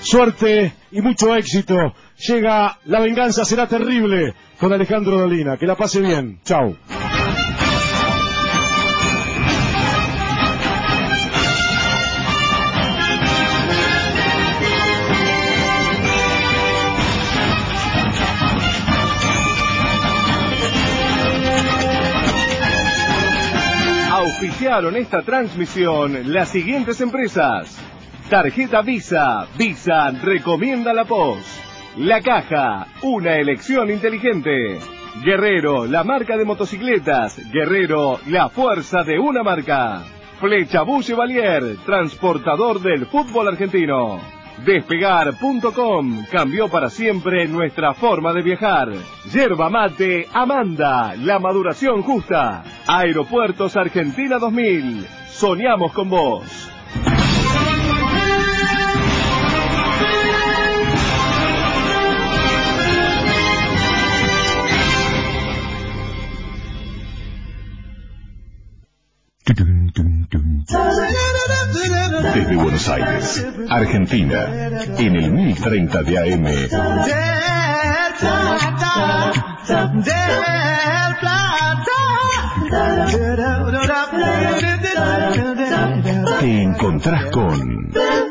suerte y mucho éxito. Llega La Venganza Será Terrible con Alejandro Dolina. Que la pase bien. Chau. Auspiciaron esta transmisión las siguientes empresas: Tarjeta Visa, Visa recomienda la POS. La Caja, una elección inteligente. Guerrero, la marca de motocicletas. Guerrero, la fuerza de una marca. Flechabús Chevalier, transportador del fútbol argentino. Despegar.com, cambió para siempre nuestra forma de viajar. Yerba Mate Amanda, la maduración justa. Aeropuertos Argentina 2000, soñamos con vos. Desde Buenos Aires, Argentina, en el 1030 de AM. Te encontrás con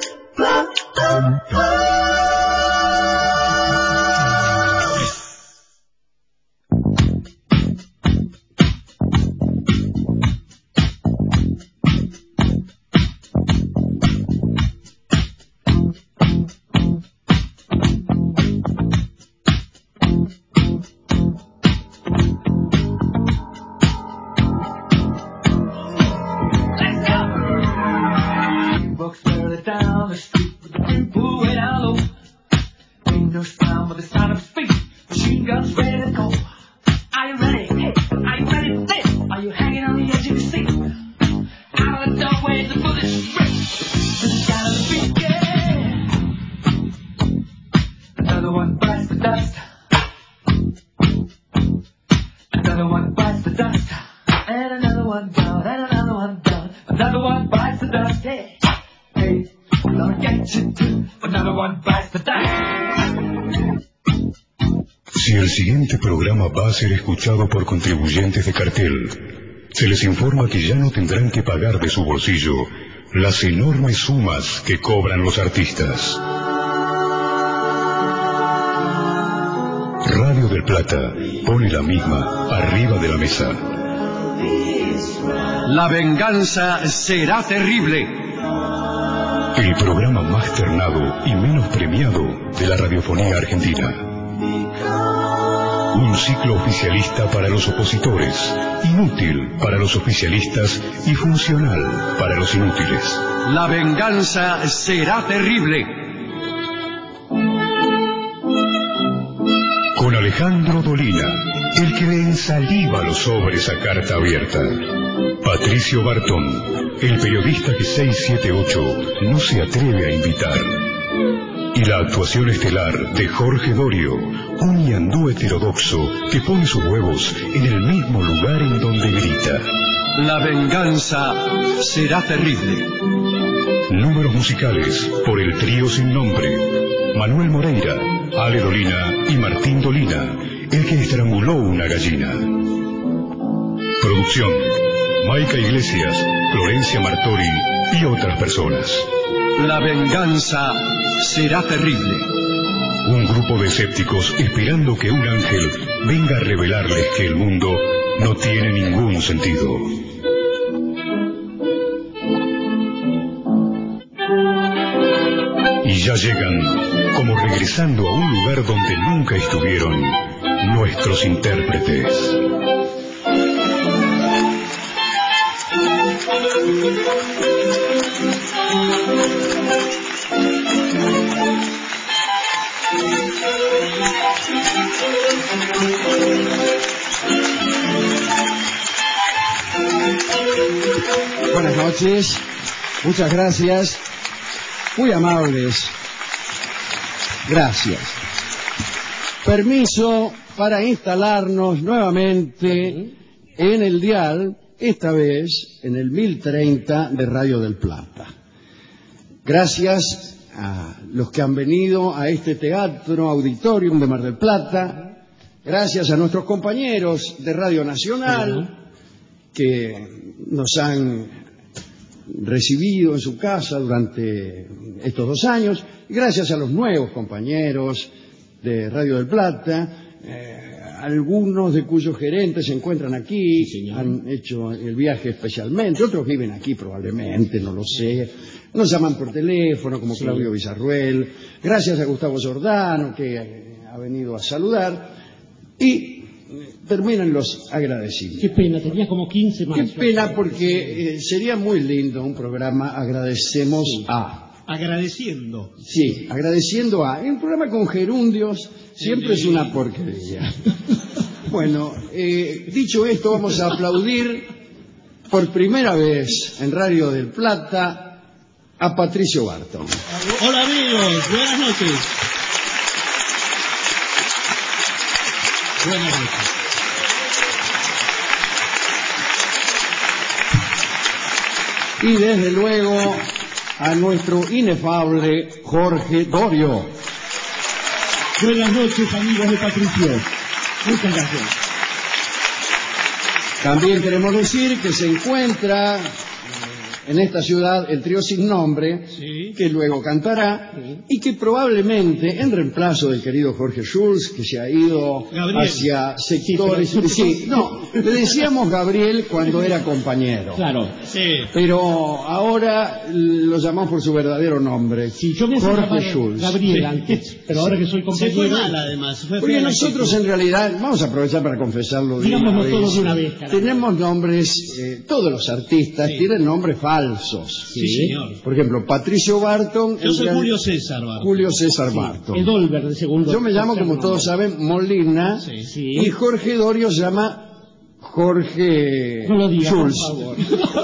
Si el siguiente programa va a ser escuchado por contribuyentes de cartel, se les informa que ya no tendrán que pagar de su bolsillo las enormes sumas que cobran los artistas. Radio del Plata pone la misma arriba de la mesa. La venganza será terrible. El programa más ternado y menos premiado de la radiofonía argentina. Un ciclo oficialista para los opositores, inútil para los oficialistas y funcional para los inútiles. La venganza será terrible. Con Alejandro Dolina, el que le ensaliva los sobres a carta abierta. Patricio Bartón, el periodista que 678 no se atreve a invitar. Y la actuación estelar de Jorge Dorio, un ñandú heterodoxo que pone sus huevos en el mismo lugar en donde grita. La venganza será terrible. Números musicales por el trío sin nombre. Manuel Moreira, Ale Dolina y Martín Dolina, el que estranguló una gallina. Producción: Maica Iglesias, Florencia Martori y otras personas. La venganza será terrible. Un grupo de escépticos esperando que un ángel venga a revelarles que el mundo no tiene ningún sentido. Y ya llegan, como regresando a un lugar donde nunca estuvieron, nuestros intérpretes. Buenas noches, muchas gracias, muy amables, gracias. Permiso para instalarnos nuevamente en el dial, esta vez en el 1030 de Radio del Plata. Gracias a los que han venido a este teatro auditorium de Mar del Plata, gracias a nuestros compañeros de Radio Nacional que nos han recibido en su casa durante estos 2 años, y gracias a los nuevos compañeros de Radio del Plata, algunos de cuyos gerentes se encuentran aquí, han hecho el viaje especialmente, otros viven aquí probablemente, no lo sé, nos llaman por teléfono como Claudio Villarruel, gracias a Gustavo Giordano que ha venido a saludar, y terminan los agradecimientos. Qué pena, tenía como 15 más. Qué pena, porque sería muy lindo un programa Agradecemos a... Agradeciendo. Sí, agradeciendo a... Un programa con gerundios siempre es una porquería. Bueno, dicho esto, vamos a aplaudir por primera vez en Radio del Plata a Patricio Barton. Hola amigos, buenas noches. Buenas noches. Y desde luego a nuestro inefable Jorge Dorio. Buenas noches, amigos de Patricio. Muchas gracias. También queremos decir que se encuentra en esta ciudad el trío sin nombre, que luego cantará, y que probablemente, en reemplazo del querido Jorge Schulz, que se ha ido hacia sectores... Sí, no, le decíamos Gabriel cuando era compañero. Claro. Sí. Pero ahora lo llamamos por su verdadero nombre, yo me Jorge Schulz. Gabriel antes, pero ahora que soy compañero... Se fue mal, además. Porque nosotros en realidad, vamos a aprovechar para confesarlo de una vez. Todos de una vez, tenemos nombres, todos los artistas tienen nombres falsos. Sí, señor. Por ejemplo, Patricio Barton. Yo soy Julio César Barton. Julio César Barton. Edolver de segundo. Yo me llamo, como todos saben, Molina. Sí. Y Jorge Dorio se llama Jorge no lo diga, Schulz. por favor.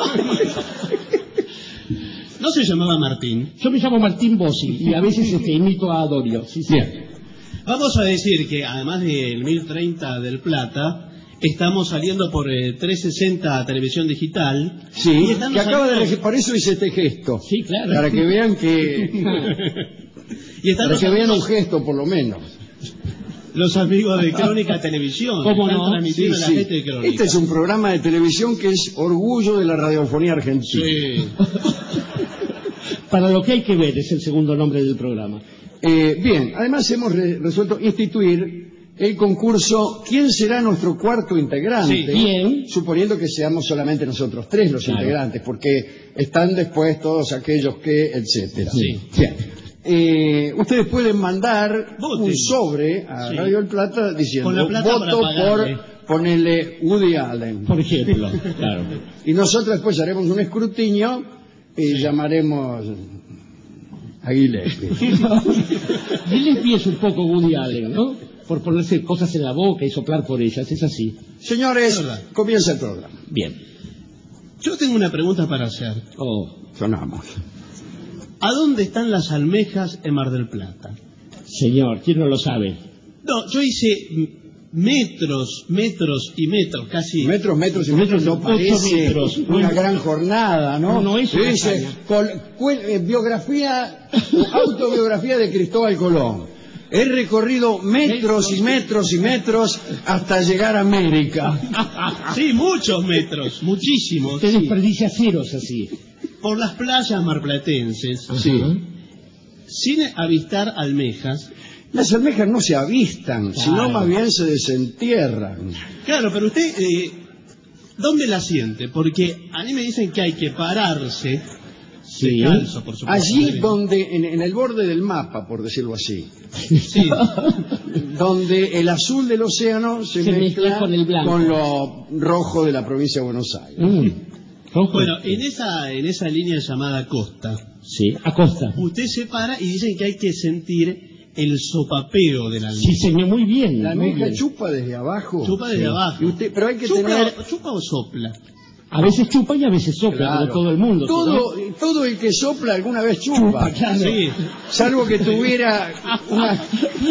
¿No se llamaba Martín? Yo me llamo Martín Bossi y a veces imito a Dorio. Sí. Bien. Vamos a decir que además del 1030 del Plata, estamos saliendo por 360 Televisión Digital. Sí, que acaba de... Por eso hice este gesto. Sí, claro. Para que vean que... para que vean un gesto, por lo menos. Los amigos de Crónica Televisión. ¿Cómo no? Transmitiendo la gente de Crónica. Este es un programa de televisión que es orgullo de la radiofonía argentina. Sí. Para lo que hay que ver es el segundo nombre del programa. Bien, además hemos resuelto instituir el concurso ¿Quién será nuestro cuarto integrante? Sí, bien. Suponiendo que seamos solamente nosotros 3 los integrantes, porque están después todos aquellos que, etcétera. Sí. Bien. Ustedes pueden mandar un sobre a Radio del Plata diciendo voto por ponerle Woody Allen, por ejemplo. Claro. Y nosotros después haremos un escrutinio y llamaremos a Gillespie. Gillespie es un poco Woody Allen, ¿no? Por ponerse cosas en la boca y soplar por ellas, es así. Señores, comienza el programa. Bien. Yo tengo una pregunta para hacer. Sonamos. ¿A dónde están las almejas en Mar del Plata? Señor, ¿quién no lo sabe? No, yo hice metros y metros, casi... Metros y metros, no parece metros. Una gran jornada, ¿no? No es una dice, autobiografía de Cristóbal Colón. He recorrido metros y metros y metros hasta llegar a América. Sí, muchos metros, muchísimos. Usted desperdicia ceros así. Por las playas marplatenses, sin avistar almejas. Las almejas no se avistan, sino más bien se desentierran. Claro, pero usted, ¿dónde la siente? Porque a mí me dicen que hay que pararse, descalzo, por supuesto. Allí donde, en el borde del mapa, por decirlo así. Sí. Donde el azul del océano se mezcla con el blanco, con lo rojo de la provincia de Buenos Aires. Bueno, en esa línea llamada costa, a costa, usted se para y dicen que hay que sentir el sopapeo de la almeja. Sí, señor, muy bien. La almeja chupa desde abajo. Chupa desde abajo. Pero hay que ¿Chupa o sopla? A veces chupa y a veces sopla, como todo el mundo. Todo el que sopla alguna vez chupa. Claro. Sí. Salvo que tuviera una...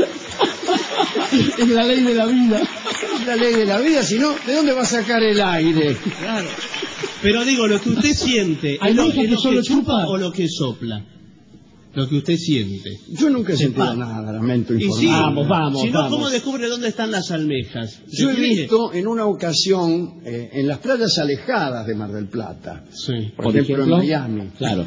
Es la ley de la vida. Es la ley de la vida, si no, ¿de dónde va a sacar el aire? Claro. Pero digo, lo que usted siente, ¿es lo que solo chupa o lo que sopla? lo que usted siente. Yo nunca he Se sentido empapa. nada, lamento Y sí, informar. Vamos, si no, vamos. ¿cómo descubre dónde están las almejas? Yo he ¿Se quiere? visto en una ocasión en las playas alejadas de Mar del Plata, Sí. por ejemplo en Miami. Claro.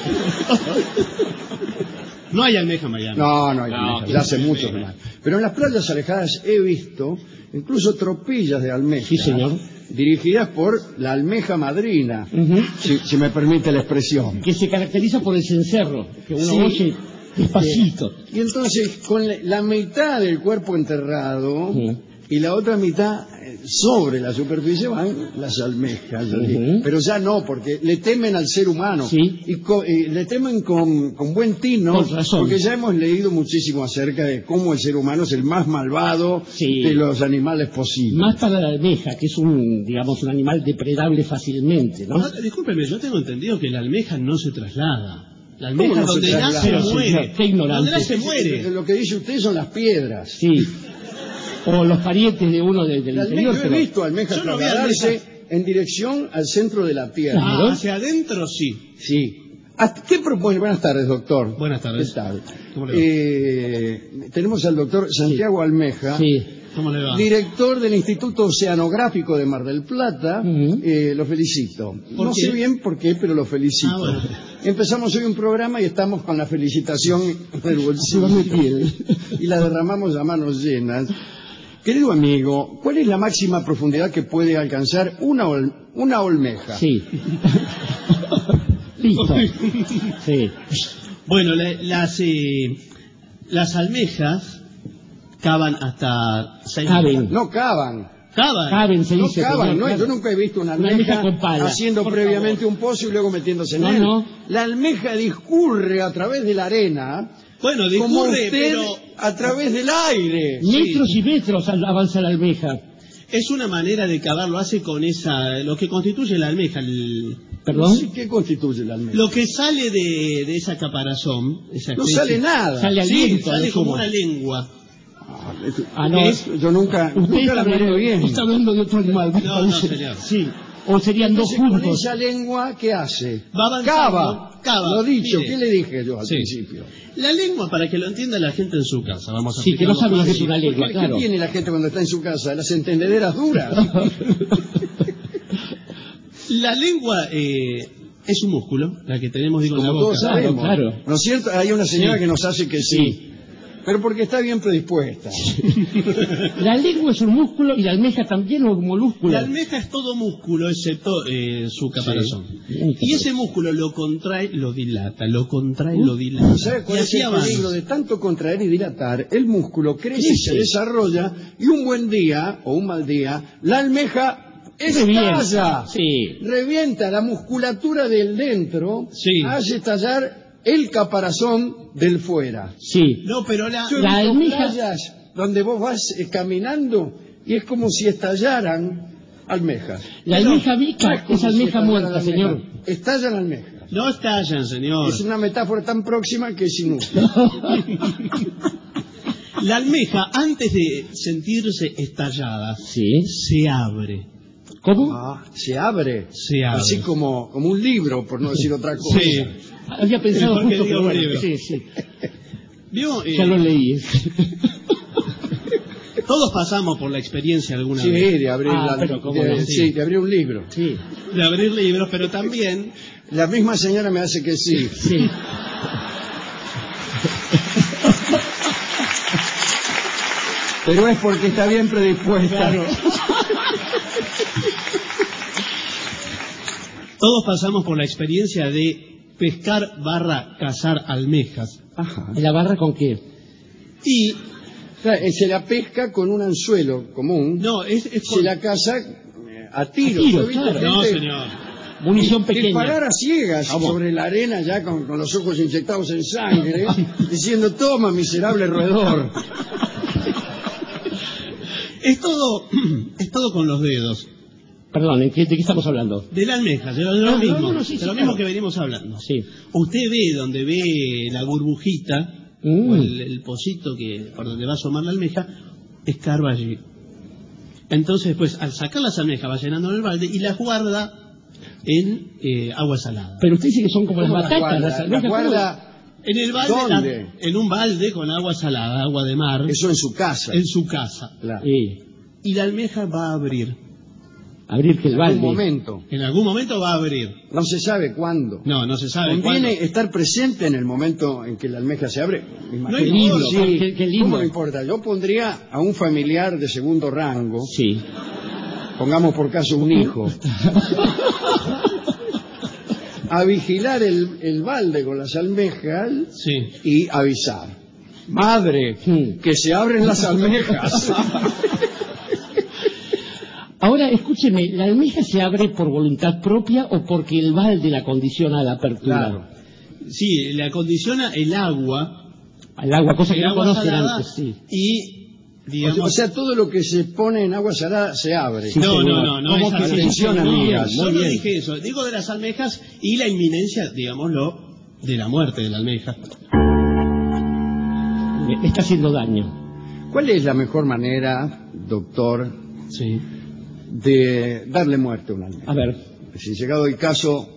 No hay almeja en Miami. No, no hay No, almejas, que ya hace sí, mucho sí. que no hay. Pero en las playas alejadas he visto incluso tropillas de almejas. Sí, señor. Dirigidas por la almeja madrina, Ujú. si me permite la expresión. Que se caracteriza por el cencerro, que uno Sí. oye despacito. Y entonces, con la mitad del cuerpo enterrado Sí. y la otra mitad sobre la superficie van las almejas. Ujú. Pero ya no, porque le temen al ser humano. Sí. Y le temen con buen tino, Con razón. porque ya hemos leído muchísimo acerca de cómo el ser humano es el más malvado Sí. de los animales posibles. Más para la almeja, que es un animal depredable fácilmente, ¿no? Ah, discúlpeme, yo tengo entendido que la almeja no se traslada. La ¿Cómo almeja no se donde traslada? nace Pero, muere. señor, qué ignorante. Donde nace muere. Lo que dice usted son las piedras. Sí. O los parientes de uno del La interior. yo he pero- visto almejas Yo no vi trasladarse almejas. en dirección al centro de la tierra. Claro. Hacia adentro sí. Sí. ¿Qué propone? Buenas tardes, doctor. Buenas tardes. ¿Qué tal? ¿Cómo le va? Tenemos al doctor Santiago Almeja, Sí. ¿Cómo le va? director del Instituto Oceanográfico de Mar del Plata. Ujú. Lo felicito. ¿Por No qué? sé bien por qué, pero lo felicito. Ah, bueno. Empezamos hoy un programa y estamos con la felicitación en el bolsillo y la derramamos a manos llenas. Querido amigo, ¿cuál es la máxima profundidad que puede alcanzar una olmeja? Sí. Listo. Sí. Bueno, las almejas cavan hasta 6 Caben. No cavan. Cavan. Caben, se No dice. cavan, señor, no, claro. yo nunca he visto una Una almeja, almeja con pala, haciendo por previamente favor. un pozo y luego metiéndose en No, él. no. La almeja discurre a través de la arena, Bueno, como discurre, usted pero a través del aire. Metros y metros avanza la almeja. es una manera de cavar, lo hace con lo que constituye la almeja, ¿Perdón? Sí, ¿qué constituye la almeja? lo que sale de esa caparazón, esa No especie- sale nada. Sale Sí, aliento, sale lo como sumo. una lengua. Ah, no. Yo nunca Usted la miré bien. está hablando de otro animal. me No, no, parece. señor. Sí. O serían dos Entonces, con juntos. esa lengua, ¿qué hace? Va avanzando, Cava. Lo dicho, mire. ¿qué le dije yo al Sí. principio? La lengua, para que lo entienda la gente en su casa, vamos a Sí, que no explicarlo sabe lo que es fácil. una lengua, ¿Qué claro. tiene la gente cuando está en su casa? Las entendederas duras. La lengua es un músculo, la que tenemos, digo, en la Como boca. todos sabemos. claro. ¿No es cierto? Hay una señora Sí. que nos hace que sí. Pero porque está bien predispuesta. La lengua es un músculo y la almeja también es un molúsculo. La almeja es todo músculo, excepto su caparazón. Sí. Y ese músculo lo contrae, lo dilata, lo contrae, lo dilata. ¿Sabe cuál Y es así el avanza. peligro de tanto contraer y dilatar? El músculo crece, Crece. se desarrolla y un buen día o un mal día, la almeja Revienta. estalla. Sí. Revienta la musculatura del dentro, Sí. hace estallar el caparazón del fuera. Sí. No, pero Yo he La visto almeja- playas donde vos vas caminando y es como si estallaran almejas. La almeja vica No es como es si almeja estallaran muerta, señor. almejas. Estallan almejas. no estallan, señor. Es una metáfora tan próxima que es inútil. La almeja, antes de sentirse estallada, Sí. se abre. ¿Cómo? Se abre. Se abre. Así como un libro, por no decir otra cosa. Sí. Había pensado Mejor que justo, diga pero un bueno, libro. sí, sí. ¿Vio? Ya lo leí. Todos pasamos por la experiencia alguna Sí, vez de abrir, pero cómo no, sí, de abrir un libro. Sí. de abrir libros, pero también La misma señora me hace que sí. Sí. Pero es porque está bien predispuesta. Claro. todos pasamos por la experiencia de pescar / cazar almejas. Ajá. ¿Y la barra con qué? Y, O sea, se la pesca con un anzuelo común. no, es Se con- la caza a tiro. A tiro, Yo he visto claro. No, gente señor. Munición pequeña. disparar a ciegas Vamos. sobre la arena ya con los ojos inyectados en sangre, diciendo, toma, miserable roedor. Es todo con los dedos. Perdón, ¿de qué estamos hablando? De la almeja, de lo No, mismo, no, no, sí, de sí, lo claro. mismo que venimos hablando. Sí. Usted ve donde ve la burbujita, o el pocito que por donde va a asomar la almeja, escarba allí. Entonces, pues, al sacar las almejas va llenando el balde y las guarda en agua salada. Pero usted dice que son como las ¿Cómo las batatas, guarda? las almejas. Las guarda En el balde, ¿Dónde? en un balde con agua salada, agua de mar. Eso en su casa. En su casa. Claro. Y la almeja va a abrir. Abrir que el En balde. algún momento. En algún momento va a abrir. No se sabe cuándo. No se sabe Conviene cuándo. estar presente en el momento en que la almeja se abre. No hay libro, Sí, qué lindo. ¿cómo no importa? Yo pondría a un familiar de segundo rango, Sí. pongamos por caso un hijo, a vigilar el balde con las almejas Sí. y avisar. Madre, que se abren las almejas. Ahora, escúcheme, ¿la almeja se abre por voluntad propia o porque el balde la condiciona a la apertura? Claro. Sí, le acondiciona el agua. Al agua, cosa que El no agua conocen salada, antes, sí. Y, digamos... O sea, todo lo que se pone en agua salada se abre. Sí, no, señor. no, no, ¿Cómo es que así. atención, No, amigas? yo Muy no bien. dije eso. Digo de las almejas y la inminencia, digámoslo, de la muerte de la almeja. Me está haciendo daño. ¿Cuál es la mejor manera, doctor, Sí. de darle muerte a una almeja? A ver, Si llegado el caso,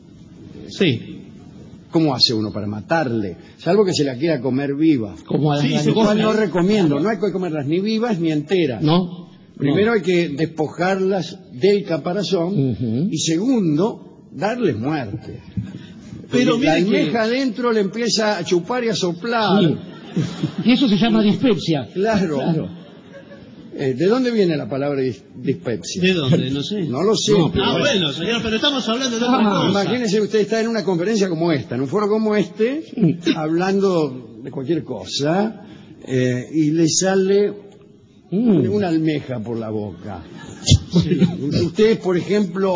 Sí. ¿cómo hace uno para matarle? Salvo que se la quiera comer viva. como a las Sí, se Lo cual langostas. no recomiendo, no hay que comerlas ni vivas ni enteras. ¿No? Primero hay que despojarlas del caparazón Ujú. y segundo, darles muerte. Pero Porque la mire que- almeja adentro le empieza a chupar y a soplar. Sí. Y eso se llama dispepsia. Claro. Claro. ¿De dónde viene la palabra dispepsia? ¿De dónde? No sé. No lo sé. No, pero Ah, bueno, señor, pero estamos hablando de otra cosa. imagínese usted está en una conferencia como esta, en un foro como este, hablando de cualquier cosa, y le sale una almeja por la boca. Usted, por ejemplo,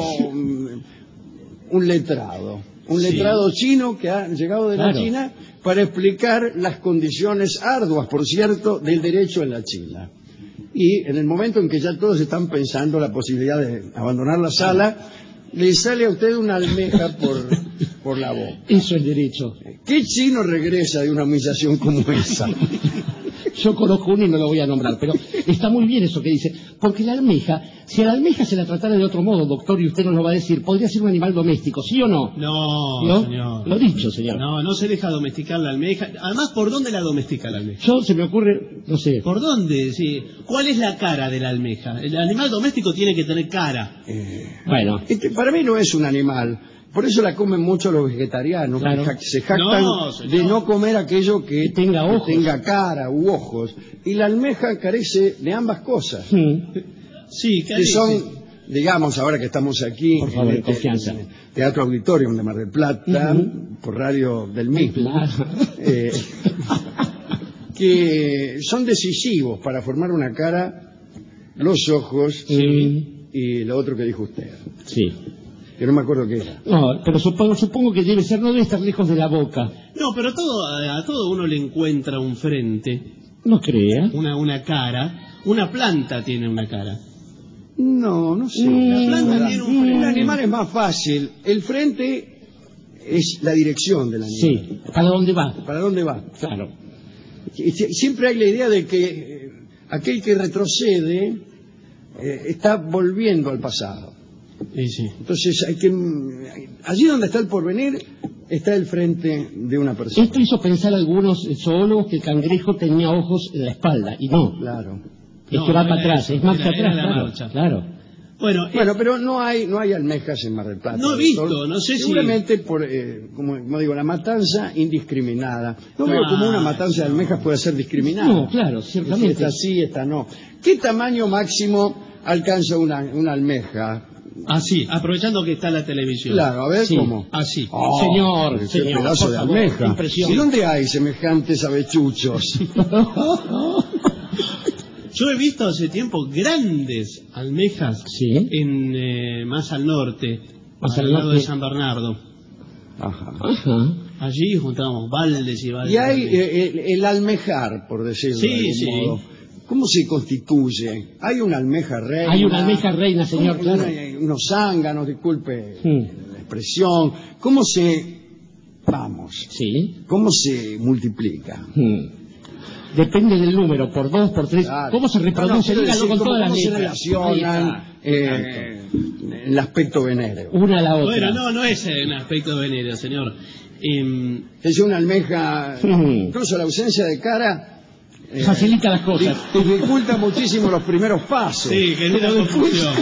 un letrado chino que ha llegado de la Claro. China para explicar las condiciones arduas, por cierto, del derecho en la China. Y en el momento en que ya todos están pensando la posibilidad de abandonar la sala, le sale a usted una almeja por la boca. Eso es derecho. ¿Qué chino regresa de una humillación como esa? Yo conozco uno y no lo voy a nombrar, pero está muy bien eso que dice. Porque la almeja, si a la almeja se la tratara de otro modo, doctor, y usted nos lo va a decir, podría ser un animal doméstico, ¿sí o no? No, ¿No? señor. Lo dicho, señor. No se deja domesticar la almeja. Además, ¿por dónde la domestica la almeja? Yo se me ocurre, no sé. ¿Por dónde? Sí. ¿Cuál es la cara de la almeja? El animal doméstico tiene que tener cara. Bueno, Para mí no es un animal. Por eso la comen mucho los vegetarianos. Claro. Se jactan No, señor. de no comer aquello que tenga ojos. tenga cara u ojos. Y la almeja carece de ambas cosas. Sí, Que son, digamos, ahora que estamos aquí Por favor, en el confianza. Teatro Auditorium de Mar del Plata, por radio del mismo, Claro. que son decisivos para formar una cara, los ojos y lo otro que dijo usted, Sí. que no me acuerdo qué era. No, pero supongo que debe ser, no debe estar lejos de la boca. No, pero a todo uno le encuentra un frente, No crea. una cara. Una planta tiene una cara. No sé. La planta tiene un frente. Un animal es más fácil. El frente es la dirección del animal. Sí. ¿Para dónde va? ¿Para dónde va? Claro. Siempre hay la idea de que aquel que retrocede está volviendo al pasado. Sí. Entonces allí donde está el porvenir está el frente de una persona. Esto hizo pensar a algunos zoólogos que el cangrejo tenía ojos en la espalda, y no. Claro. Es No, que va no para era atrás, eso, es más era para atrás, la claro. marcha. Claro. Bueno, Bueno, pero no hay almejas en Mar del Plata. No he visto, doctor. no sé si- Seguramente por, como digo, la matanza indiscriminada. No veo como una matanza de almejas puede ser discriminada. No, claro, ciertamente. Esta sí, esta no. ¿Qué tamaño máximo alcanza una almeja? así, aprovechando que está la televisión. Claro, a ver Sí. cómo. Así. Señor, qué señor, pedazo por de favor, almeja. impresión. ¿Y dónde hay semejantes avechuchos? Yo he visto hace tiempo grandes almejas Sí. en más al norte, Más al al lado norte. de San Bernardo. Ajá. Ajá. Allí juntábamos baldes y baldes. Y hay de almejas. el almejar, por decirlo Sí, de algún sí. modo. ¿Cómo se constituye? ¿Hay una almeja reina? Hay una almeja reina, señor, claro. Unos zánganos, disculpe Sí. la expresión. ¿Cómo se multiplica? Depende del número, por 2, por 3. Claro. ¿Cómo se reproduce? No, quiero Dígalo decir, con todas las ¿cómo se letras. relacionan Ahí está. el aspecto venéreo? Una a la otra. Bueno, no es en aspecto venéreo, señor. Es una almeja, incluso la ausencia de cara facilita las cosas. dificulta muchísimo los primeros pasos. Sí, genera confusión.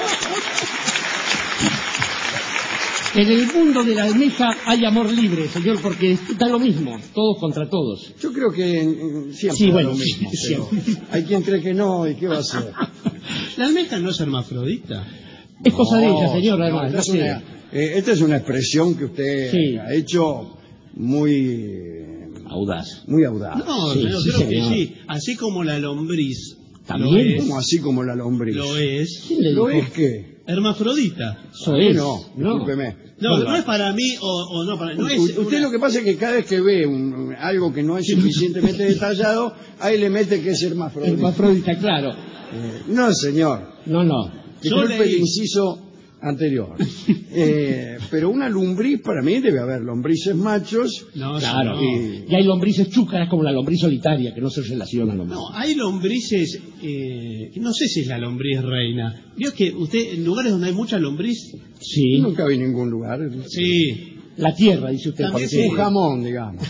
En el mundo de la almeja hay amor libre, señor, porque da lo mismo, todos contra todos. Yo creo que siempre Sí, es bueno, lo mismo, sí, pero siempre. hay quien cree que no, ¿y qué va a hacer? La almeja no es hermafrodita. Es cosa de ella, señor, no, además. esta es una expresión que usted Sí. ha hecho muy Audaz. audaz. No, Sí, señor, sí, creo que señor. sí. Así como la lombriz ¿También? Como así como la lombriz. lo es, ¿Quién le ¿Lo dijo? es qué? hermafrodita. Eso es. No, discúlpeme. No, no es para mí o no para no es Usted una- lo que pasa es que cada vez que ve algo que no es suficientemente detallado, ahí le mete que es hermafrodita. Hermafrodita, claro. No, señor. No. Yo Disculpe el leí- inciso anterior. Pero una lombriz, para mí, debe haber lombrices machos. No, Claro. no. Y hay lombrices chúcaras como la lombriz solitaria, que no se relacionan. No, hay lombrices, no sé si es la lombriz reina. Vio que usted, en lugares donde hay mucha lombriz, Sí. Nunca vi ningún lugar. sí. La tierra, dice usted. También porque- Un jamón, digamos.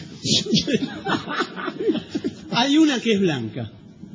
Hay una que es blanca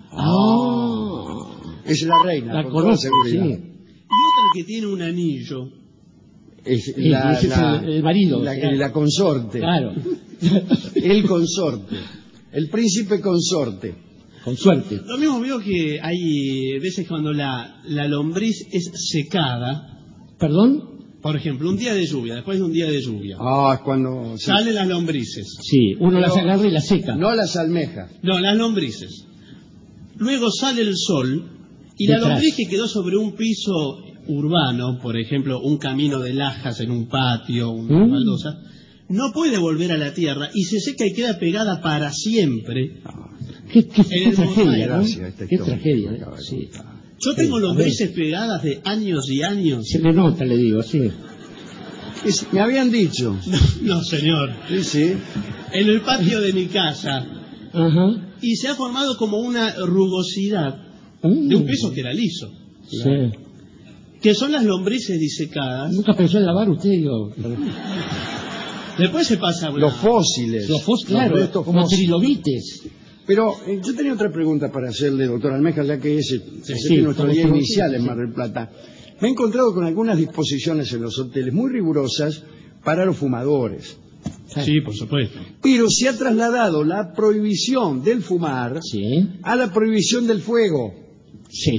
Ah. Es la reina, La con toda conozco, seguridad. sí. y otra que tiene un anillo. Es ese es el marido, la, claro. la consorte. Claro. El consorte. El príncipe consorte. Con suerte. Lo mismo veo que hay veces cuando la lombriz es secada, ¿Perdón? por ejemplo, un día de lluvia, después de un día de lluvia, Ah, es cuando... sí. salen las lombrices. Sí, uno las Pero- agarra y las seca. No las almejas. No, las lombrices. Luego sale el sol y la Detrás. lombriz que quedó sobre un piso urbano, por ejemplo, un camino de lajas en un patio, una baldosa, no puede volver a la tierra y se seca y queda pegada para siempre. Qué En el tragedia, montaña, ¿no? gracias, esta Qué historia tragedia, que acaba de sí. contar. Yo tengo Sí, a lombrices pegadas de años y años. Se le nota, le digo, sí. Me habían dicho. No, señor. Sí, sí. En el patio de mi casa. Ajá. Y se ha formado como una rugosidad de un piso que era liso. Sí. Que son las lombrices disecadas. Nunca pensó en lavar usted, digo. Después se pasa una... Los fósiles. Los fos, claro, restos como fósiles. trilobites. Pero yo tenía otra pregunta para hacerle, doctor Almeja, ya que ese es nuestro día estamos inicial todos, en sí. Mar del Plata. Me he encontrado con algunas disposiciones en los hoteles muy rigurosas para los fumadores. Sí, por supuesto. Pero se ha trasladado la prohibición del fumar Sí. a la prohibición del fuego. Sí.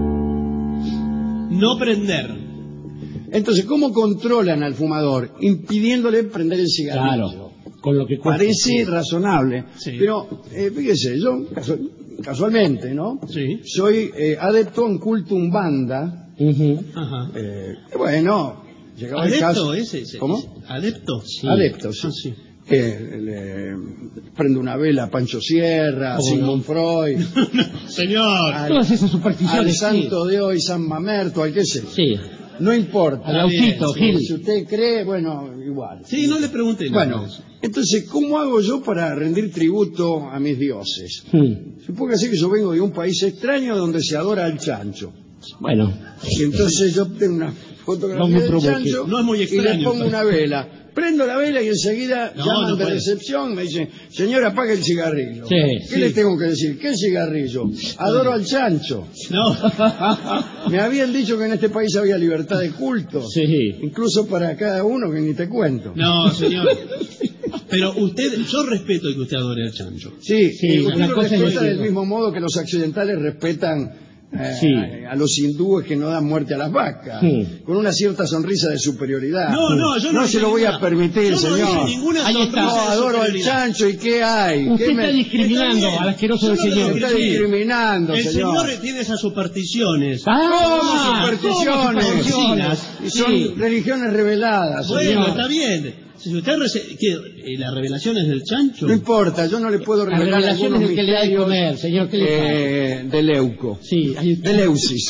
No prender. Entonces, ¿cómo controlan al fumador? Impidiéndole prender el cigarrillo. Claro. Con lo que cuesta. Parece razonable. Sí. Pero, fíjese, yo casualmente, ¿no? Sí. Soy adepto a un culto umbanda. Ujú. Ajá. Bueno, llegaba el caso. ¿Adepto ese? ¿Cómo? ¿Adepto? Sí. Adepto, sí. Ah, sí. Le prendo una vela a Pancho Sierra, a ¿Cómo Sigmund Freud, Señor. al, Todas esas al supersticiones. santo de hoy, San Mamerto, al que sea. Sí. No importa. Al autito, bien, Gil. Si usted cree, bueno, igual. Sí, no le pregunté nada. Bueno, entonces, ¿cómo hago yo para rendir tributo a mis dioses? Supóngase que yo vengo de un país extraño donde se adora al chancho. Bueno. Y entonces yo tengo una No fotografía me del provoque. chancho No es muy y le extraño. pongo una vela. Prendo la vela y enseguida No, llaman no de puede. recepción, me dicen, señora, apague el cigarrillo. Sí, ¿Qué sí. le tengo que decir? ¿Qué cigarrillo? Adoro al chancho. No. Me habían dicho que en este país había libertad de culto. Sí. Incluso para cada uno, que ni te cuento. No, señor. Pero usted, yo respeto que usted adore al chancho. Sí, Sí, usted una lo cosa respeta es del que- mismo modo que los occidentales respetan Sí. a los hindúes que no dan muerte a las vacas, Sí. con una cierta sonrisa de superioridad. No, yo no se lo voy a permitir, yo señor. No dije ninguna Ahí sonrisa está. No, de adoro al superioridad. chancho, ¿y qué hay? Usted ¿Qué está discriminando Está bien. al asqueroso del Yo no señor. lo está Sí. discriminando, El señor? señor tiene esas supersticiones. ¡Ah! Supersticiones. ¿cómo supersticiones? Y son Sí. religiones reveladas, Bueno, señor. está bien. Si usted la revelación es del chancho. No importa, yo no le puedo La revelar revelación algunos es el que le da de misterios comer, señor. ¿Qué le pasa? de Leuco, Sí, ahí está. de Leucis.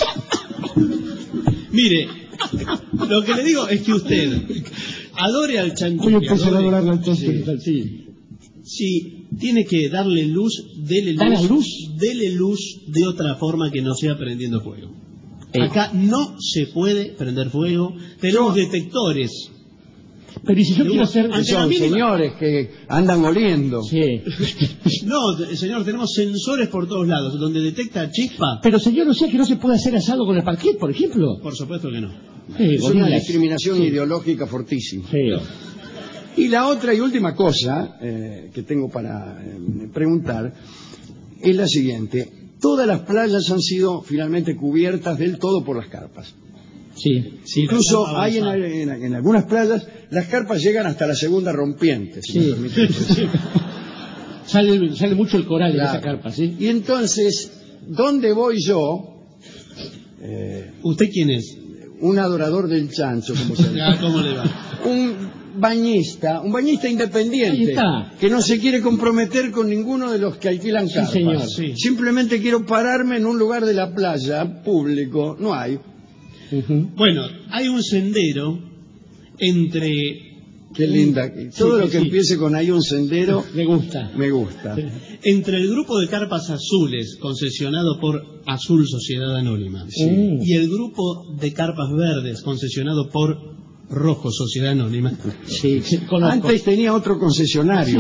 Mire, lo que le digo es que usted adore al chancho. Voy a que empezar a adore. adorar al chancho. Sí. Si tiene que darle luz, ¿Dale luz? dele luz de otra forma que no sea prendiendo fuego. Acá no se puede prender fuego. Tenemos detectores. Pero ¿y si yo quiero hacer... Que son señores que andan oliendo. Sí. No, señor, tenemos sensores por todos lados, donde detecta chispa. Pero señor, o sea que no se puede hacer asado con el parquet, por ejemplo. Por supuesto que no. Es una discriminación ideológica fortísima. Feo. Y la otra y última cosa que tengo para preguntar es la siguiente. Todas las playas han sido finalmente cubiertas del todo por las carpas. Sí. Incluso hay en algunas playas, las carpas llegan hasta la segunda rompiente. Si Sí. me permite. Sale mucho el coral en Claro. esa carpa, ¿sí? Y entonces, ¿dónde voy yo? ¿Usted quién es? Un adorador del chancho, como se dice. ¿Cómo le va? Un bañista Ahí independiente, está. que no se quiere comprometer con ninguno de los que alquilan carpas. señor, sí. Simplemente quiero pararme en un lugar de la playa público, no hay. Ujú. Bueno, hay un sendero entre... Qué linda. Todo lo que sí. empiece con hay un sendero, Me gusta. me gusta. Entre el grupo de carpas azules, concesionado por Azul Sociedad Anónima, y el grupo de carpas verdes, concesionado por Rojo Sociedad Anónima, Sí, conozco. Antes tenía otro concesionario.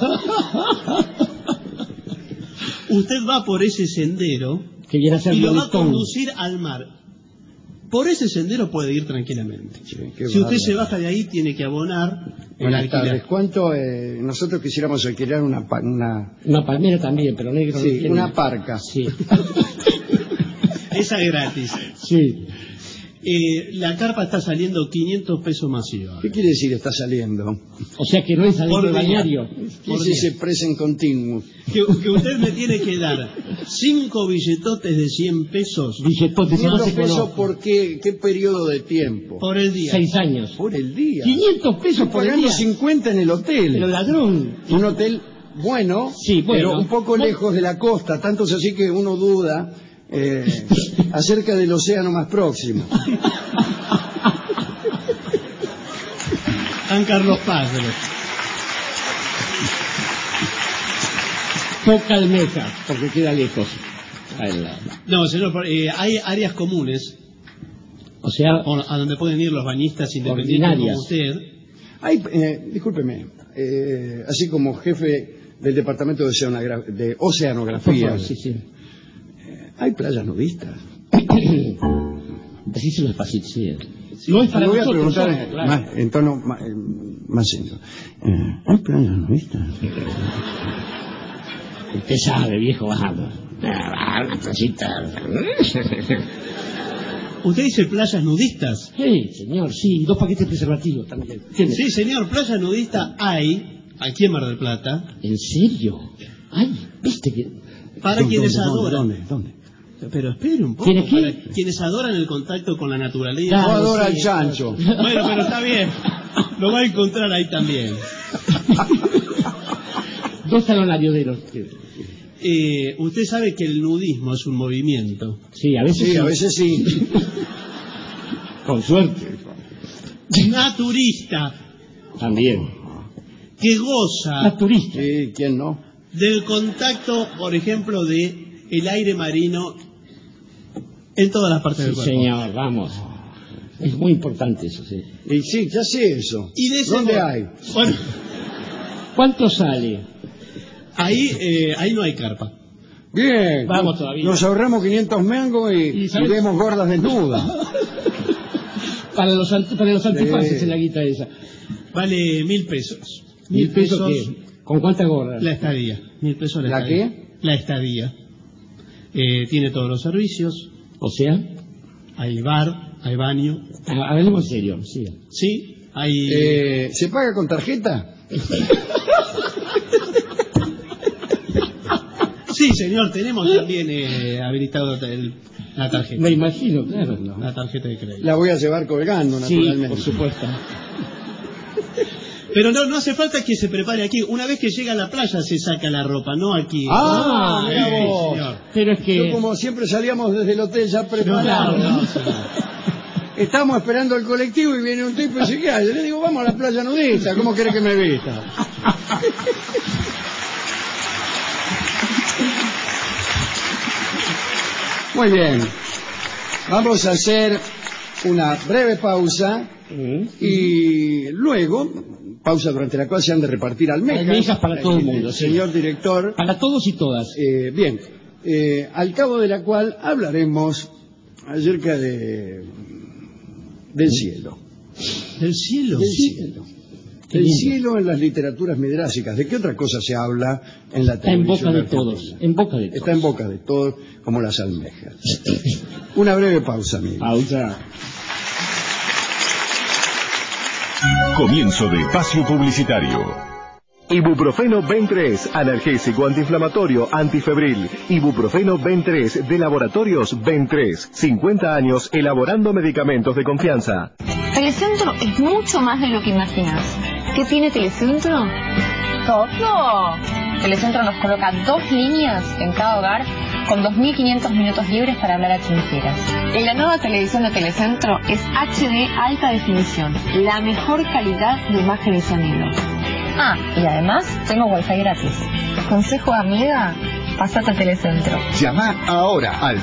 usted va por ese sendero Que viene a ser y lo va a bonitón. conducir al mar. Por ese sendero puede ir tranquilamente. Sí, qué Si usted bárbaro. se baja de ahí, tiene que abonar el Buenas tardes. alquiler. ¿Cuánto nosotros quisiéramos alquilar una Una palmera también, pero negro. sí, no tiene. una parca? Sí. Esa es gratis. Sí. La carpa está saliendo 500 pesos más IVA. ¿Qué quiere decir está saliendo? O sea que no es adentro Por del día. bañario. ¿Qué es ese present continuous? Que usted me tiene que dar 5 billetotes de 100 pesos Billetotes, no 500 se pesos conoce. por qué periodo de tiempo? por el día. 6 años. Por el día. 500 pesos Estoy por el pagando día. 50 en el hotel. Pero ladrón. Un hotel bueno, Sí, bueno. pero un poco lejos de la costa, tanto es así que uno duda acerca del océano más próximo. San Carlos Paz. Poca almeja, porque queda lejos. No, señor, hay áreas comunes O sea, a donde pueden ir los bañistas independientes como ordinarias. usted. Hay, discúlpeme, así como jefe del departamento de oceanografía, sí, sí. hay playas nudistas. Decíselo despacito, sí. No es para Le voy a nosotros, preguntar somos, claro. en tono más serio. ¿Hay playas nudistas? Usted sabe, viejo, vamos. Cositas. ¿Usted dice playas nudistas? Sí, señor, sí. 2 paquetes preservativos también. ¿Tiene? Sí, señor, playa nudista hay aquí en Mar del Plata ¿En serio? Ay, viste que... para quienes adoran. ¿Dónde? Pero espere un poco, ¿Tiene qué? para quienes adoran el contacto con la naturaleza. Claro, No adora sí. al chancho. Bueno, pero está bien. Lo va a encontrar ahí también. 2 talonarioderos. Usted sabe que el nudismo es un movimiento. Sí, a veces Sí, a veces sí. Con suerte. Naturista También. que goza Naturista. Sí, ¿quién no? del contacto, por ejemplo, de el aire marino en todas las partes Sí, del cuerpo. señor, vamos. Es muy importante eso, sí. Y sí, ya sé eso. Y de ese ¿Dónde modo- hay? Bueno, ¿Cuánto sale? ahí no hay carpa. Bien. Vamos todavía. Nos ahorramos 500 mangos y ¿sabes? vemos gordas desnudas. Para los antifaces Sí. en la guita esa. Vale 1.000 pesos. 1.000 pesos qué? ¿Con cuántas gorras? La estadía. 1.000 pesos la ¿La estadía. qué? La estadía. Tiene todos los servicios. O sea, Hay bar, hay baño. hablemos en serio, sí. Sí, hay... ¿Se paga con tarjeta? Sí, señor, tenemos también habilitado la tarjeta. Me imagino, claro. La tarjeta de crédito. La voy a llevar colgando, Sí, naturalmente. por supuesto. Pero no hace falta que se prepare aquí. Una vez que llega a la playa se saca la ropa, no aquí. Ah, mira vos. señor. Pero es que... Yo como siempre salíamos desde el hotel ya preparados. No, señor. Estamos esperando el colectivo y viene un tipo y dice, ¿qué hay? Yo le digo, vamos a la playa nudista, ¿cómo quiere que me vista? Muy bien. Vamos a hacer una breve pausa Y luego, pausa durante la cual se han de repartir almejas. Almejas para todo el mundo. Señor director. Para todos y todas. Bien, al cabo de la cual hablaremos acerca del cielo. ¿Del cielo? Del cielo. El cielo en las literaturas midrásicas. ¿De qué otra cosa se habla en la televisión? Está en boca de todos. En boca de todos. Está en boca de todos, como las almejas. Una breve pausa, amigo. Pausa. Comienzo de espacio publicitario. Ibuprofeno Ben 3, analgésico, antiinflamatorio, antifebril. Ibuprofeno Ben 3 de Laboratorios Ben 3. 50 años elaborando medicamentos de confianza. Telecentro es mucho más de lo que imaginas. ¿Qué tiene Telecentro? ¡Todo! Telecentro nos coloca 2 líneas en cada hogar con 2.500 minutos libres para hablar a quien quieras. Y la nueva televisión de Telecentro es HD alta definición, la mejor calidad de imagen y sonido. Ah, y además tengo wifi gratis. Consejo de amiga, pasate a Telecentro. Llama ahora al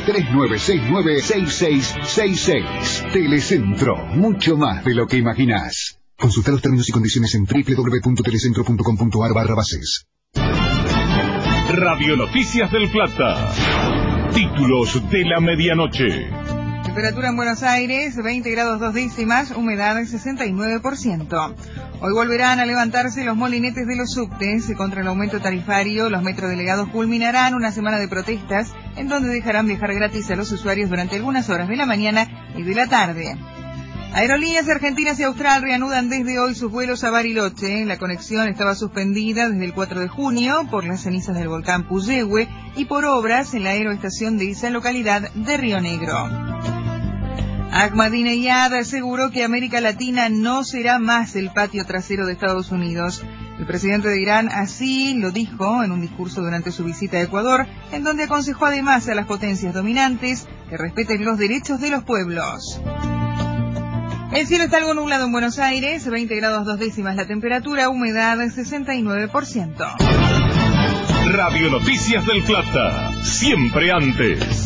3969-6666. Telecentro, mucho más de lo que imaginás. Consulta los términos y condiciones en www.telecentro.com.ar/bases. Radio Noticias del Plata. Títulos de la medianoche. Temperatura en Buenos Aires, 20 grados 2 décimas, humedad 69%. Hoy volverán a levantarse los molinetes de los subtes. Contra el aumento tarifario, los metrodelegados culminarán una semana de protestas en donde dejarán viajar gratis a los usuarios durante algunas horas de la mañana y de la tarde. Aerolíneas argentinas y austral reanudan desde hoy sus vuelos a Bariloche. La conexión estaba suspendida desde el 4 de junio por las cenizas del volcán Puyehue y por obras en la aeroestación de esa localidad de Río Negro. Ahmadinejad aseguró que América Latina no será más el patio trasero de Estados Unidos. El presidente de Irán así lo dijo en un discurso durante su visita a Ecuador, en donde aconsejó además a las potencias dominantes que respeten los derechos de los pueblos. El cielo está algo nublado en Buenos Aires, 20 grados 2 décimas la temperatura, humedad 69%. Radio Noticias del Plata, siempre antes.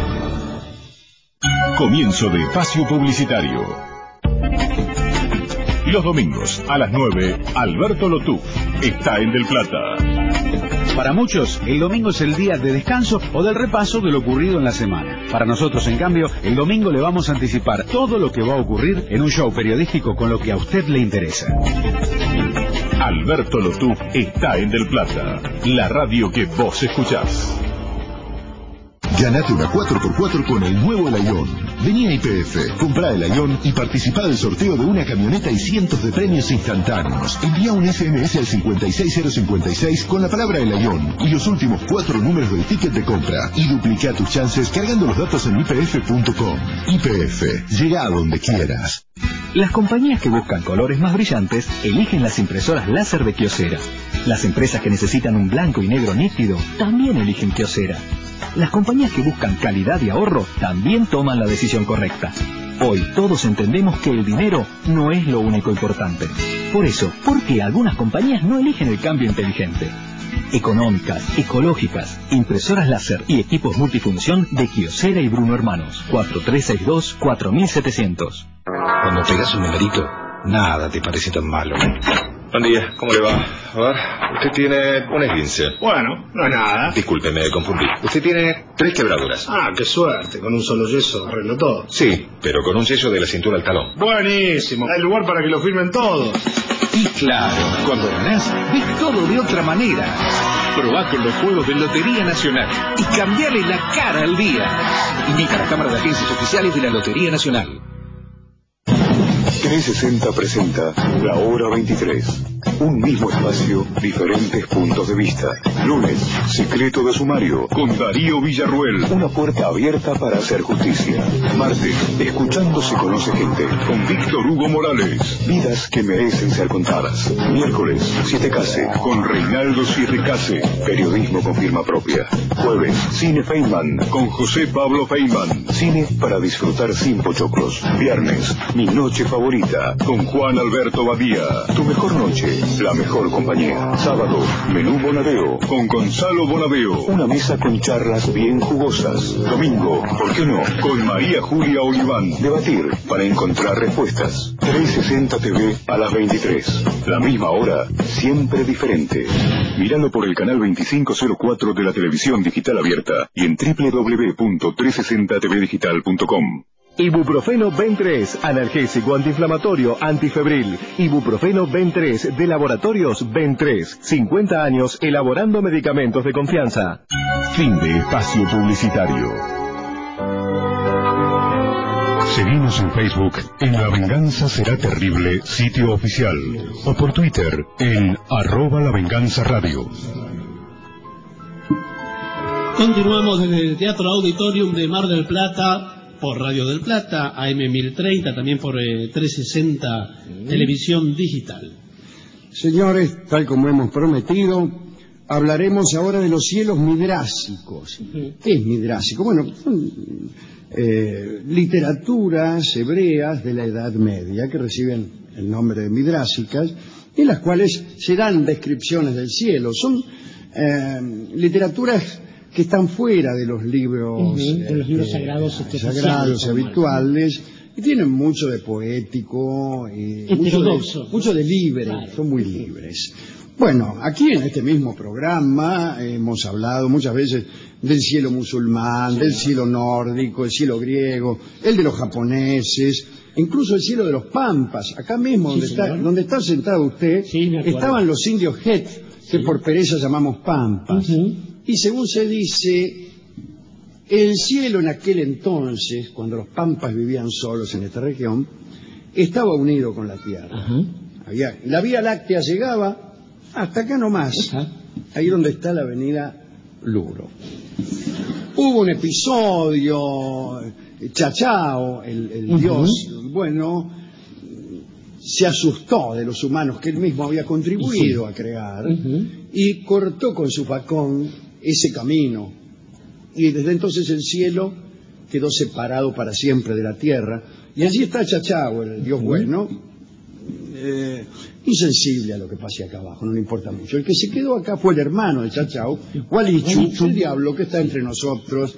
Comienzo de espacio publicitario. Los domingos a las 9, Alberto Lotuf está en Del Plata. Para muchos, el domingo es el día de descanso o del repaso de lo ocurrido en la semana. Para nosotros, en cambio, el domingo le vamos a anticipar todo lo que va a ocurrir en un show periodístico con lo que a usted le interesa. Alberto Lotuf está en Del Plata, la radio que vos escuchás. Ganate una 4x4 con el nuevo Laión. Vení a YPF, comprá el Laión y participá del sorteo de una camioneta y cientos de premios instantáneos. Envía un SMS al 56056 con la palabra Laión y los últimos 4 números del ticket de compra. Y duplica tus chances cargando los datos en ypf.com. YPF, llega a donde quieras. Las compañías que buscan colores más brillantes eligen las impresoras láser de Kyocera. Las empresas que necesitan un blanco y negro nítido también eligen Kyocera. Las compañías que buscan calidad y ahorro también toman la decisión correcta. Hoy todos entendemos que el dinero no es lo único importante. Por eso, ¿por qué algunas compañías no eligen el cambio inteligente? Económicas, ecológicas, impresoras láser y equipos multifunción de Kyocera y Bruno Hermanos. 4362-4700. Cuando pegas un numerito, nada te parece tan malo. Buen día, ¿cómo le va? A ver, usted tiene un esguince. Bueno, no es nada. Disculpe, me confundí. Usted tiene 3 quebraduras. Ah, qué suerte, con un solo yeso arreglo todo. Sí, pero con un yeso de la cintura al talón. Buenísimo, hay lugar para que lo firmen todos. Y claro, cuando ganás, ves todo de otra manera. Probá con los juegos de Lotería Nacional y cambiale la cara al día. Indica a la Cámara de Agencias Oficiales de la Lotería Nacional. 360 presenta La Hora 23. Un mismo espacio, diferentes puntos de vista. Lunes, Secreto de Sumario, con Darío Villarruel. Una puerta abierta para hacer justicia. Martes, Escuchando se conoce gente, con Víctor Hugo Morales. Vidas que merecen ser contadas. Miércoles, Siete Case, con Reinaldo Sierrecase. Periodismo con firma propia. Jueves, Cine Feynman, con José Pablo Feynman. Cine para disfrutar sin pochoclos. Viernes, Mi Noche Favorita, con Juan Alberto Badía. Tu mejor noche La mejor compañía. Sábado, menú Bonadeo con Gonzalo Bonadeo. Una mesa con charlas bien jugosas. Domingo, ¿por qué no? Con María Julia Oliván. Debatir para encontrar respuestas. 360 TV a las 23. La misma hora, siempre diferente. Míralo por el canal 2504 de la televisión digital abierta y en www.360tvdigital.com. Ibuprofeno Ben3, analgésico, antiinflamatorio, antifebril. Ibuprofeno Ben3 de Laboratorios Ben3. 50 años elaborando medicamentos de confianza. Fin de espacio publicitario. Seguimos en Facebook en La Venganza Será Terrible, sitio oficial, o por Twitter en @lavenganzaradio. Continuamos desde el Teatro Auditorium de Mar del Plata, por Radio del Plata, AM 1030, también por 360 Televisión Digital. Señores, tal como hemos prometido, hablaremos ahora de los cielos midrásicos. ¿Qué es midrásico? Bueno, son literaturas hebreas de la Edad Media que reciben el nombre de midrásicas, en las cuales se dan descripciones del cielo. Son literaturas que están fuera de los libros, de los libros sagrados habituales, y tienen mucho de poético y mucho de libre, claro. Son muy libres. Bueno, aquí en este mismo programa hemos hablado muchas veces del cielo musulmán, del cielo nórdico, el cielo griego, el de los japoneses, incluso el cielo de los pampas. Acá mismo, donde está sentado usted, estaban los indios Het, que por pereza llamamos pampas. Y según se dice, el cielo en aquel entonces, cuando los pampas vivían solos en esta región, estaba unido con la tierra. La Vía Láctea llegaba hasta acá nomás, ahí donde está la avenida Luro. Hubo un episodio, Chachao, el dios, bueno, se asustó de los humanos que él mismo había contribuido a crear y cortó con su facón ese camino, y desde entonces el cielo quedó separado para siempre de la tierra, y allí está Chachao, el dios bueno, insensible a lo que pase acá abajo, no le importa mucho. El que se quedó acá fue el hermano de Chachao, Hualichu, el diablo que está entre nosotros,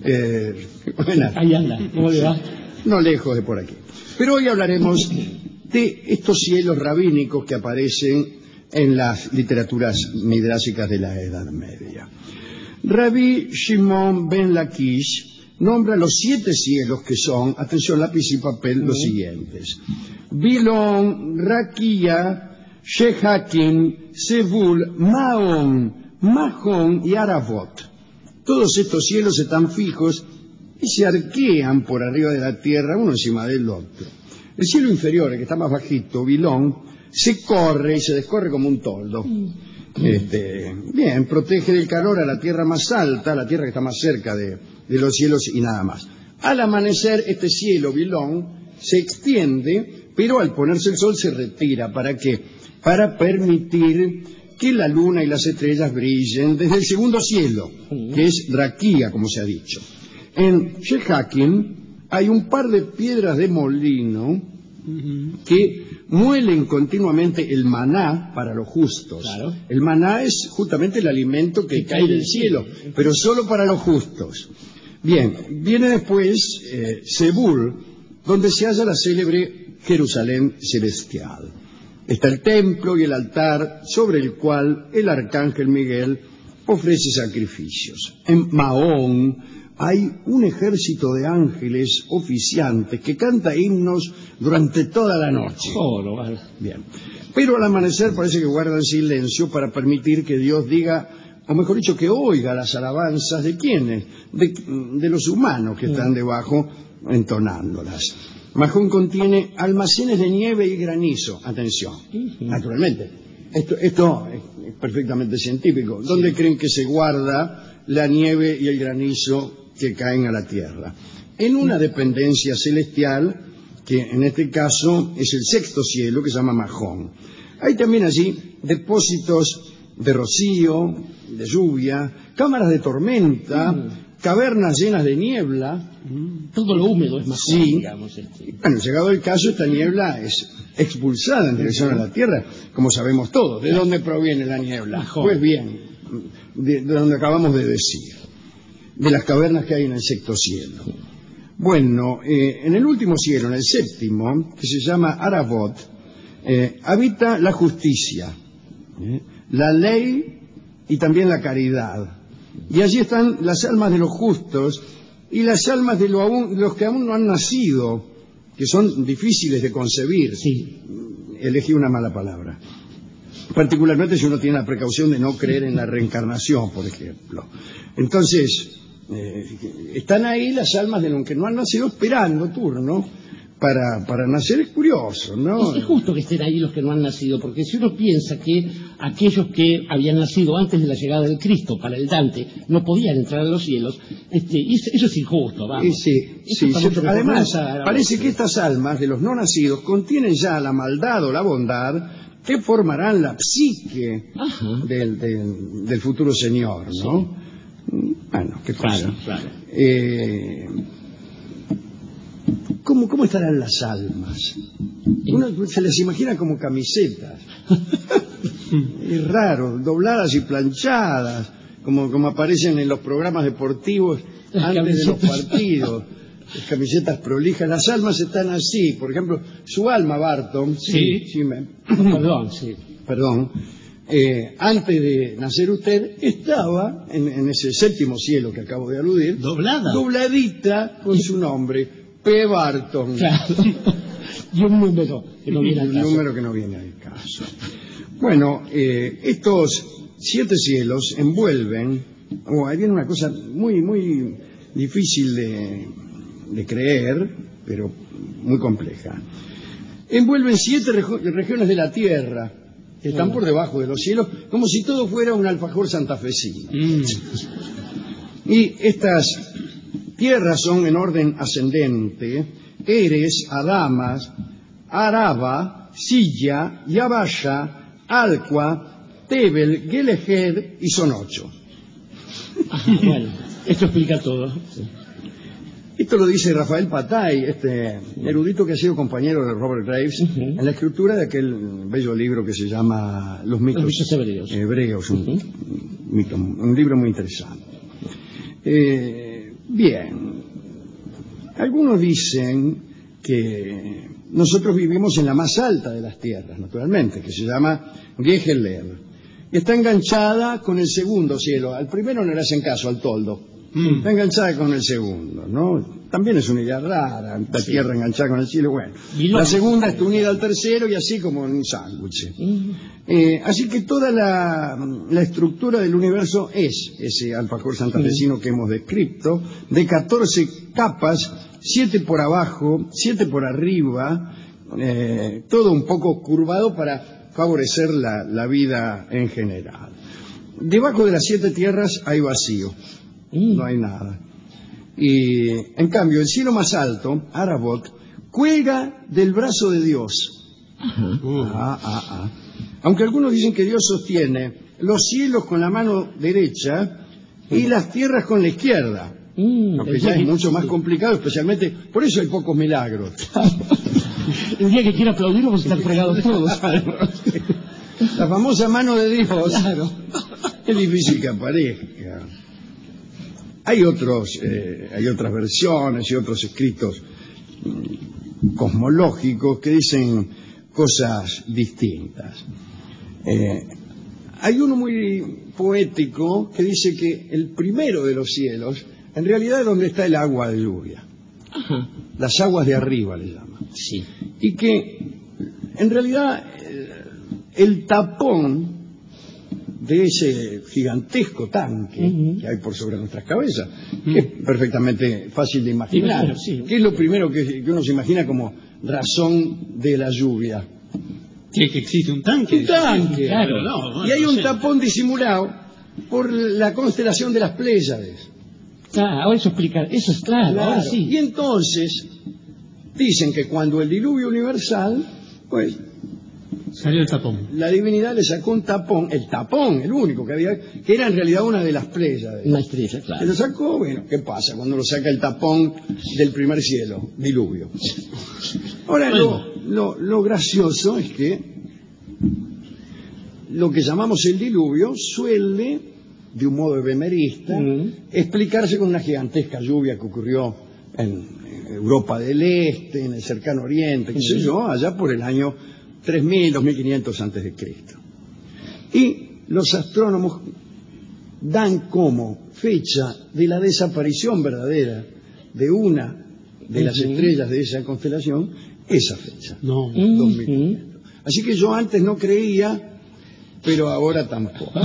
ahí anda, ¿cómo le va? No lejos de por aquí. Pero hoy hablaremos de estos cielos rabínicos que aparecen en las literaturas midrásicas de la Edad Media. Rabbi Shimon ben Lakish nombra los 7 cielos que son, atención, lápiz y papel, los siguientes: Bilón, Raquía, Shehakim, Sebul, Maón, Mahón y Aravot. Todos estos cielos están fijos y se arquean por arriba de la tierra, uno encima del otro. El cielo inferior, el que está más bajito, Bilón, se corre y se descorre como un toldo. Bien, protege del calor a la tierra más alta, la tierra que está más cerca de los cielos y nada más. Al amanecer, este cielo, Bilón, se extiende, pero al ponerse el sol se retira. ¿Para qué? Para permitir que la luna y las estrellas brillen desde el segundo cielo, que es Raquía, como se ha dicho. En Shehakim hay un par de piedras de molino que muelen continuamente el maná para los justos. Claro. El maná es justamente el alimento que cae del cielo, pero solo para los justos. Bien, viene después Sebul, donde se halla la célebre Jerusalén celestial. Está el templo y el altar sobre el cual el arcángel Miguel ofrece sacrificios. En Mahón hay un ejército de ángeles oficiantes que canta himnos durante toda la noche. Bien. Pero al amanecer parece que guardan silencio para permitir que Dios diga, o mejor dicho, que oiga las alabanzas de quienes, de los humanos que están debajo entonándolas. Mahón contiene almacenes de nieve y granizo. Atención, naturalmente. Esto es perfectamente científico. ¿Dónde creen que se guarda la nieve y el granizo que caen a la tierra? En una dependencia celestial, que en este caso es el sexto cielo, que se llama Mahón. Hay también allí depósitos de rocío, de lluvia, cámaras de tormenta, cavernas llenas de niebla. Todo lo húmedo es más sí. digamos. Bueno, llegado el caso, esta niebla es expulsada en dirección a la Tierra, como sabemos todos. ¿De dónde proviene la niebla? Mejor. Pues bien, de donde acabamos de decir, de las cavernas que hay en el sexto cielo. Bueno, en el último cielo, en el séptimo, que se llama Arabot, habita la justicia, la ley y también la caridad. Y allí están las almas de los justos y las almas de los que aún no han nacido, que son difíciles de concebir. Sí. Elegí una mala palabra. Particularmente si uno tiene la precaución de no creer en la reencarnación, por ejemplo. Entonces, están ahí las almas de los que no han nacido esperando turno para nacer. Es curioso, ¿no? Es justo que estén ahí los que no han nacido, porque si uno piensa que aquellos que habían nacido antes de la llegada del Cristo, para el Dante, no podían entrar a los cielos, eso es injusto, vamos. Sí. Además, parece que estas almas de los no nacidos contienen ya la maldad o la bondad que formarán la psique del futuro Señor, ¿no? Sí. Bueno, qué cosa. Claro. ¿Cómo estarán las almas? Uno se las imagina como camisetas. Es raro, dobladas y planchadas, como aparecen en los programas deportivos antes de los partidos. Las camisetas prolijas. Las almas están así. Por ejemplo, su alma, Barton. Perdón. Antes de nacer usted, estaba en ese séptimo cielo que acabo de aludir. Dobladita con su nombre, P. Barton. Claro. Y un número que no viene al caso. Un número que no viene al caso. Bueno, estos 7 cielos envuelven, ahí viene una cosa muy, muy difícil de creer, pero muy compleja. Envuelven 7 regiones de la Tierra, que están por debajo de los cielos, como si todo fuera un alfajor santafesino. Y estas tierras son en orden ascendente: Eres, Adamas, Araba, Silla, Yabasha, Alqua, Tebel, Gelejer, y son 8. Bueno, esto explica todo. Esto lo dice Rafael Patay, este erudito que ha sido compañero de Robert Graves en la escritura de aquel bello libro que se llama Los mitos hebreos, un libro muy interesante. Bien, algunos dicen que nosotros vivimos en la más alta de las tierras, naturalmente, que se llama Geheler, y está enganchada con el segundo cielo. Al primero no le hacen caso, al toldo. Está enganchada con el segundo, ¿no? También es una idea rara, la tierra enganchada con el cielo. Bueno, la segunda está unida al tercero y así como en un sándwich. Así que toda la estructura del universo es ese alfajor santafesino que hemos descrito, de 14 capas, 7 por abajo, 7 por arriba, todo un poco curvado para favorecer la vida en general. Debajo de las 7 tierras hay vacío. No hay nada. Y en cambio, el cielo más alto, Arabot, cuelga del brazo de Dios. Aunque algunos dicen que Dios sostiene los cielos con la mano derecha y las tierras con la izquierda. Lo que ya es mucho más complicado, especialmente, por eso hay pocos milagros. El día que quiera aplaudir vamos a estar fregados todos. La famosa mano de Dios. Claro. Es difícil que aparezca. Hay otras versiones y otros escritos cosmológicos que dicen cosas distintas. Hay uno muy poético que dice que el primero de los cielos en realidad es donde está el agua de lluvia. Las aguas de arriba le llaman. Sí. Y que en realidad el tapón de ese gigantesco tanque que hay por sobre nuestras cabezas, que es perfectamente fácil de imaginar, que es lo primero que uno se imagina como razón de la lluvia. Que existe un tanque. Un tanque, claro. Y hay un tapón disimulado por la constelación de las Pléyades. Ahora eso explica, eso es claro. Ahora sí. Y entonces dicen que cuando el diluvio universal, pues Salió el tapón. La divinidad le sacó un tapón, el único que había, que era en realidad una de las playas. Una estrella, claro. Se lo sacó, bueno, ¿qué pasa cuando lo saca el tapón del primer cielo? Diluvio. Ahora, lo gracioso es que lo que llamamos el diluvio suele, de un modo efemerista, explicarse con una gigantesca lluvia que ocurrió en Europa del Este, en el cercano Oriente, qué sé yo, allá por el año 3000, 2500 antes de Cristo. Y los astrónomos dan como fecha de la desaparición verdadera de una de las estrellas de esa constelación esa fecha. No. 2500. Así que yo antes no creía, pero ahora tampoco.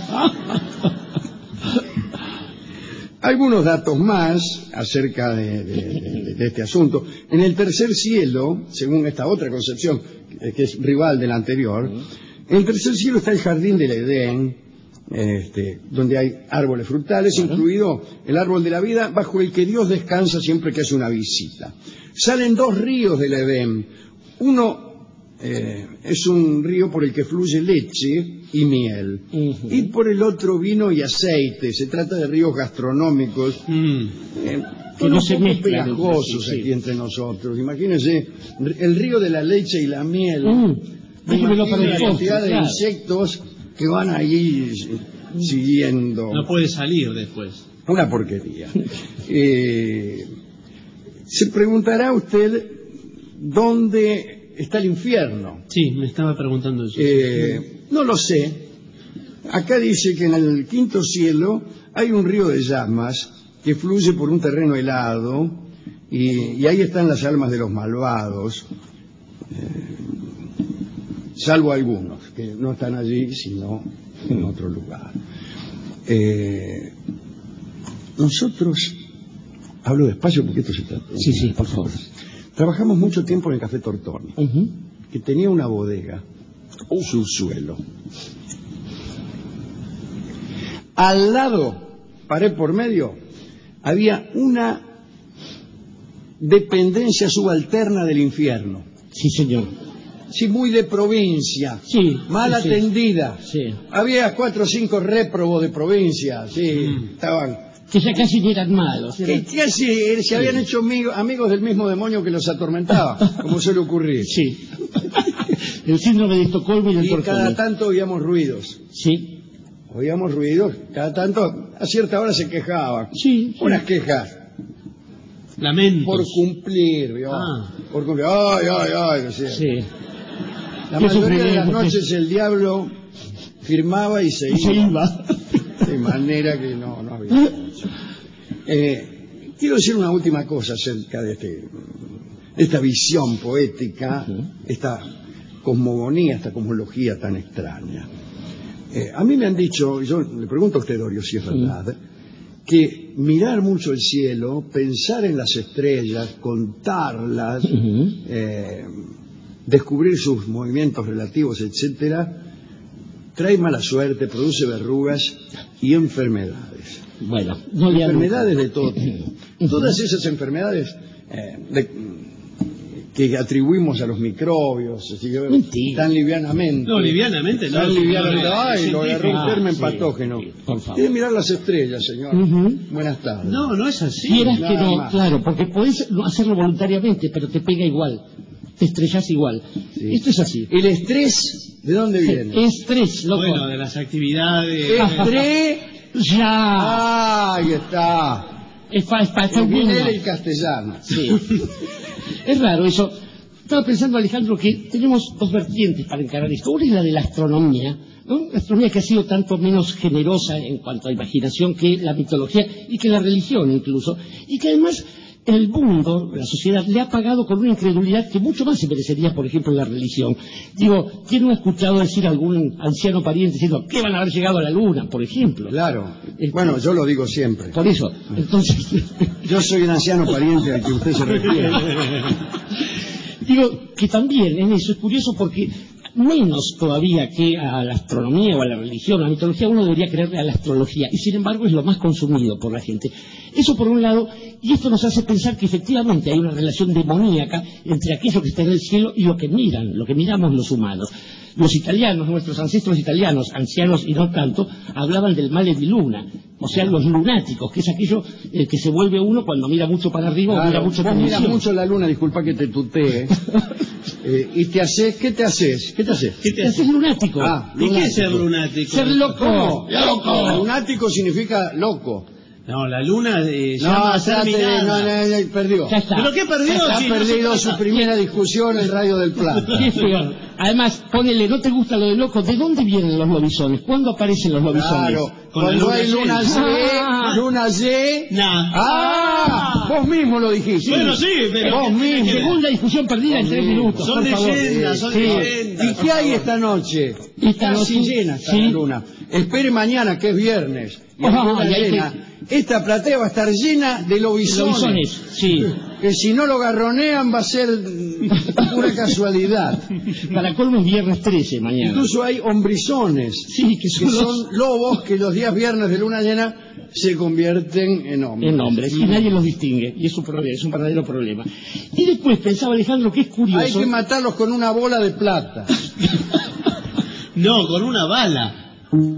Algunos datos más acerca de este asunto. En el tercer cielo, según esta otra concepción, que es rival del anterior, en el tercer cielo está el jardín del Edén, donde hay árboles frutales, incluido el árbol de la vida, bajo el que Dios descansa siempre que hace una visita. Salen dos ríos del Edén. Uno es un río por el que fluye leche y miel, y por el otro vino y aceite. Se trata de ríos gastronómicos que no se mezclan, pegajosos aquí entre nosotros. Imagínense el río de la leche y la miel. La cantidad de insectos que van ahí siguiendo. No puede salir después. Una porquería. Se preguntará usted dónde está el infierno. Sí, me estaba preguntando eso. No lo sé. Acá dice que en el quinto cielo hay un río de llamas que fluye por un terreno helado y ahí están las almas de los malvados, salvo algunos que no están allí sino en otro lugar. Nosotros, hablo despacio porque esto se trata. Sí, por favor. Trabajamos mucho tiempo en el Café Tortoni, que tenía una bodega, un subsuelo. Al lado, pared por medio, había una dependencia subalterna del infierno. Sí, señor. Sí, muy de provincia. Sí. Mal atendida. Sí. Había 4 o 5 réprobos de provincia. Sí, estaban... Que ya casi ni eran malos. Que casi se habían hecho amigos del mismo demonio que los atormentaba, como suele ocurrir. Sí. El síndrome de Estocolmo y el Y cada tanto oíamos ruidos. Sí. Oíamos ruidos, cada tanto, a cierta hora se quejaban. Sí. Unas quejas. Lamentos. Por cumplir, ¿vio? Por cumplir. Ay. Sí. La mayoría de las noches el diablo firmaba y se iba. De manera que no había mucho. Quiero decir una última cosa acerca de esta visión poética, esta cosmogonía, esta cosmología tan extraña. A mí me han dicho, yo le pregunto a usted, Dorio, si es verdad, que mirar mucho el cielo, pensar en las estrellas, contarlas, descubrir sus movimientos relativos, etcétera, trae mala suerte, produce verrugas y enfermedades. Bueno, enfermedades de todo tipo. Todas esas enfermedades que atribuimos a los microbios, tan livianamente. No, livianamente no. Tan livianamente. Ay, lo agarró un germen patógeno. Tiene que mirar las estrellas, señor. Buenas tardes. No es así. Quieras que no, claro, porque podés hacerlo voluntariamente, pero te pega igual. Te estrellas igual. Sí. Esto es así. ¿El estrés de dónde viene? Estrés, loco. Bueno, de las actividades. Estrés. Ya. Ahí está. Es para viene el castellano. Sí. Es raro eso. Estaba pensando, Alejandro, que tenemos dos vertientes para encarar esto. Una es la de la astronomía, ¿no? La astronomía que ha sido tanto menos generosa en cuanto a imaginación que la mitología y que la religión incluso. Y que además el mundo, la sociedad, le ha pagado con una incredulidad que mucho más se merecería, por ejemplo, la religión. Digo, ¿quién no ha escuchado decir a algún anciano pariente diciendo que van a haber llegado a la luna, por ejemplo? Claro. Bueno, yo lo digo siempre. Por eso, entonces... Yo soy un anciano pariente al que usted se refiere. Digo que también en eso es curioso porque menos todavía que a la astronomía o a la religión, a la mitología, uno debería creerle a la astrología y sin embargo es lo más consumido por la gente. Eso por un lado, y esto nos hace pensar que efectivamente hay una relación demoníaca entre aquello que está en el cielo y lo que miramos los humanos. Los italianos, nuestros ancestros italianos, ancianos y no tanto, hablaban del male di luna, o sea, los lunáticos, que es aquello que se vuelve uno cuando mira mucho para arriba o mira mucho televisión. Miras mucho la luna, disculpa que te tutee. Y te haces, ¿qué te haces? Te haces lunático. ¿Y qué es ser lunático? Ser loco. ¿Cómo? ¡Loco! Lunático significa loco. No, la luna no, perdió. Ya está. ¿Pero qué perdió? Ha perdido su primera discusión en Radio del Plata. ¿Qué es peor? Además, ponele, ¿no te gusta lo de loco? ¿De dónde vienen los lobisones? ¿Cuándo aparecen los lobisones? Claro, cuando hay luna vos mismo lo dijiste. Bueno, sí, pero... Vos mismo. Segunda discusión perdida en 3 minutos, Son leyendas, son leyendas. ¿Y qué hay esta noche? Casi llena está la luna. Espere mañana, que es viernes. Y luna llena. Esta platea va a estar llena de lobisones. Sí. Que si no lo garronean va a ser pura casualidad. Para colmo es viernes 13 mañana. Incluso hay hombrizones. Sí, que son lobos que los días viernes de luna llena se convierten en hombres. Y nadie los distingue. Y es un verdadero problema. Y después pensaba Alejandro que es curioso. Hay que matarlos con una bola de plata. No, con una bala.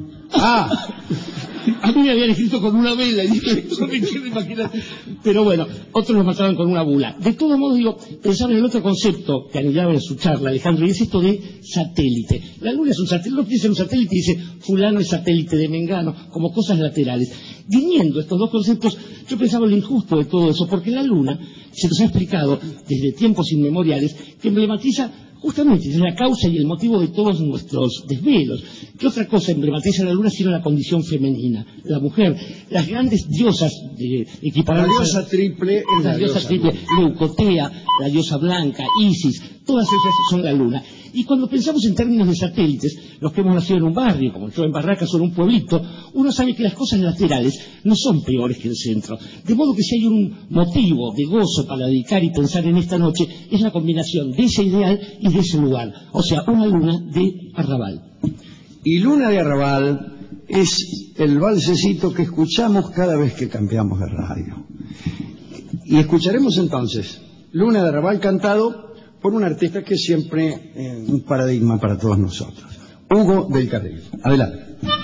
A mí me habían escrito con una vela y dije, no me quiero imaginar. Pero bueno, otros los mataban con una bula. De todos modos, pensaba en el otro concepto que anidaba en su charla, Alejandro, y es esto de satélite. La luna es un satélite, no piensa en un satélite y dice, fulano es satélite de Mengano, como cosas laterales. Viniendo estos dos conceptos, yo pensaba en lo injusto de todo eso, porque la luna, se nos ha explicado desde tiempos inmemoriales, que emblematiza justamente es la causa y el motivo de todos nuestros desvelos. ¿Qué otra cosa emblematiza la luna sino la condición femenina? La mujer, las grandes diosas equiparadas. La diosa triple es la diosa triple, Leucotea, la diosa blanca, Isis, todas esas son la luna. Y cuando pensamos en términos de satélites, los que hemos nacido en un barrio, como yo en Barracas o en un pueblito, uno sabe que las cosas laterales no son peores que el centro. De modo que si hay un motivo de gozo para dedicar y pensar en esta noche, es la combinación de ese ideal y de ese lugar. O sea, una luna de arrabal. Y luna de arrabal es el valsecito que escuchamos cada vez que cambiamos de radio. Y escucharemos entonces Luna de arrabal cantado por un artista que es siempre un paradigma para todos nosotros, Hugo del Carril. Adelante.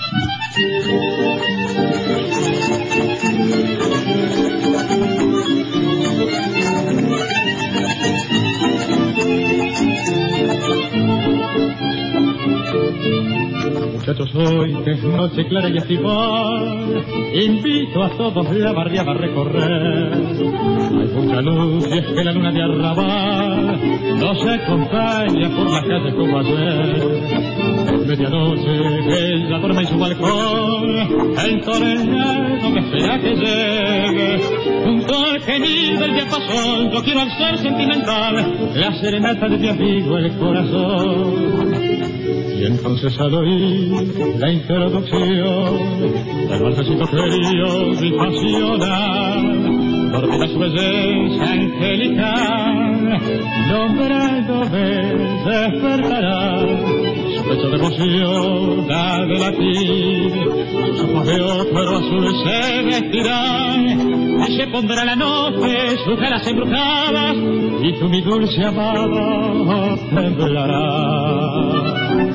Muchachos, hoy que es noche clara y estival, invito a todos la barriada a recorrer. Hay mucha luz y es que la luna de arrabal no se acompaña por las calles como ayer. Es medianoche, ella duerme en su balcón, el torero que espera que llegue. Junto al gemido del diapasón, yo quiero al ser sentimental la serenata de mi amigo el corazón. Y entonces al oír la introducción del valsecito frío y pasional, dormida su belleza angelical, nombrándome despertará, su pecho de emoción ha de latir, sus ojos de oro azul se vestirán, y se pondrá la noche sus caras embrujadas, y tú mi dulce amada temblará.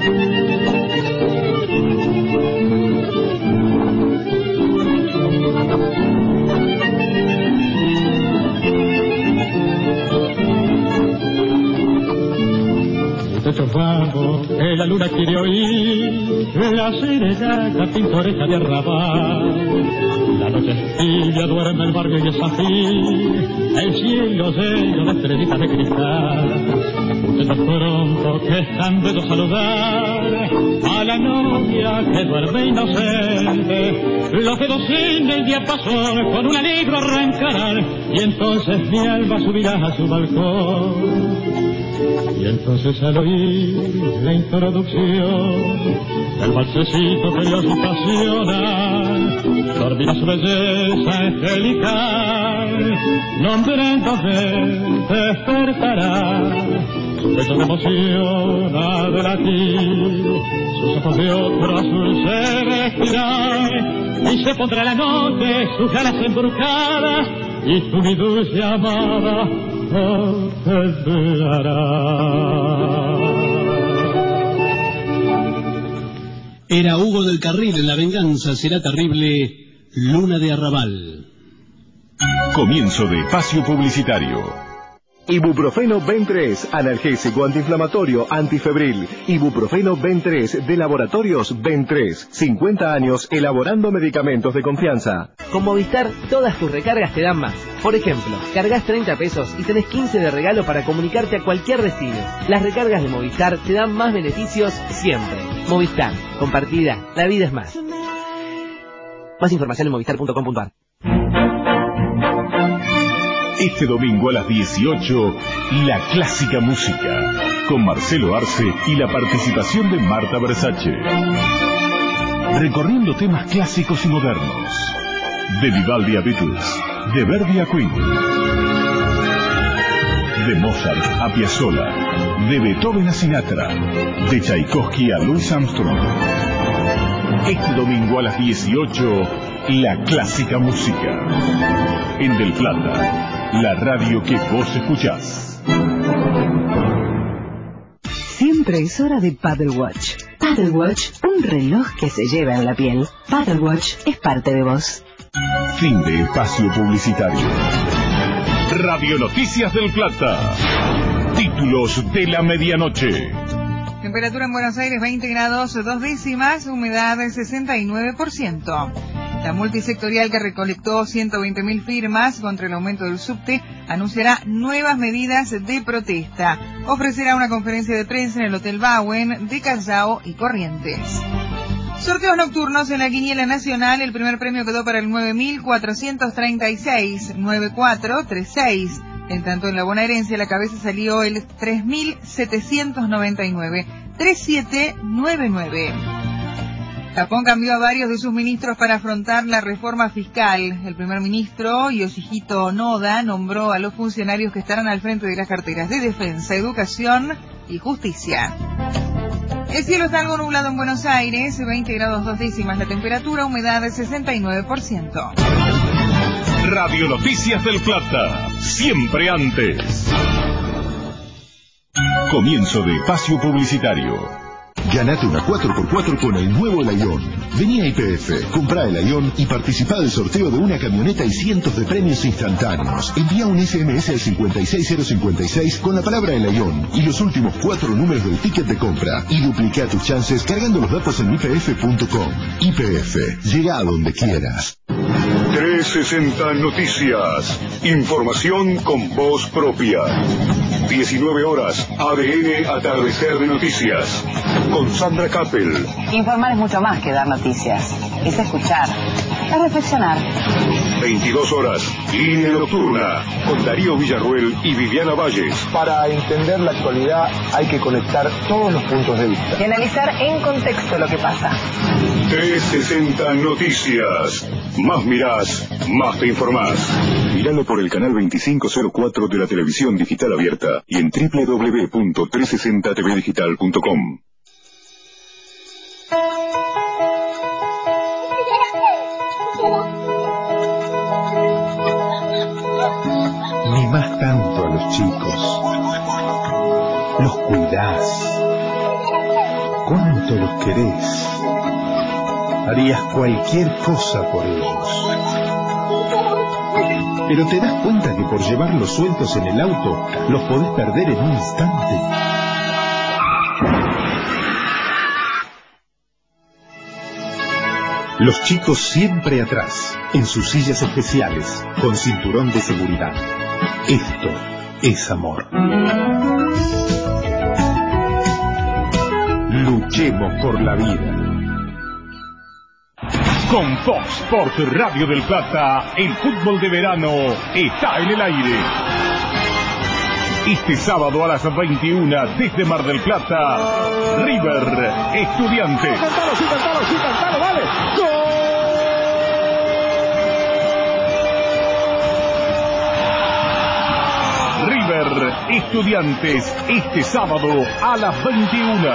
Muchachos, vamos, que la luna quiere oír la serenata pintoresca de arrabal. La noche es tibia, duerme el barrio y es así, el cielo lleno de estrellitas de cristal. Muchachos, pronto que están de saludar a la novia que duerme inocente. Los dedos en el diapasón con un alegro arrancarán, y entonces mi alma subirá a su balcón. Y entonces al oír la introducción del valsecito furioso y pasional, dormirá su belleza angelical, nombrándome despertará, su pecho de emoción ha de latir, sus ojos de otro azul se vestirán, y se pondrá la noche sus caras embrujadas, y tú mi dulce amada temblará. Era Hugo del Carril en La venganza será terrible, Luna de Arrabal. Comienzo de espacio publicitario. Ibuprofeno Ben3, analgésico, antiinflamatorio, antifebril. Ibuprofeno Ben3 de Laboratorios Ben3. 50 años elaborando medicamentos de confianza. Con Movistar, todas tus recargas te dan más. Por ejemplo, cargas 30 pesos y tenés 15 de regalo para comunicarte a cualquier destino. Las recargas de Movistar te dan más beneficios siempre. Movistar, compartida, la vida es más. Más información en movistar.com.ar. Este domingo a las 18, La Clásica Música, con Marcelo Arce y la participación de Marta Versace. Recorriendo temas clásicos y modernos. De Vivaldi a Beatles, de Verdi a Queen. De Mozart a Piazzolla, de Beethoven a Sinatra, de Tchaikovsky a Louis Armstrong. Este domingo a las 18, La Clásica Música. En Del Plata. La radio que vos escuchás. Siempre es hora de Paddle Watch. Paddle Watch, un reloj que se lleva en la piel. Paddle Watch es parte de vos. Fin de espacio publicitario. Radio Noticias del Plata. Títulos de la medianoche. Temperatura en Buenos Aires 20 grados 2 décimas, humedad 69%. La multisectorial que recolectó 120.000 firmas contra el aumento del subte anunciará nuevas medidas de protesta. Ofrecerá una conferencia de prensa en el Hotel Bauen de Callao y Corrientes. Sorteos nocturnos en la Quiniela Nacional. El primer premio quedó para el 9.436, 9436. En tanto, en la bonaerense la cabeza salió el 3.799, 3799. Japón cambió a varios de sus ministros para afrontar la reforma fiscal. El primer ministro, Yoshihito Noda, nombró a los funcionarios que estarán al frente de las carteras de Defensa, Educación y Justicia. El cielo está algo nublado en Buenos Aires, 20 grados 2 décimas la temperatura, humedad de 69%. Radio Noticias del Plata, siempre antes. Comienzo de espacio publicitario. Ganate una 4x4 con el nuevo Laión. Vení a YPF, comprá el Laión y participá del sorteo de una camioneta y cientos de premios instantáneos. Envía un SMS al 56056 con la palabra el Laión y los últimos 4 números del ticket de compra y duplica tus chances cargando los datos en ypf.com. YPF, llega a donde quieras. 360 Noticias. Información con voz propia. 19 horas, ADN Atardecer de Noticias. Con Sandra Kappel. Informar es mucho más que dar noticias. Es escuchar. Es reflexionar. 22 horas, Línea Nocturna. Con Darío Villarruel y Viviana Valles. Para entender la actualidad hay que conectar todos los puntos de vista. Y analizar en contexto lo que pasa. 360 Noticias. Más mirás, más te informás. Míralo por el canal 2504 de la televisión digital abierta y en www.360tvdigital.com. Mimás tanto a los chicos. Los cuidás. ¿Cuánto los querés? Harías cualquier cosa por ellos. Pero te das cuenta que por llevarlos sueltos en el auto, los podés perder en un instante. Los chicos siempre atrás, en sus sillas especiales, con cinturón de seguridad. Esto es amor. Luchemos por la vida. Con Fox Sports Radio del Plata, el fútbol de verano está en el aire. Este sábado a las 21 desde Mar del Plata, River Estudiantes. Cantalo, vale. River Estudiantes, este sábado a las 21.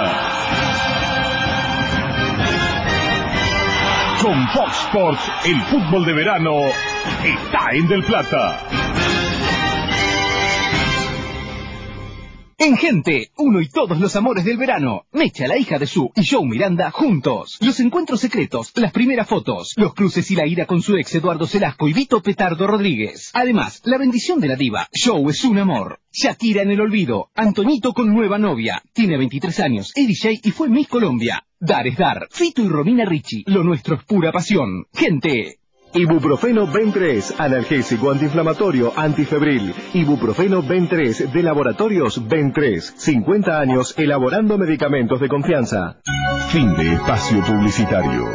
Con Fox Sports, el fútbol de verano está en Del Plata. En Gente, uno y todos los amores del verano. Mecha, la hija de Su, y Joe Miranda juntos. Los encuentros secretos, las primeras fotos, los cruces y la ira con su ex Eduardo Celasco y Vito Petardo Rodríguez. Además, la bendición de la diva. Joe es un amor. Shakira en el olvido. Antonito con nueva novia. Tiene 23 años, es DJ y fue Miss Colombia. Dar es dar. Fito y Romina Ricci. Lo nuestro es pura pasión. Gente. Ibuprofeno Ben3, analgésico antiinflamatorio, antifebril. Ibuprofeno Ben3 de Laboratorios Ben3. 50 años elaborando medicamentos de confianza. Fin de espacio publicitario.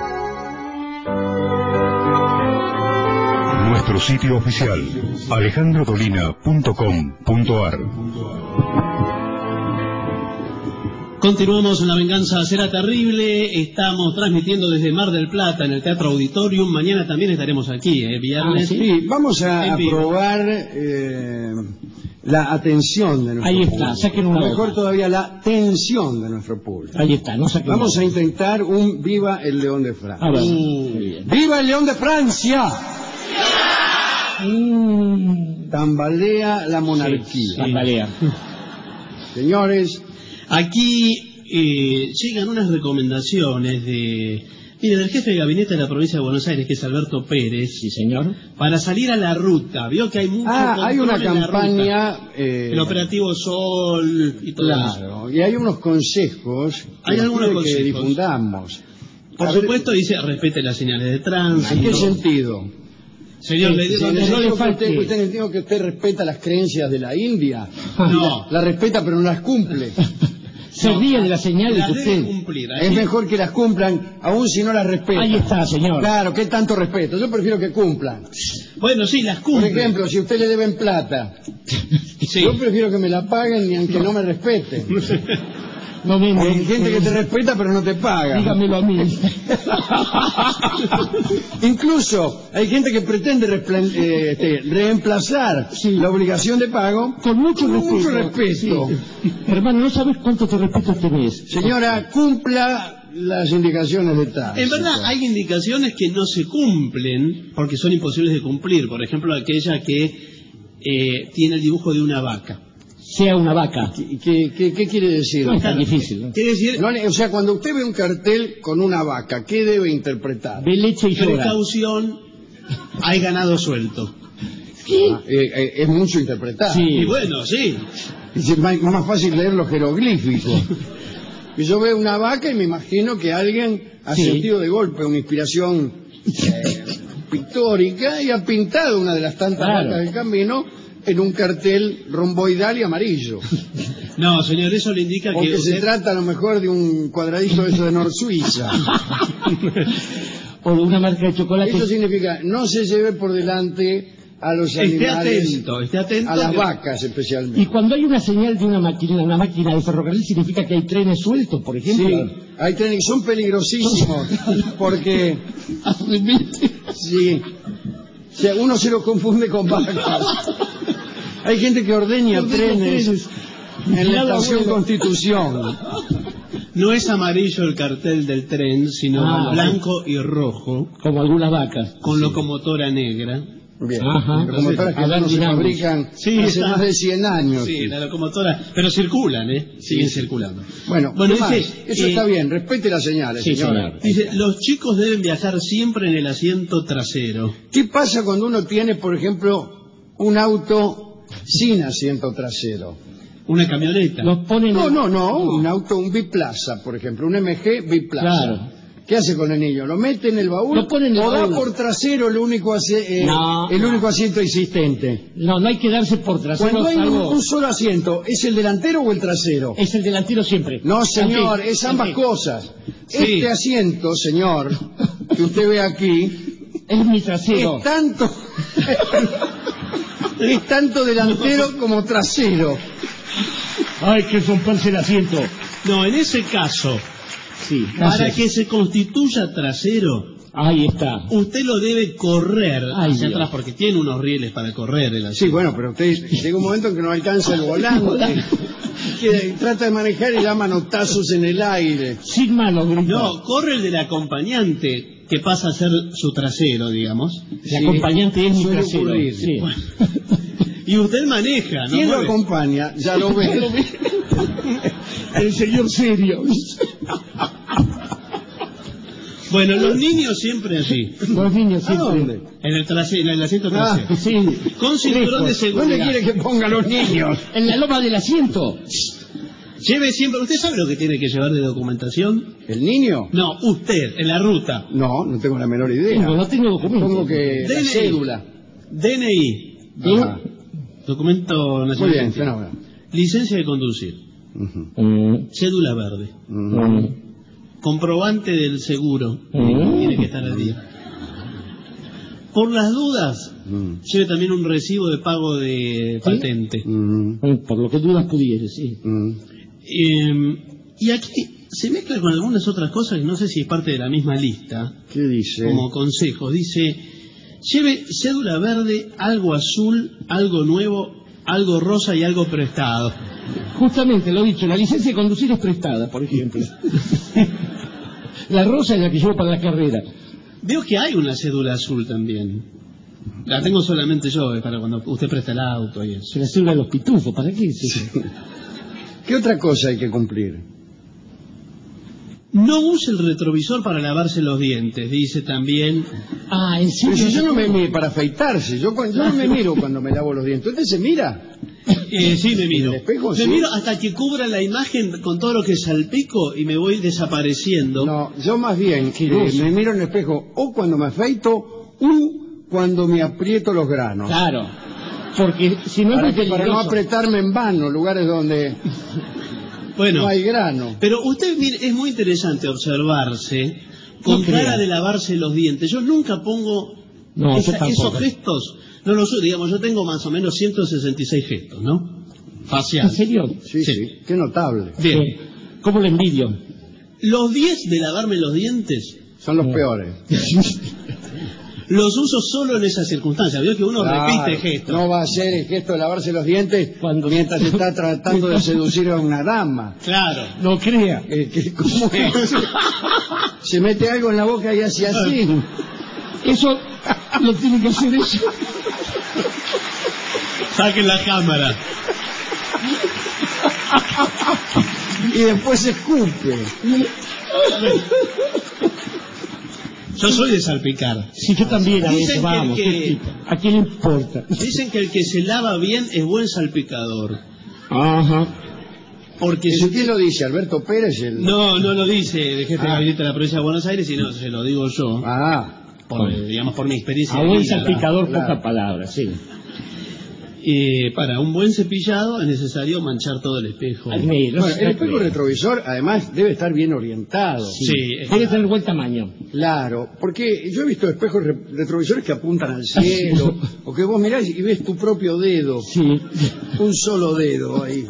Nuestro sitio oficial, alejandrodolina.com.ar. Continuamos en La Venganza Será Terrible. Estamos transmitiendo desde Mar del Plata en el Teatro Auditorium. Mañana también estaremos aquí, viernes. Sí, vamos a probar la atención de nuestro público. Ahí está, saquen una mejor todavía la tensión de nuestro público. Ahí está, no saquen. Vamos a intentar un Viva el León de Francia. ¡Viva el León de Francia! Tambalea la monarquía. Sí, tambalea. Señores, aquí llegan unas recomendaciones del jefe de gabinete de la provincia de Buenos Aires, que es Alberto Pérez. Sí, señor. Para salir a la ruta. Vio que hay mucho hay una campaña. El operativo Sol y todo eso. Claro, y hay unos consejos que difundamos. Por supuesto, dice, respete las señales de tránsito. ¿En qué sentido? Señor, le digo, no le falte. ¿Usted entiende que usted respeta las creencias de la India? No. La respeta, pero no las cumple. Se ríe de las señales que usted. Es mejor que las cumplan, aun si no las respeta. Ahí está, señor. Claro, ¿qué tanto respeto? Yo prefiero que cumplan. Bueno, sí, las cumplen. Por ejemplo, si usted le deben plata, yo prefiero que me la paguen ni aunque no me respeten. Hay gente que te respeta pero no te paga. Dígamelo a mí. Incluso hay gente que pretende reemplazar la obligación de pago con mucho respeto. Sí. Hermano, no sabes cuánto te respeto este mes. Señora, cumpla las indicaciones de tránsito. En verdad hay indicaciones que no se cumplen porque son imposibles de cumplir. Por ejemplo, aquella que tiene el dibujo de una vaca. Sea una vaca. ¿Qué quiere decir? No es tan difícil, ¿no? Quiere decir... o sea, cuando usted ve un cartel con una vaca, ¿qué debe interpretar? Ve leche y llora. Precaución, hay ganado suelto. Es mucho interpretar. Sí. Y bueno, sí. Es más fácil leer los jeroglíficos. Y yo veo una vaca y me imagino que alguien ha sentido de golpe una inspiración pictórica y ha pintado una de las tantas vacas del camino en un cartel romboidal y amarillo. No, señor, eso le indica que se trata a lo mejor de un cuadradito de eso de Nor Suiza. O de una marca de chocolate. Eso significa, no se lleve por delante a los animales, esté atento, a las vacas especialmente. Y cuando hay una señal de una máquina de ferrocarril, significa que hay trenes sueltos, por ejemplo. Sí, hay trenes que son peligrosísimos, porque... Sí. O sea, uno se lo confunde con vacas. Hay gente que ordeña trenes en la estación Constitución. No es amarillo el cartel del tren, sino blanco y rojo. Como algunas vacas. Con locomotora negra. Bien. Locomotoras que ya no se fabrican hace más de 100 años. Sí, la locomotora. Pero circulan, siguen circulando. Bueno, dice, eso está bien, respete las señales, señora. Dice, los chicos deben viajar siempre en el asiento trasero. ¿Qué pasa cuando uno tiene, por ejemplo, un auto sin asiento trasero? ¿Una camioneta? Un auto, un biplaza, por ejemplo, un MG biplaza. Claro. ¿Qué hace con el niño? ¿Lo mete en el baúl o da por trasero el único asiento existente? No hay que darse por trasero. Cuando hay un solo asiento, ¿es el delantero o el trasero? Es el delantero siempre. No, señor, es ambas cosas. Sí. Este asiento, señor, que usted ve aquí... Es mi trasero. Es tanto delantero como trasero. Hay que romperse el asiento. No, en ese caso... Sí, para que se constituya trasero, ahí está. Usted lo debe correr hacia atrás porque tiene unos rieles para correr el asiento. Sí, bueno, pero usted llega un momento en que no alcanza el volante, que trata de manejar y da manotazos en el aire. Sin mano, no, corre el del acompañante que pasa a ser su trasero, digamos. El acompañante es mi trasero. Sí. Bueno. Y usted maneja, ¿no? ¿Quién lo acompaña? Ya lo ve. El señor serio. Bueno, los niños siempre allí. Los niños siempre. En el asiento trasero. Sí. Con cinturón de seguridad. ¿Dónde quiere que ponga los niños? En la loma del asiento. Lleve siempre. ¿Usted sabe lo que tiene que llevar de documentación? ¿El niño? No, usted, en la ruta. No tengo la menor idea. No tengo documento. Pongo que la DNI. cédula. DNI. Ajá. Documento Muy nacional. bien, fenómeno. Licencia de conducir. Cédula verde. Comprobante del seguro. Tiene que estar al día. Por las dudas, lleve también un recibo de pago de patente. Por lo que dudas pudieres, sí. Y aquí se mezcla con algunas otras cosas que no sé si es parte de la misma lista. ¿Qué dice? Como consejo. Dice, lleve cédula verde, algo azul, algo nuevo, algo rosa y algo prestado. Justamente, lo he dicho, la licencia de conducir es prestada, por ejemplo. La rosa es la que llevo para la carrera. Veo que hay una cédula azul también. La tengo solamente yo, para cuando usted presta el auto y eso. Es la cédula de los pitufos, ¿para qué es eso? ¿Qué otra cosa hay que cumplir? No use el retrovisor para lavarse los dientes, dice también. Ah, ¿en serio? Pero si yo no me miro para afeitarse, yo no me miro cuando me lavo los dientes. ¿Usted se mira? Sí, me miro. ¿En el espejo? Me Sí. miro hasta que cubra la imagen con todo lo que salpico y me voy desapareciendo. No, yo más bien me miro en el espejo o cuando me afeito o cuando me aprieto los granos. Claro, porque si no es para no apretarme en vano, lugares donde bueno, no hay grano. Pero usted, mire, es muy interesante observarse con cara de lavarse los dientes. Yo nunca pongo esos gestos. No lo sé, digamos, yo tengo más o menos 166 gestos, ¿no? Facial. ¿En serio? Sí. Qué notable. Bien. ¿Cómo le envidio? Los 10 de lavarme los dientes son los peores. Los uso solo en esas circunstancias. Veo que uno repite gestos. No va a ser el gesto de lavarse los dientes mientras está tratando de seducir a una dama. Claro. No crea. ¿Cómo es? Se mete algo en la boca y hace así. Eso lo tiene que hacer eso. Saquen la cámara. Y después se escupe. Yo soy de salpicar. Sí, yo también a veces, Dicen vamos. ¿A quién le importa? Dicen que el que se lava bien es buen salpicador. Ajá. Porque ¿Quién lo dice? ¿Alberto Pérez? No lo dice de jefe de gabinete de la provincia de Buenos Aires, sino se lo digo yo. Digamos, por mi experiencia. A buen salpicador, pocas palabras, sí. Para un buen cepillado es necesario manchar todo el espejo. El espejo retrovisor, además, debe estar bien orientado. Sí, debe tener buen tamaño. Claro, porque yo he visto espejos retrovisores que apuntan al cielo, o que vos mirás y ves tu propio dedo. Sí. Un solo dedo ahí.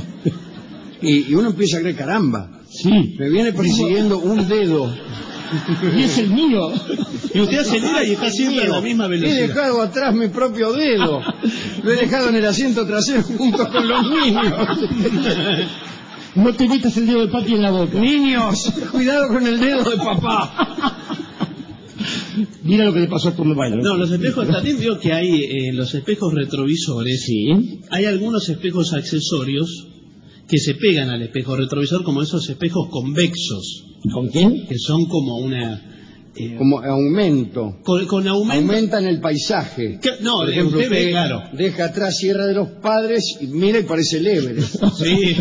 Y uno empieza a creer, caramba. Sí. Me viene persiguiendo un dedo. Y es el mío. Y usted acelera y está siempre a la misma velocidad. He dejado atrás mi propio dedo. Lo he dejado en el asiento trasero junto con los niños. No te metas el dedo de papi en la boca. Niños, cuidado con el dedo de papá. Mira lo que le pasó a Tom Bailey. No, los espejos, también veo que hay en los espejos retrovisores. Sí. Hay algunos espejos accesorios que se pegan al espejo retrovisor, como esos espejos convexos. ¿Con quién? Que son como una... como aumento. Con aumento. Aumentan el paisaje. No, por ejemplo, usted ve, claro. Deja atrás Sierra de los Padres y mira y parece el Everest. Sí.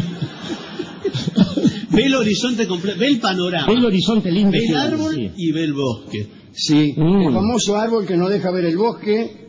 Ve el horizonte completo, ve el panorama. Ve el horizonte lindo. Ve el árbol y ve el bosque. Sí, el famoso árbol que no deja ver el bosque.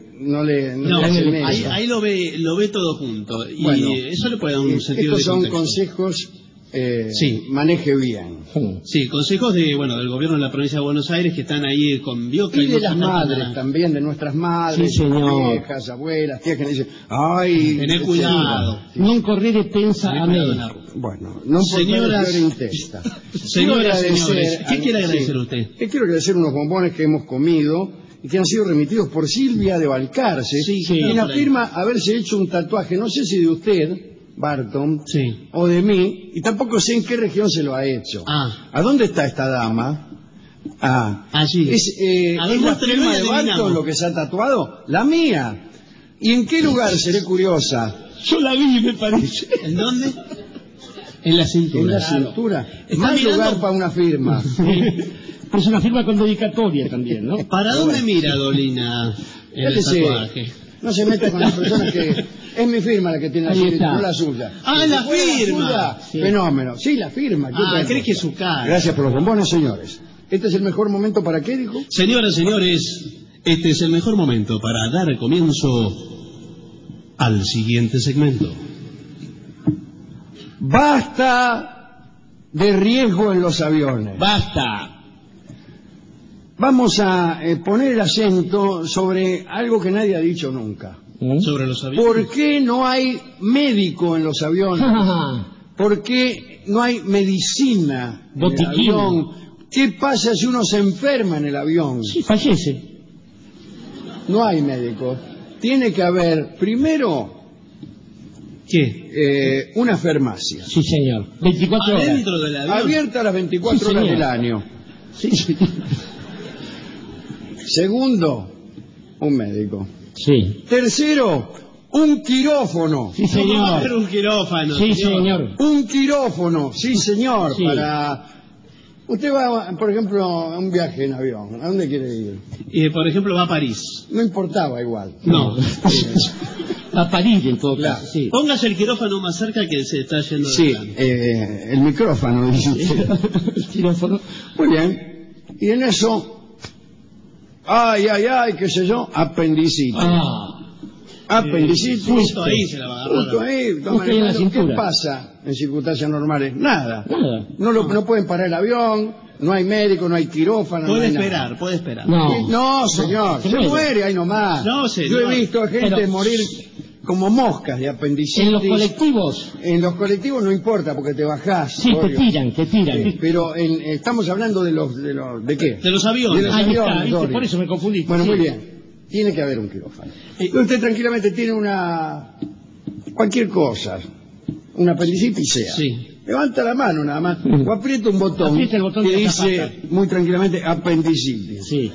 Ahí lo ve todo junto. Y bueno, eso le puede dar un sentido estos de son contexto. consejos. Maneje bien. Sí, consejos del gobierno de la provincia de Buenos Aires que están ahí con y de las madres también, de nuestras madres, viejas, abuelas, tías que dicen, ay, tené cuidado. Non correre pensa a me. Bueno, no señoras, intesta. Señoras, señores, ¿qué quiere agradecer usted? Quiero agradecer unos bombones que hemos comido y que han sido remitidos por Silvia de Balcarce, quien afirma haberse hecho un tatuaje, no sé si de usted, Barton, o de mí, y tampoco sé en qué región se lo ha hecho. ¿A dónde está esta dama? Allí. ¿Es la firma de Barton lo que se ha tatuado? La mía. ¿Y en qué lugar? Seré curiosa. Yo la vi, me parece. ¿En dónde? En la cintura. En la Claro. cintura. Está Más mirando- lugar para una firma. Es una firma con dedicatoria también, ¿no? ¿Para dónde mira Dolina en el Fíjese, tatuaje? no se meta con las personas que... Es mi firma la que tiene la Ahí suya, está. no la suya. Ah, Si la fuera firma. suya, Sí. Fenómeno. Sí, la firma. ¿qué Ah, otra ¿crees que cosa? su cara? Gracias por los bombones, señores. ¿Este es el mejor momento para qué, dijo? Señoras, señores, este es el mejor momento para dar comienzo al siguiente segmento. Basta de riesgo en los aviones. ¡Basta! Vamos a poner el acento sobre algo que nadie ha dicho nunca. Sobre los aviones. ¿Por qué no hay médico en los aviones? ¿Por qué no hay medicina en el Botiquín. avión? ¿Qué pasa si uno se enferma en el avión? Sí, fallece. No hay médico. Tiene que haber, primero, ¿Qué? una farmacia. Sí, señor. 24 horas. Adentro del avión. Abierta las 24 Sí, horas señor. del año. Sí, sí. Segundo, un médico. Sí. Tercero, un quirófano. Sí, ¿Cómo va a haber señor. un quirófano? Sí, señor. Un quirófano, sí señor, Sí. para... Usted va, por ejemplo, a un viaje en avión. ¿A dónde quiere ir? Por ejemplo, va a París. No importaba igual. No. A París, en todo Claro. caso, sí. Póngase el quirófano más cerca que se está yendo de Sí, plano. el micrófono, dice usted. El quirófano. Muy bien. Y en eso, ay, qué sé yo, apendicitis. Apendicitis. Justo ahí se la va a agarrar. Justo ahí, Justo ahí en la ¿qué cintura. pasa en circunstancias normales? Nada. Nada. No pueden parar el avión, no hay médico, no hay quirófano. Puede no hay nada. esperar, puede esperar. No. No, señor, se se muere. muere ahí nomás. No, Yo señor. he visto a gente Pero- morir como moscas de apendicitis. En los colectivos. En los colectivos no importa porque te bajás. Sí, te obvio. tiran, te tiran. Sí, pero estamos hablando de ¿de qué? De los aviones. De los Ahí está, aviones, ¿viste? Doris. Por eso me confundí. Bueno, Sí. muy bien. Tiene que haber un quirófano. Usted tranquilamente tiene cualquier cosa, una apendicitis sea. Sí. Levanta la mano nada más, o aprieta un botón, Aprieta el botón que de la dice zapata. muy tranquilamente apendicitis. Sí.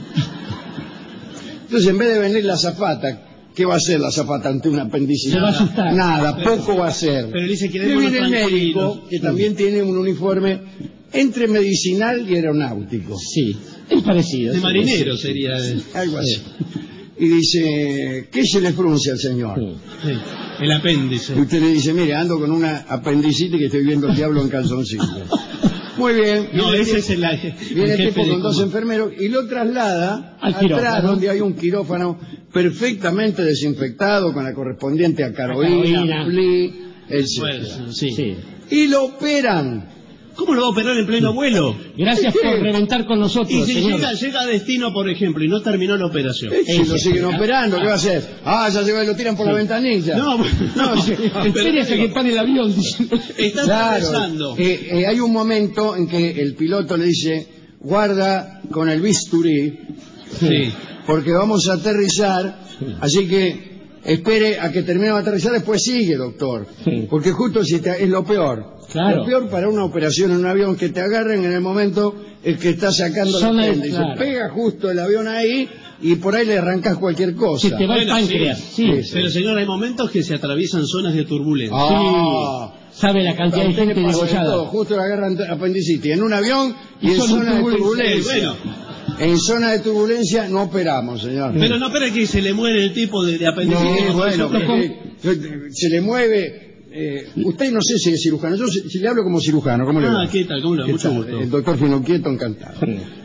Entonces, en vez de venir la azafata, ¿qué va a hacer la azafata ante una apendicitis? Se va a asustar. Nada, poco va a hacer. Pero dice que Y viene el médico, que también tiene un uniforme entre medicinal y aeronáutico. Sí. Es parecido. De sí. marinero sería. Algo así. Y dice, ¿qué se le frunce al señor? Sí, el apéndice. Y usted le dice, mire, ando con una apendicitis que estoy viendo el diablo en calzoncillos. Muy bien. No, Viene ese es el Viene el jefe tipo de con dos coma. enfermeros y lo traslada Al atrás quirófano. donde hay un quirófano perfectamente desinfectado con la correspondiente acaroína, Acaroína. pli, etc. Bueno, sí. Sí. Y lo operan. ¿Cómo lo va a operar en pleno vuelo? Gracias por reventar con Y nosotros, si señor. llega a destino, por ejemplo, y no terminó la operación. Si lo siguen operando, ¿qué va a hacer? Ah, ya se lo tiran por la ventanilla. No, Espérese a que pare el avión. Está Claro, atravesando. hay un momento en que el piloto le dice, guarda con el bisturí, Sí. porque vamos a aterrizar, así que espere a que terminemos de aterrizar, después sigue, doctor. Sí. Porque justo es lo peor. Claro. Lo peor para una operación en un avión que te agarren en el momento en que está sacando la Zona de- apéndice. claro. Pega justo el avión ahí y por ahí le arrancas cualquier cosa. Se te va el Bueno, páncreas. sí. Sí. Pero señor, hay momentos que se atraviesan zonas de turbulencia. Ah. Sabe la cantidad A de usted le gente pasa de todo, degollada. justo le agarran apendicitis en un avión y Y en son zona de turbulencia. turbulencia. Bueno. En zona de turbulencia no operamos, señor. Pero no espera que se le muere el tipo de apendicitis. Sí, bueno, Nosotros- se le mueve. Usted no sé si es cirujano. Yo si le hablo como cirujano, ¿cómo le va? Ah, ¿qué tal? ¿Cómo le va? ¿Qué Mucho tal? gusto. El doctor Finoquieto, encantado.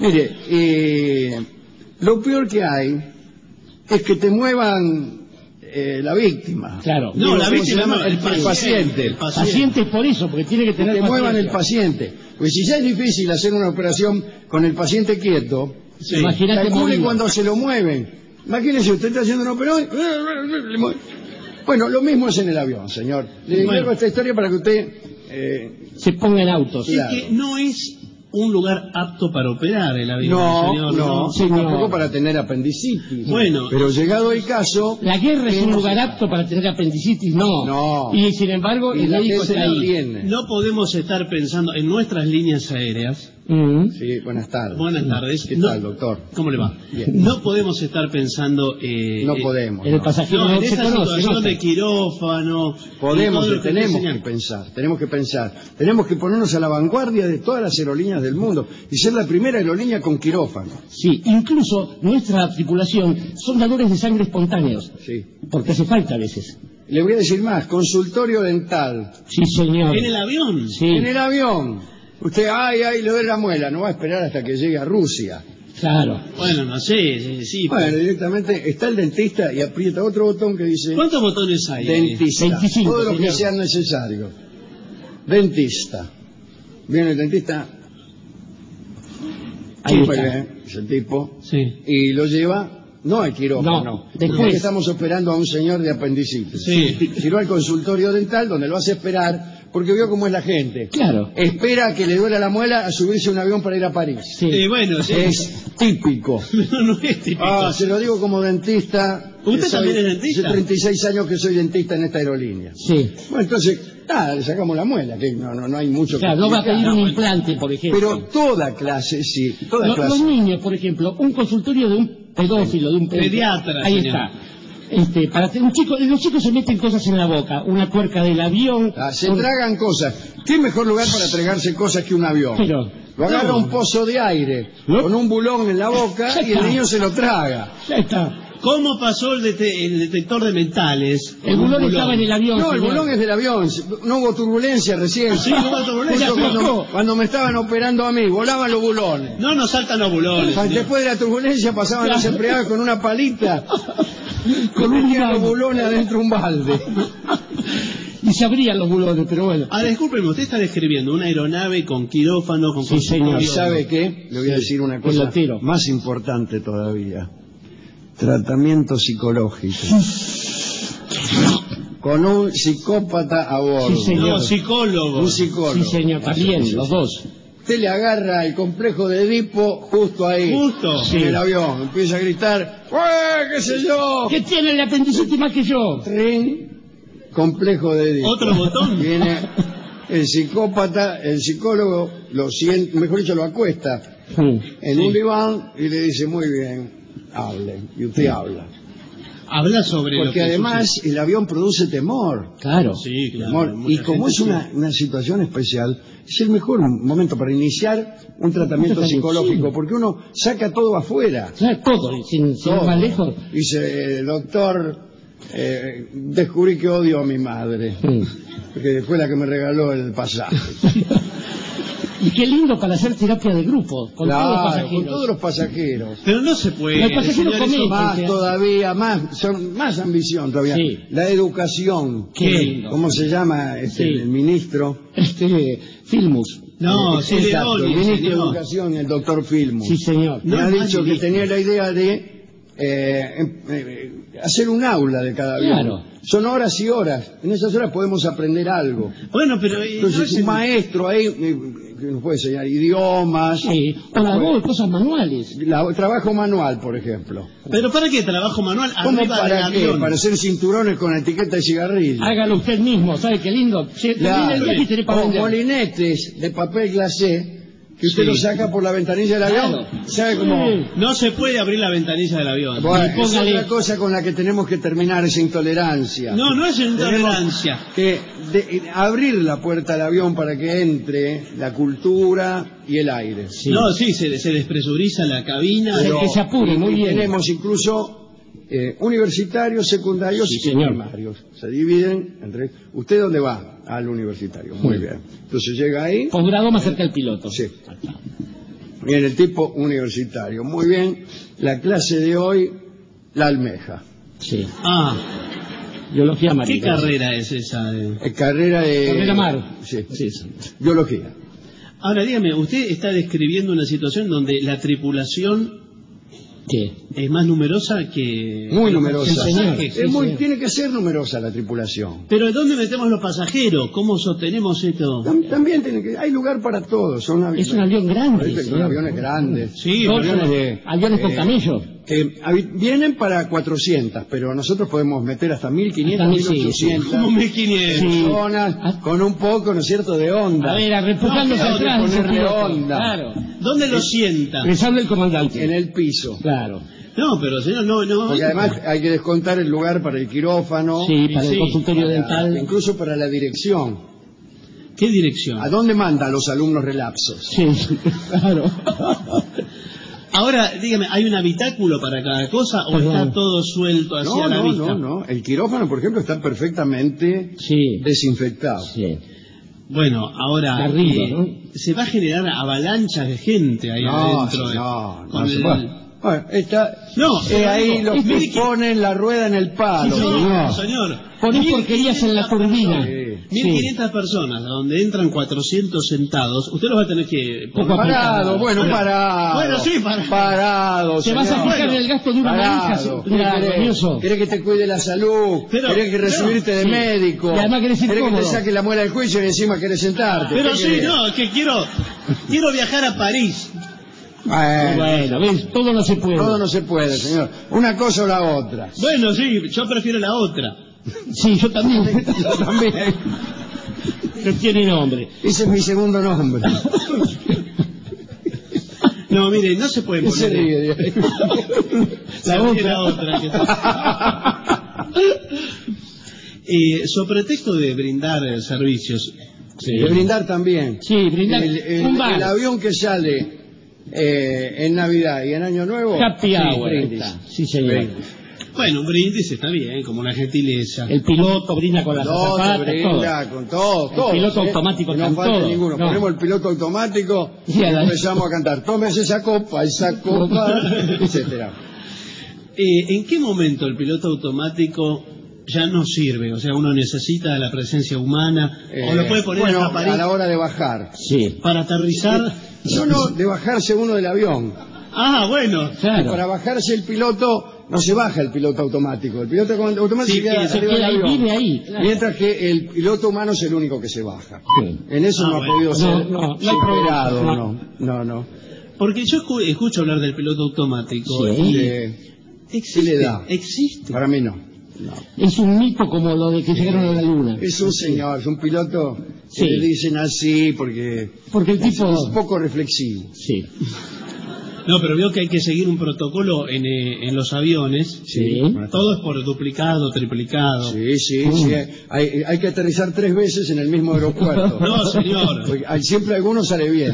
Mire, lo peor que hay es que te muevan la víctima. Claro. No, la ¿cómo se víctima llama? no, el paciente. El Paciente es por eso, porque tiene que Que tener te muevan el paciencia. paciente. Pues si ya es difícil hacer una operación con el paciente quieto, Sí. Imagínate calcule movido. cuando se lo mueven. Imagínese, usted está haciendo una operación. Bueno, lo mismo es en el avión, señor. Le digo Bueno. esta historia para que usted... Se ponga en autos. Es Claro. que no es un lugar apto para operar el avión, No, señor. no, señor. tampoco para tener apendicitis. Bueno. Pero llegado el caso... La guerra es un lugar apto para tener apendicitis, no. No. Y sin embargo, Y el la médico gente está la ahí. tiene. No podemos estar pensando en nuestras líneas aéreas. Sí, buenas tardes. Buenas tardes. ¿Qué tal, doctor? ¿Cómo le va? Bien. No podemos estar pensando... no podemos. En el pasajero en no se esa conoce, situación no. de quirófano... Podemos, y todo lo que tenemos enseñan. que pensar. Tenemos que ponernos a la vanguardia de todas las aerolíneas del mundo y ser la primera aerolínea con quirófano. Sí, incluso nuestra tripulación son dadores de sangre espontáneos. Sí. Porque hace falta a veces. Le voy a decir más, consultorio dental. Sí, señor. ¿En el avión? Sí. En el avión. Usted, le duele la muela, no va a esperar hasta que llegue a Rusia. Claro. Bueno, no sé, sí. Bueno, directamente está el dentista y aprieta otro botón que dice... ¿Cuántos botones hay? Dentista. 25, todo lo que señor. sea necesario. Dentista. Viene el dentista. Ahí Muy está. bien, es el tipo. Sí. Y lo lleva, no al quirófano. No, Porque después. estamos operando a un señor de apendicitis. Sí. Sino al consultorio dental donde lo hace esperar, porque vio cómo es la gente. Claro. Espera que le duela la muela a subirse a un avión para ir a París. Sí. Bueno, sí. Es típico. No es típico. Se lo digo como dentista. ¿Usted que soy- también es dentista? Hace 36 años que soy dentista en esta aerolínea. Sí. Bueno, entonces, le sacamos la muela, que no hay mucho Claro, que no va a explicar. pedir un implante, por ejemplo. Pero toda clase, sí, toda Los clase. niños, por ejemplo, un consultorio de un pedófilo, de un Pediatra, Ahí señor. está. Para un chico, los chicos se meten cosas en la boca, una tuerca del avión. Se tragan cosas. ¿Qué mejor lugar para tragarse cosas que un avión? Pero, lo agarra no. un pozo de aire con un bulón en la boca Ya y el está. niño se lo traga. Ya está. ¿Cómo pasó el detector de mentales? El bulón estaba en el avión. No, el señor. bulón es del avión. No hubo turbulencia recién. Sí, no hubo turbulencia. Justo cuando me estaban operando a mí, volaban los bulones. No nos saltan los bulones. Después de la turbulencia pasaban los empleados con una palita, Con un metían los imán. bulones adentro de un balde. Y se abrían los bulones, pero bueno. Ah, discúlpeme, usted está describiendo una aeronave con quirófano, con Sí, señor. ¿Y consultorio. sabe qué? Le voy a decir una cosa Pelotero. más importante todavía. Tratamiento psicológico. Con un psicópata a bordo. Sí, señor. No, psicólogo. Un psicólogo. Sí, señor, también, Sí, los sí. dos. Usted le agarra el complejo de Edipo justo ahí. Justo. En Sí. el avión. Empieza a gritar, ¡qué sé yo! ¿Qué tiene el apendicitis más que yo? Trin, complejo de Edipo. ¿Otro botón? Viene el psicópata, el psicólogo, lo siente, mejor dicho, lo acuesta en un diván y le dice, muy bien, hable. Y usted habla. Habla sobre lo Porque que además sucede. el avión produce temor. Claro. Sí, claro. Temor. Y Mucha como gente es una situación especial, es el mejor momento para iniciar un tratamiento psicológico, sí. porque uno saca todo afuera. Claro, todo, sin ir Todo. más lejos. Dice, doctor, descubrí que odio a mi madre, porque fue la que me regaló el pasaje. Y qué lindo para hacer terapia de grupo, con todos los Claro, pasajeros. con todos los pasajeros. Pero no se puede. Los pasajeros señor, eso cometen. va- Más todavía, más ambición todavía. Sí. La educación. Qué lindo. ¿Cómo se llama Sí. el ministro? Filmus. No, sí, Exacto, el Leoni, ministro de señor. Educación, el doctor Filmus. Sí, señor. Me No ha es más dicho que ministro. tenía la idea de hacer un aula de cada avión. Claro. Son horas y horas. En esas horas podemos aprender algo. Bueno, pero... Entonces, no es- un maestro ahí que nos puede enseñar idiomas. Sí, o la voz, cosas manuales. Trabajo manual, por ejemplo. ¿Pero para qué trabajo manual ¿Cómo arriba del para qué? avión? Para hacer cinturones con etiqueta de cigarrillo. Hágalo usted mismo, ¿sabe qué lindo? Se termina el viaje y tiene para O vender. molinetes de papel glacé que usted Sí. lo saca por la ventanilla del avión. Claro. ¿Sabe cómo? Sí. No se puede abrir la ventanilla del avión. Bueno, Y es póngale- otra cosa con la que tenemos que terminar esa intolerancia. No, no es Tenemos intolerancia. que abrir la puerta del avión para que entre la cultura y el aire. No, sí, se despresuriza la cabina. Pero- que se apure, muy y bien. Tenemos incluso universitarios, secundarios Sí, y señor. primarios. Se dividen entre... ¿Usted dónde va? Al universitario. Muy bien. Entonces llega ahí. Posgrado más cerca del piloto. Sí. Bien, el tipo universitario. Muy bien. La clase de hoy, la almeja. Sí. Ah, Biología ¿qué marina. carrera es esa? Carrera de... Carrera mar. Sí. Sí. Biología. Ahora, dígame, usted está describiendo una situación donde la tripulación ¿Qué? es más numerosa que... Muy los numerosa. pasajeros. Es muy, tiene que ser numerosa la tripulación. Pero ¿dónde metemos los pasajeros? ¿Cómo sostenemos esto? También tiene que... Hay lugar para todos. Es un avión grande, Son señor. aviones grandes. Sí, Dos aviones de- aviones con camello. Que vienen para 400, pero nosotros podemos meter hasta 1500, 1800 ¿Cómo 1500? personas con un poco, ¿no es cierto?, de onda. A ver, repujándose atrás. Ponerle onda. Claro. ¿Dónde lo sienta? Pensando el comandante. En el piso. Claro. No, pero señor, no. Porque además hay que descontar el lugar para el quirófano. Sí, para el consultorio dental. Incluso para la dirección. ¿Qué dirección? ¿A dónde mandan los alumnos relapsos? Sí, claro. Ahora, dígame, ¿hay un habitáculo para cada cosa o está todo suelto hacia la vista? No. El quirófano, por ejemplo, está perfectamente desinfectado. Sí. Bueno, ahora, arriba, ¿no? ¿se va a generar avalanchas de gente ahí adentro? Bueno, ahí los que ponen la rueda en el palo. Sí, señor. Ponen porquerías en la turbina. 1500 personas, a donde entran 400 sentados, usted los va a tener que... Parado. Bueno, sí, parado. Parado, ¿Te vas a fijar en el gasto de una manija? ¿Querés que te cuide la salud? ¿Querés que recibirte de médico? Y además querés que te saque la muela del juicio y encima querés sentarte? Pero sí, es que quiero viajar a París. Bueno, ¿ves? Todo no se puede. Todo no se puede, señor. Una cosa o la otra. Bueno, sí, yo prefiero la otra. Sí, yo también. No tiene nombre. Ese es mi segundo nombre. No, mire, no se puede poner. La otra. So pretexto de brindar servicios. Sí. De brindar también. Sí, brindar. El avión que sale en Navidad y en Año Nuevo. Happy Hour. Sí, señor. Bueno, un brindis está bien, como una gentileza. El piloto brinda con las zapatas, brinda con todo. El piloto automático no falta todo. ninguno. No. Ponemos el piloto automático y empezamos a cantar. Tomes esa copa, etcétera. ¿En qué momento el piloto automático ya no sirve? O sea, uno necesita la presencia humana. ¿O lo puede poner a la hora de bajar? Sí. ¿Para aterrizar? De bajarse uno del avión. Ah, bueno. Claro. Para bajarse el piloto... No se baja el piloto automático. El piloto automático se queda arriba del avión. Vive ahí, claro. Mientras que el piloto humano es el único que se baja. Sí. En eso no ha podido ser superado. No. Porque yo escucho hablar del piloto automático. ¿Existe? Para mí no. Es un mito como lo de que llegaron a la luna. Es un señor, es un piloto que le dicen así porque el tipo es un poco reflexivo. Sí. No, pero veo que hay que seguir un protocolo en los aviones. Sí. Todo es por duplicado, triplicado. Sí. Hay que aterrizar 3 veces en el mismo aeropuerto. No, señor. Porque siempre alguno sale bien.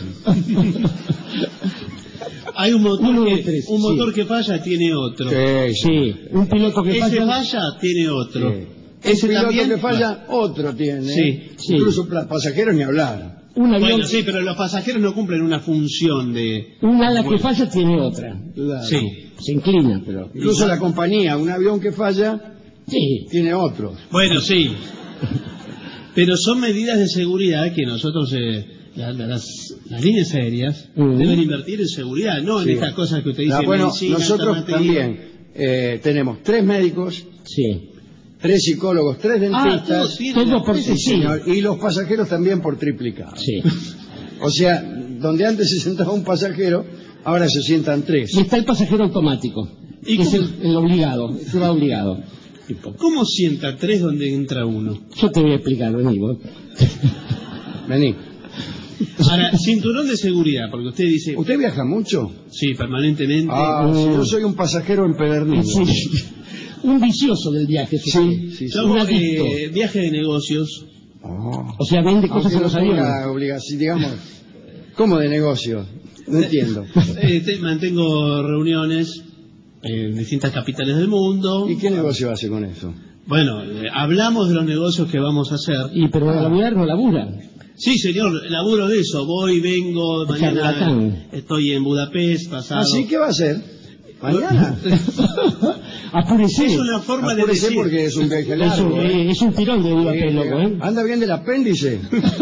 Hay un motor que falla, tiene otro. Sí. Un piloto que falla, tiene otro. Sí. Ese piloto que falla, otro tiene. Sí. Incluso pasajeros ni hablar. Bueno, sí, pero los pasajeros no cumplen una función de... Un ala que falla tiene otra. Claro. Sí. Se inclina, pero... Incluso la compañía, un avión que falla, tiene otro. Bueno, sí. Pero son medidas de seguridad que nosotros, las líneas aéreas, deben invertir en seguridad, no en estas cosas que usted dice. Bueno, nosotros también tenemos 3 médicos. Sí. 3 psicólogos, 3 dentistas, todo por señor, y los pasajeros también por triplicado. Sí. O sea, donde antes se sentaba un pasajero, ahora se sientan 3. Y está el pasajero automático, que es el obligado, se va obligado. ¿Cómo sienta 3 donde entra uno? Yo te voy a explicar, vení vos. Vení. Ahora, cinturón de seguridad, porque usted dice... ¿Usted viaja mucho? Sí, permanentemente. Yo soy un pasajero empedernido. Sí. Un vicioso del viaje. Sí. Viaje de negocios. O sea, vende cosas en los aviones. Digamos, ¿cómo de negocios? No entiendo. Mantengo reuniones en distintas capitales del mundo. ¿Y qué negocio hace con eso? Bueno, hablamos de los negocios que vamos a hacer. Pero laburar no labura. Sí, señor, laburo de eso. Voy, vengo, mañana estoy en Budapest, pasado. ¿Así qué va a hacer? ¿Mañana? Apúrese. Es una forma de decir. Porque es un viaje largo. Es un tirón de Budapest, loco, ¿Anda bien del apéndice?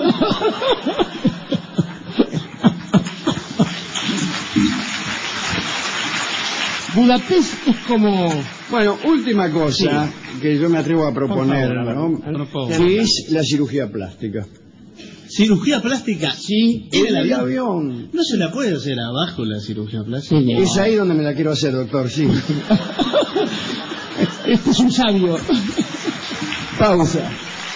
Budapest es como... Bueno, última cosa que yo me atrevo a proponer, ¿no? Que es la cirugía plástica. ¿Cirugía plástica? Sí. ¿En el avión? ¿No se la puede hacer abajo la cirugía plástica? Sí, no. Es ahí donde me la quiero hacer, doctor, sí. Este es un sabio. Pausa.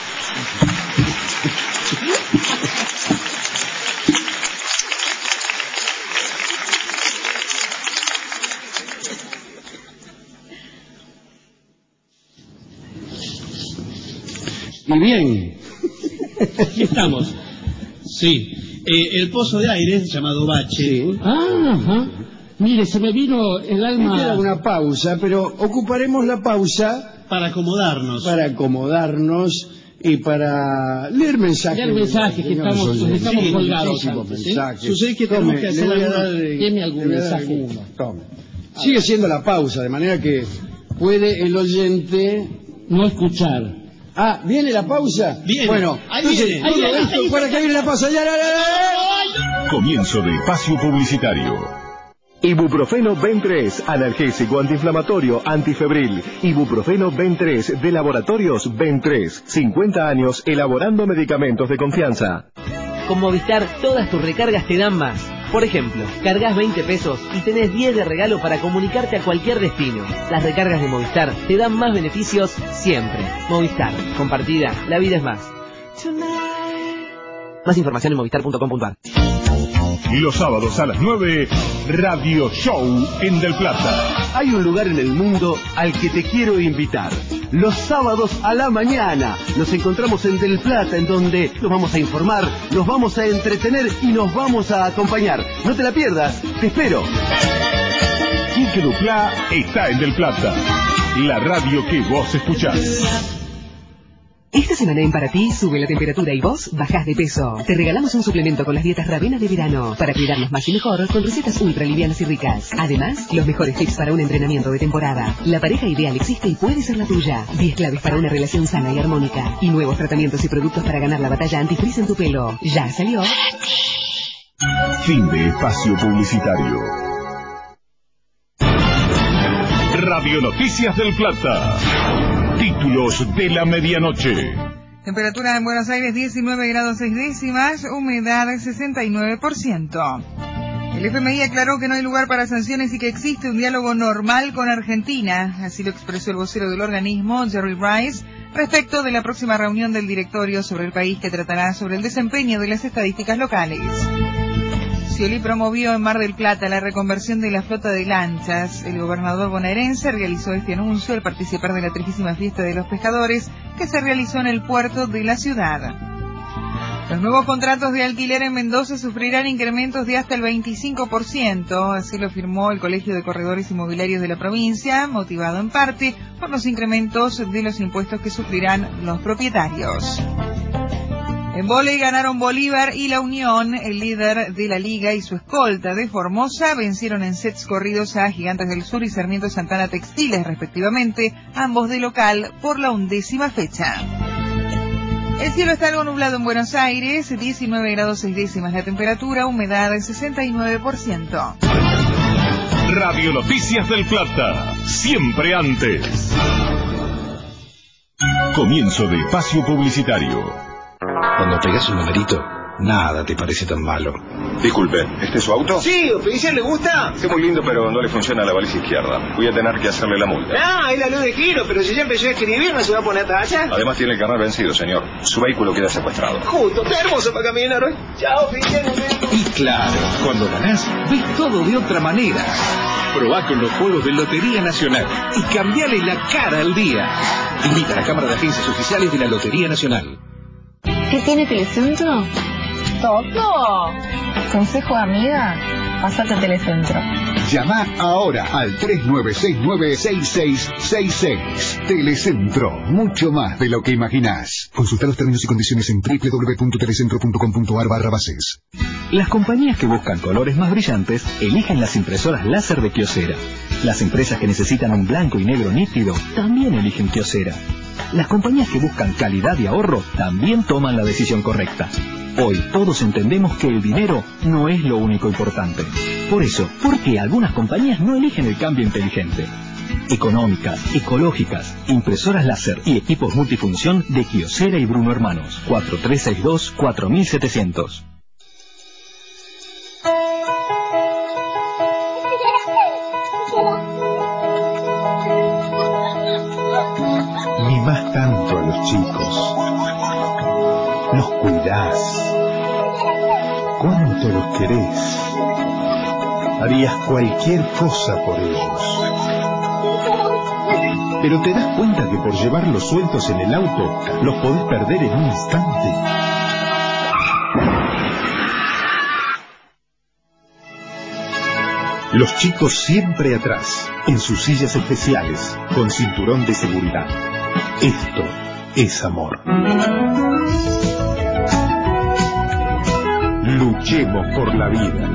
Y bien, aquí estamos. Sí, el pozo de aire, llamado bache. Sí. Ajá. Mire, se me vino el alma. Me queda una pausa, pero ocuparemos la pausa para acomodarnos. Y para leer mensajes. Leer mensajes que estamos colgados. Sucede que tenemos que hacer algún mensaje. Tome. Sigue siendo la pausa, de manera que puede el oyente no escuchar. Ah, ¿viene la pausa? Viene. Bueno, entonces, todo esto para que viene la pausa. ¡Ya! Comienzo de espacio publicitario. Ibuprofeno Ben 3, analgésico, antiinflamatorio, antifebril. Ibuprofeno Ben 3 de Laboratorios Ben 3. 50 años elaborando medicamentos de confianza. Con Movistar, todas tus recargas te dan más. Por ejemplo, cargas 20 pesos y tenés 10 de regalo para comunicarte a cualquier destino. Las recargas de Movistar te dan más beneficios siempre. Movistar, compartida, la vida es más. Más información en movistar.com.ar. Los sábados a las 9, Radio Show en Del Plata. Hay un lugar en el mundo al que te quiero invitar. Los sábados a la mañana nos encontramos en Del Plata, en donde nos vamos a informar, nos vamos a entretener y nos vamos a acompañar. No te la pierdas, te espero. Quique Duplá está en Del Plata, la radio que vos escuchás. Esta semana en Para Ti sube la temperatura y vos bajás de peso. Te regalamos un suplemento con las dietas Ravena de verano para cuidarnos más y mejor con recetas ultra livianas y ricas. Además, los mejores tips para un entrenamiento de temporada. La pareja ideal existe y puede ser la tuya. 10 claves para una relación sana y armónica. Y nuevos tratamientos y productos para ganar la batalla antifrizz en tu pelo. Ya salió. Fin de espacio publicitario. Radio Noticias del Plata. Títulos de la medianoche. Temperatura en Buenos Aires 19 grados 6 décimas, humedad 69%. El FMI aclaró que no hay lugar para sanciones y que existe un diálogo normal con Argentina. Así lo expresó el vocero del organismo, Jerry Rice, respecto de la próxima reunión del directorio sobre el país que tratará sobre el desempeño de las estadísticas locales. Scioli promovió en Mar del Plata la reconversión de la flota de lanchas. El gobernador bonaerense realizó este anuncio al participar de la 30ª fiesta de los pescadores que se realizó en el puerto de la ciudad. Los nuevos contratos de alquiler en Mendoza sufrirán incrementos de hasta el 25%, así lo afirmó el Colegio de Corredores Inmobiliarios de la provincia, motivado en parte por los incrementos de los impuestos que sufrirán los propietarios. En vóley ganaron Bolívar y La Unión. El líder de la liga y su escolta de Formosa vencieron en sets corridos a Gigantes del Sur y Sarmiento Santana Textiles, respectivamente, ambos de local por la 11ª fecha. El cielo está algo nublado en Buenos Aires, 19 grados 6 décimas la temperatura, humedad 69%. Radio Noticias del Plata, siempre antes. Comienzo de espacio publicitario. Cuando pegas un numerito, nada te parece tan malo. Disculpe, ¿este es su auto? Sí, oficial, ¿le gusta? Es muy lindo, pero no le funciona la baliza izquierda. Voy a tener que hacerle la multa. Ah, es la luz de giro, pero si ya empezó a escribir, ¿no se va a poner atrás? Además tiene el carnet vencido, señor. Su vehículo queda secuestrado. Justo, qué hermoso para caminar hoy. Chao, oficial. Y claro, cuando ganás, ves todo de otra manera. Probá con los juegos de Lotería Nacional y cambiale la cara al día. Invita a la Cámara de Agencias Oficiales de la Lotería Nacional. ¿Qué tiene Telecentro? ¡Todo! ¿Consejo de amiga? Pásate a Telecentro. Llama ahora al 3969-6666. Telecentro, mucho más de lo que imaginás. Consulta los términos y condiciones en www.telecentro.com.ar/bases. Las compañías que buscan colores más brillantes eligen las impresoras láser de Kyocera. Las empresas que necesitan un blanco y negro nítido también eligen Kyocera. Las compañías que buscan calidad y ahorro también toman la decisión correcta. Hoy todos entendemos que el dinero no es lo único importante. Por eso, ¿por qué algunas compañías no eligen el cambio inteligente? Económicas, ecológicas, impresoras láser y equipos multifunción de Kyocera y Bruno Hermanos. 4362-4700. Mimás tanto a los chicos. Los cuidás. ¿Cuánto los querés? Harías cualquier cosa por ellos. Pero te das cuenta que por llevarlos sueltos en el auto, los podés perder en un instante. Los chicos siempre atrás, en sus sillas especiales, con cinturón de seguridad. Esto es amor. Luchemos por la vida.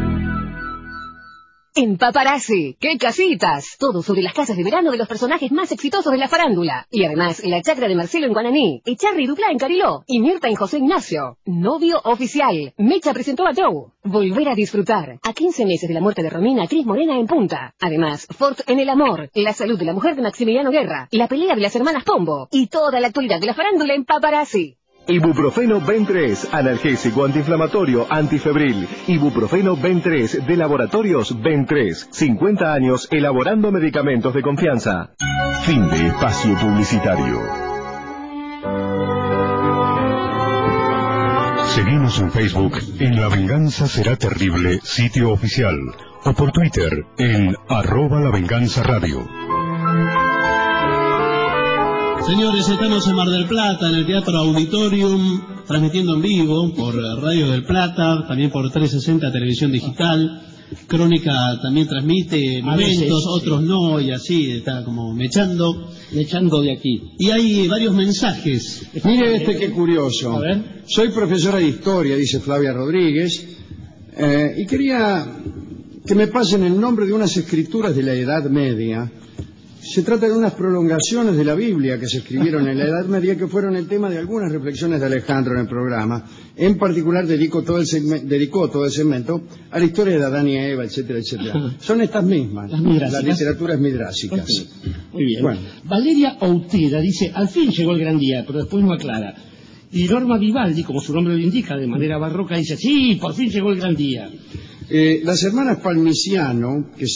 En Paparazzi, ¡qué casitas! Todo sobre las casas de verano de los personajes más exitosos de la farándula. Y además, la chacra de Marcelo en Guananí, Echarri y Duplá en Cariló, y Mirta en José Ignacio. Novio oficial. Mecha presentó a Joe. Volver a disfrutar. A 15 meses de la muerte de Romina, Cris Morena en Punta. Además, Ford en el amor, la salud de la mujer de Maximiliano Guerra, la pelea de las hermanas Pombo, y toda la actualidad de la farándula en Paparazzi. Ibuprofeno Ben 3, analgésico, antiinflamatorio, antifebril. Ibuprofeno Ben 3 de Laboratorios Ben 3. 50 años elaborando medicamentos de confianza. Fin de espacio publicitario. Seguimos en Facebook en La Venganza Será Terrible, sitio oficial, o por Twitter en @lavenganzaradio. Señores, estamos en Mar del Plata, en el Teatro Auditorium, transmitiendo en vivo por Radio del Plata, también por 360 Televisión Digital. Crónica también transmite momentos, otros no, y así está como mechando de aquí. Y hay varios mensajes. Mire qué curioso. A ver. Soy profesora de historia, dice Flavia Rodríguez, y quería que me pasen el nombre de unas escrituras de la Edad Media. Se trata de unas prolongaciones de la Biblia que se escribieron en la Edad Media, que fueron el tema de algunas reflexiones de Alejandro en el programa. En particular dedicó todo el segmento a la historia de Adán y Eva, etcétera, etcétera. Son estas mismas, las literaturas midrásicas. Okay. Muy bien. Bueno. Valeria Outera dice, al fin llegó el gran día, pero después no aclara. Y Norma Vivaldi, como su nombre lo indica, de manera barroca, dice, sí, por fin llegó el gran día. Las hermanas Palmiciano, que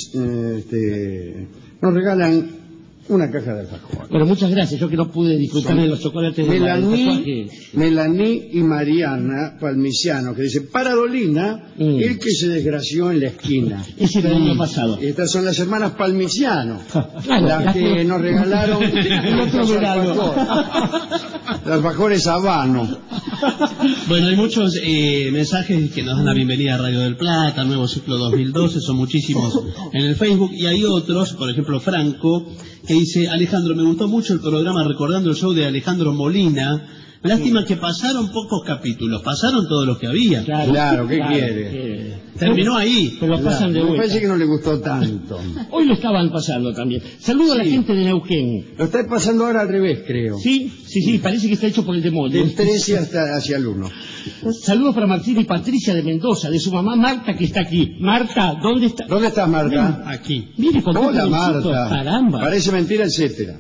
nos regalan una caja de alfajores. Bueno, muchas gracias. Yo que no pude disfrutar de los chocolates de Melanie y Mariana Palmiciano, que dice, para Dolina, el que se desgració en la esquina. Ese era el año pasado. Estas son las hermanas Palmiciano, las que nos regalaron el otro verano. Los alfajores Habano. Bueno, hay muchos mensajes que nos dan la bienvenida a Radio del Plata, nuevo ciclo 2012, son muchísimos en el Facebook, y hay otros, por ejemplo Franco, que dice, Alejandro, me gustó mucho el programa recordando el show de Alejandro Molina. Lástima que pasaron pocos capítulos, pasaron todos los que había. Claro, ¿qué quiere? Terminó ahí. Pero lo pasan de vuelta. Me parece que no le gustó tanto. Hoy lo estaban pasando también. Saludo a la gente de Neuquén. Lo está pasando ahora al revés, creo. Sí, parece que está hecho por el demonio. Del 13 hacia el 1. Saludos para Martín y Patricia de Mendoza, de su mamá Marta, que está aquí. Marta, ¿dónde está? ¿Dónde está Marta? Aquí. Mire, hola, Marta. Caramba. Parece mentira, etcétera.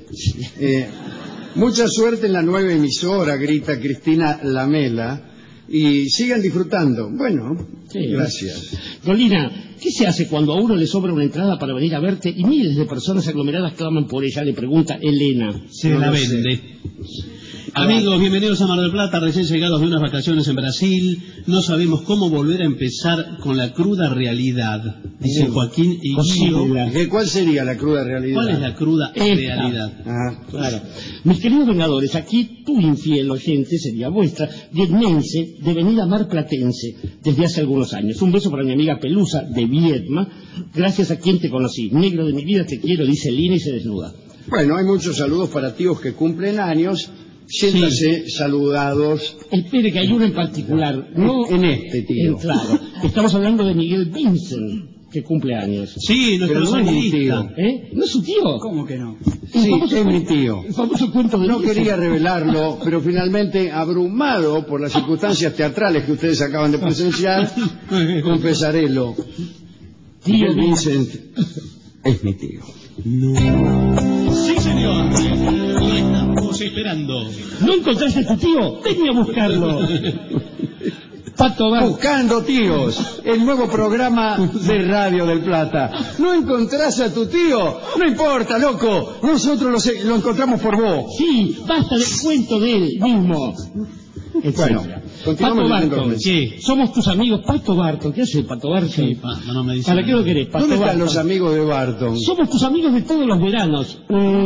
Mucha suerte en la nueva emisora, grita Cristina Lamela, y sigan disfrutando. Bueno, sí, gracias. Dolina, ¿qué se hace cuando a uno le sobra una entrada para venir a verte y miles de personas aglomeradas claman por ella? Le pregunta Elena. Se la vende. Amigos, bienvenidos a Mar del Plata, recién llegados de unas vacaciones en Brasil. No sabemos cómo volver a empezar con la cruda realidad, dice Joaquín y ¿Cuál sería la cruda realidad? ¿Cuál es la cruda realidad? Claro. Mis queridos vengadores, aquí tu infiel oyente sería vuestra, vietmense, devenida marplatense, desde hace algunos años. Un beso para mi amiga Pelusa, de Vietma, gracias a quien te conocí. Negro de mi vida, te quiero, dice Lina y se desnuda. Bueno, hay muchos saludos para tíos que cumplen años. Siéntanse saludados. Espere que hay uno en particular, no en este tío. Claro, estamos hablando de Miguel Vincent, que cumple años. Sí, nuestro sonidista. ¿No es su tío? ¿Cómo que no? Sí, es mi tío. El famoso cuento de no quería revelarlo, pero finalmente, abrumado por las circunstancias teatrales que ustedes acaban de presenciar, confesaré lo. Miguel Vincent es mi tío. No. Sí, señor. Lo estamos esperando. ¿No encontraste a tu tío? Vení a buscarlo. Pato Barton. Buscando tíos, el nuevo programa de Radio del Plata. ¿No encontrás a tu tío? No importa, loco. Nosotros lo encontramos por vos. Sí, basta del cuento de él mismo. Bueno, continuamos. Pato Barton, sí. Somos tus amigos. Pato Barton, ¿qué hace Pato Barton? Sí, no me dice. ¿Para qué lo querés, Pato ¿Dónde están Barton? los amigos de Barton? Somos tus amigos de todos los veranos.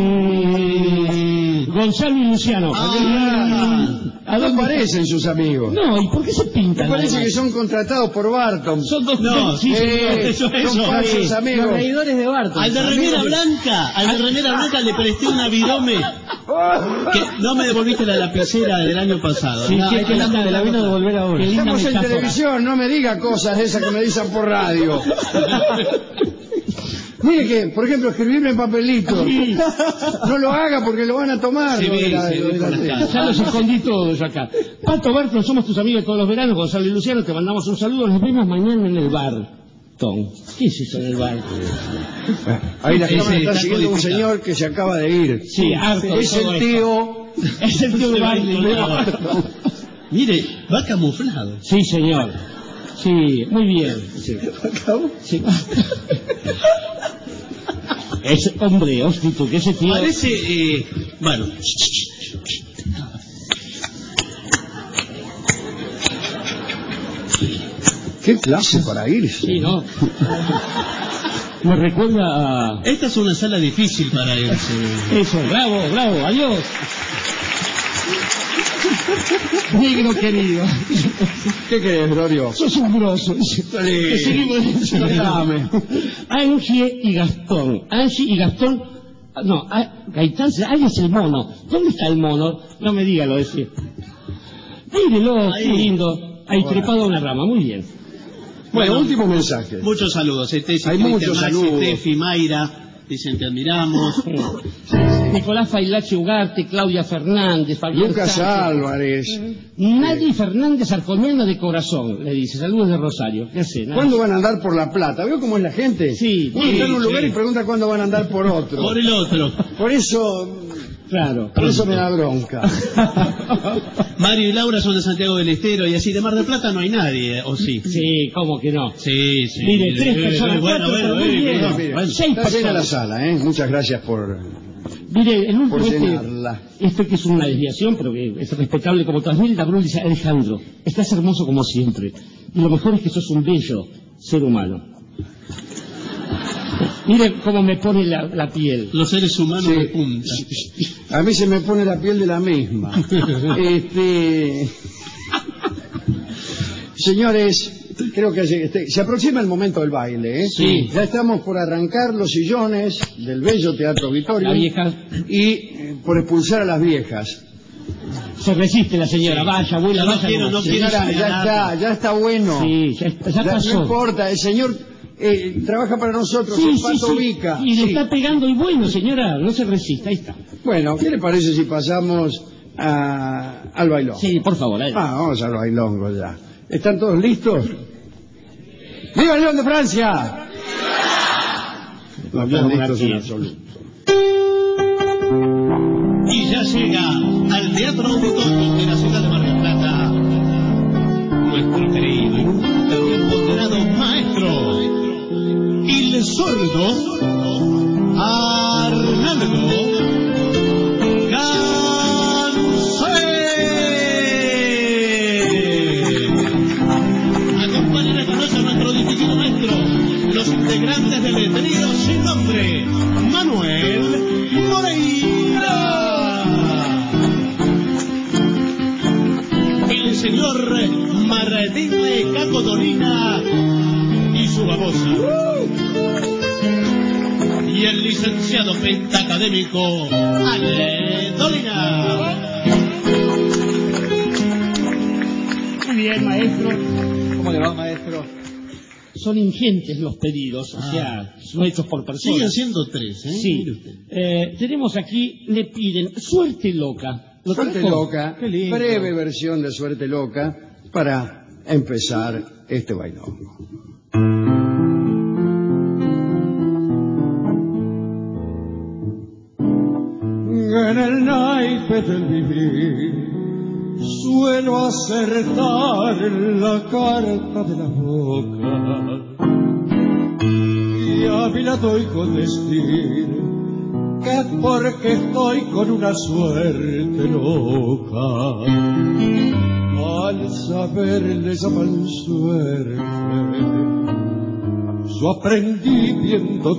Gonzalo y Luciano. ¿A dónde aparecen sus amigos? No, ¿y por qué se pintan? Me parece que son contratados por Barton. Son dos. No, sí, eso. Son falsos amigos. Los reidores de Barton. Al de remera blanca le presté una virome que no me devolviste la lapicera del año pasado. Sí, que la vino a devolver ahora. Estamos en televisión, no me diga cosas de esas que me dicen por radio. Mire que, por ejemplo, escribirme en papelito. Sí. No lo haga porque lo van a tomar. Sí, ya los escondí todos acá. Pato Barton, somos tus amigos de todos los veranos. Gonzalo y Luciano, te mandamos un saludo. Nos vemos mañana en el bar. ¿Qué es eso en el bar? Ahí la cámara está siguiendo un señor que se acaba de ir. Sí, harto. Es el tío. Es el tío de Barton. Mire, va camuflado. Sí, señor. Sí, muy bien. Sí. Sí. Ese hombre, hóspito, que ese tío... Parece, bueno... ¿Qué clase para irse? Sí, ¿no? Me recuerda a... Esta es una sala difícil para irse. Eso, bravo, adiós. Negro querido. ¿Qué querés, Glorio? Sos un grosso. Dame. Angie y Gastón. No, Gaitán, ahí es el mono. ¿Dónde está el mono? No me diga lo ese. Mírelo, qué lindo. Ahí trepado a una rama, muy bien. Bueno, último mensaje. Muchos saludos. Hay muchos saludos. Steffi, Mayra, dicen que admiramos. Nicolás Failache Ugarte, Claudia Fernández, Fabián Lucas Álvarez. Nadie Fernández Arconiana de corazón, le dice. Saludos de Rosario. ¿Qué hace? ¿Cuándo van a andar por La Plata? ¿Veo cómo es la gente? Sí. Está en un lugar y pregunta cuándo van a andar por otro. Por el otro. Por eso... Claro. Por eso me da bronca. Mario y Laura son de Santiago del Estero y así de Mar del Plata no hay nadie, ¿o sí? Sí, ¿cómo que no? Sí. Mire, 3 personas, 4, bueno, 6 está personas. llena la sala, ¿eh? Muchas gracias por llenarla. Este que es una desviación, pero que es respetable como todas. Mire, la Brun dice, Alejandro, estás hermoso como siempre. Y lo mejor es que sos un bello ser humano. Mire cómo me pone la piel. Los seres humanos de punta. A mí se me pone la piel de la misma. Señores, creo que se aproxima el momento del baile, ¿eh? Sí. Ya estamos por arrancar los sillones del bello Teatro Auditorio. La vieja. Y por expulsar a las viejas. Se resiste la señora, vaya, abuela, vaya. Señora, ya está bueno. Sí, ya pasó. No importa, el señor... trabaja para nosotros, el Pato Vica. Y le está pegando y bueno, señora, no se resista, ahí está. Bueno, ¿qué le parece si pasamos al bailón? Sí, por favor. Vamos al bailongo ya. ¿Están todos listos? ¡Viva el León de Francia! No están listos en absoluto. Y ya llega al Teatro Auditorio de la ciudad de Mar del Plata nuestro querido y nunca bien ponderado maestro, el sordo Arnaldo Gansé. Acompañan esta noche a nuestro distinguido maestro, los integrantes del trío sin nombre, Manuel Moreira, el señor Martín de Caco Dolina y su babosa, y el licenciado pentacadémico Ale Dolina. Muy bien, maestro. ¿Cómo le va, maestro? Son ingentes los pedidos, o sea, son hechos por personas. Siguen siendo 3, ¿eh? Sí. Tenemos aquí, le piden Suerte Loca. Suerte Loca, breve versión de Suerte Loca para empezar este bailongo. naipes del vivir suelo acertar la carta de la boca y a mi lado oigo decir que es porque estoy con una suerte loca. Al saber le llaman suerte, yo aprendí viendo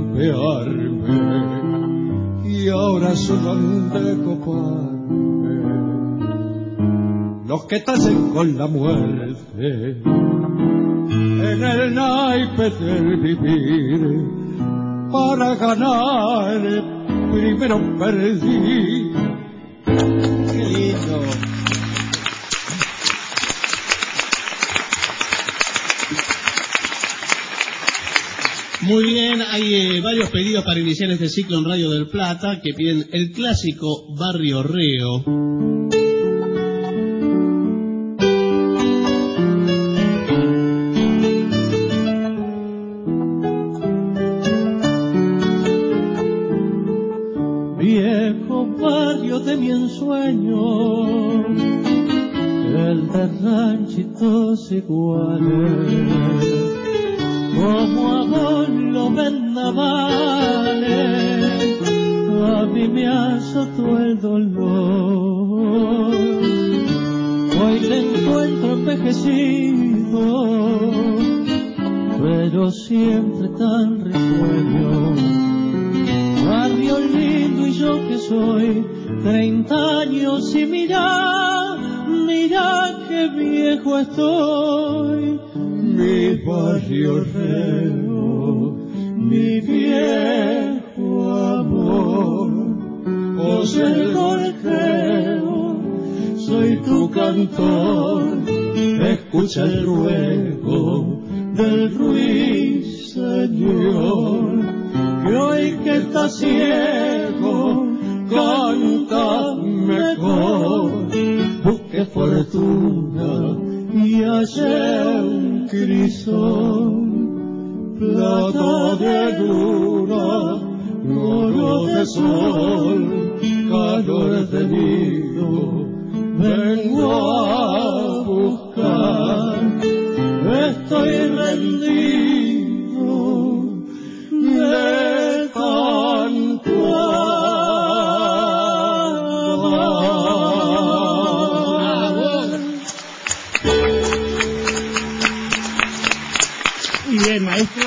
trampearme y ahora solo han de coparme los que tallen con la muerte en el naipe del vivir. Para ganar primero perdí. Qué lindo. Muy bien, hay varios pedidos para iniciar este ciclo en Radio del Plata que piden el clásico Barrio Reo. Viejo barrio de mi ensueño, el de ranchitos iguales, como a vos los vendavales, a mí me azotó el dolor. Hoy le encuentro envejecido, pero siempre tan risueño. Barrio lindo y yo que soy 30 años y mira que viejo estoy. Mi barrio reo, mi viejo amor, vos el gorjeo, soy tu cantor, escucha el ruego del ruiseñor, que hoy que está ciego canta mejor. Busque fortuna y hallé un crisol, plata de luna, oro de sol, calor de nido, vengo a buscar. Estoy rendido de tanto maestro.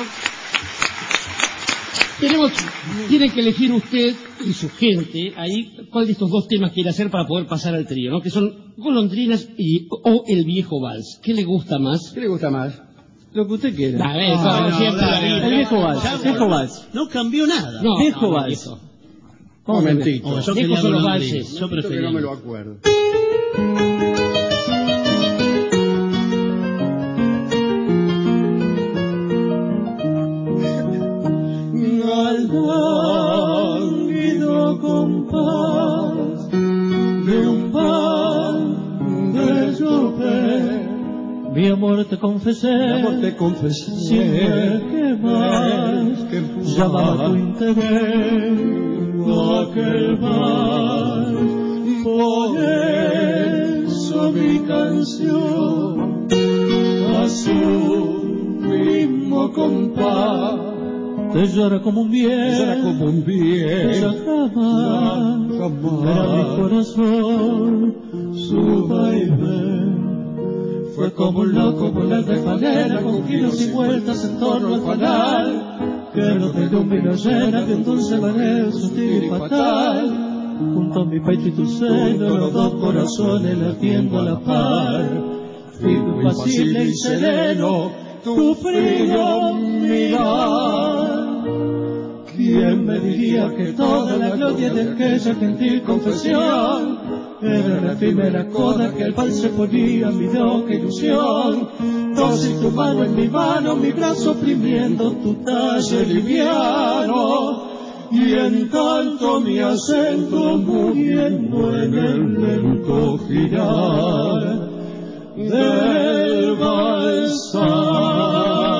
Tiene que elegir usted y su gente ahí cuál de estos dos temas quiere hacer para poder pasar al trío, ¿no? Que son Golondrinas o El Viejo Vals. ¿Qué le gusta más? ¿Qué le gusta más? Lo que usted quiera. El Viejo Vals. Viejo Vals. No cambió nada. No, Viejo Vals. Un momentito. Yo quería los valses. Yo prefería. No me lo acuerdo. Al lánguido compás de un pan de llover, mi amor te confesé, sin ver que más llamaba tu interés. Aquel vals, por eso mi canción, a su mismo compás, te llora como un bien, ella jamás era mi corazón, su vaivén fue como un loco volar de panera, con giros y vueltas en torno al fanal, que no tenía un vino llena de un dulce mareo sutil y fatal, junto a mi pecho y tu seno, los dos corazones latiendo a la par, firme, impasible y sereno, tu frío mirar. ¿Quién me diría que toda la gloria de aquella gentil confesión era la efímera coda que al vals se ponía mi loca ilusión? Dosis tu mano en mi mano, mi brazo oprimiendo tu talle liviano, y en tanto mi acento muriendo en el lento girar del balsar.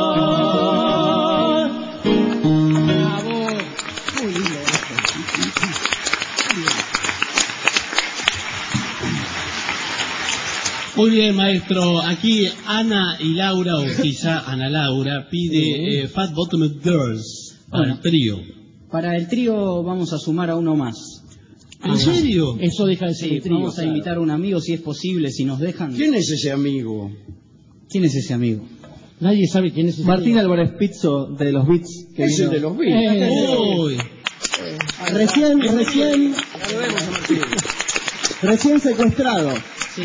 Muy bien, maestro. Aquí Ana y Laura, o quizá Ana Laura, pide Fat Bottomed Girls para el trío. Para el trío vamos a sumar a uno más. ¿En serio? Eso deja de ser el trío. Vamos a invitar a un amigo si es posible, si nos dejan. ¿Quién es ese amigo? ¿Quién es ese amigo? Nadie sabe quién es ese Martín Álvarez Pizzo, de los Beats. Es el de los Beats. Uy. Recién secuestrado. Sí.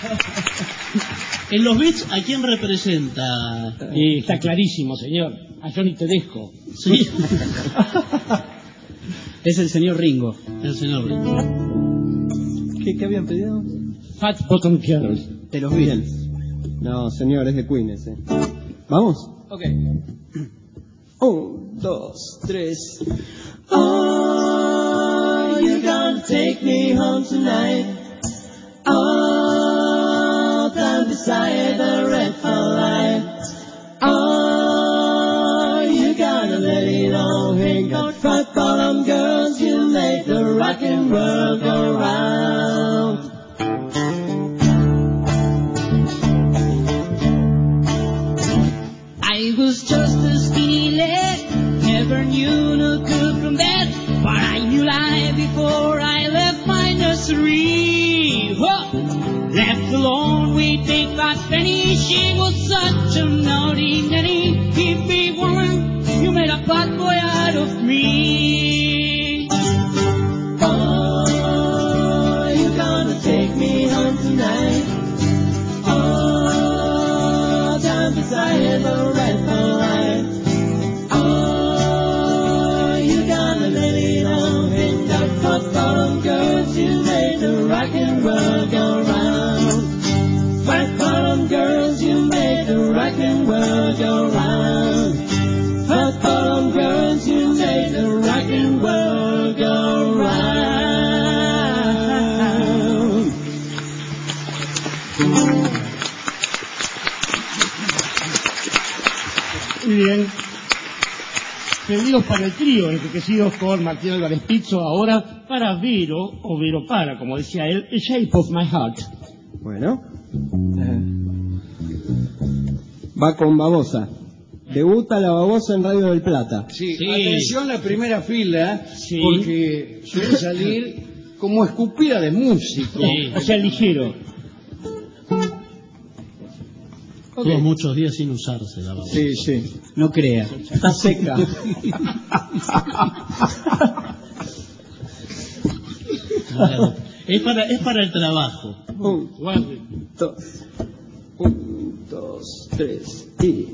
En los Beats, ¿a quién representa? Está clarísimo, señor. A Johnny Tedesco. Sí. Es el señor Ringo. El señor Ringo. ¿Qué habían pedido? Fat Bottom Girls. De los Beatles. No, señor, es de Queen ese. ¿Vamos? Ok. 1, 2, 3. Oh, you gonna take me home tonight. Oh, down beside the red light. Oh, you gotta let it all hang out. Fat bottom girls, you make the rock and roll go round. I was just a skinny lad, never knew no good from bad, but I knew life before I left my nursery. Whoa! Left alone with Big Fat Penny, she was such a naughty nanny. Give me woman, you made a bad boy out of me. Oh, you're gonna take me home tonight. Oh, down beside the red light. Oh, you gotta let it all hang out. Fat bottom girls, you made the rock and roll go round. Fat bottom girls, you made the rock and roll go round. Fat bottom girls, you made the rock and roll go round. Muy bien. Pedidos para el trío, enriquecidos con Martín Álvarez Pizzo, ahora para Vero, o Vero para, como decía él, The Shape of My Heart. Bueno. Va con Babosa. Debuta la Babosa en Radio del Plata. Sí, atención la primera fila, porque suele salir como escupida de músico. O sea, ligero. Tuvo muchos días sin usarse la babosa. Sí, sí. No crea. Está seca. Claro. Es para el trabajo. 1, 2, 3 y...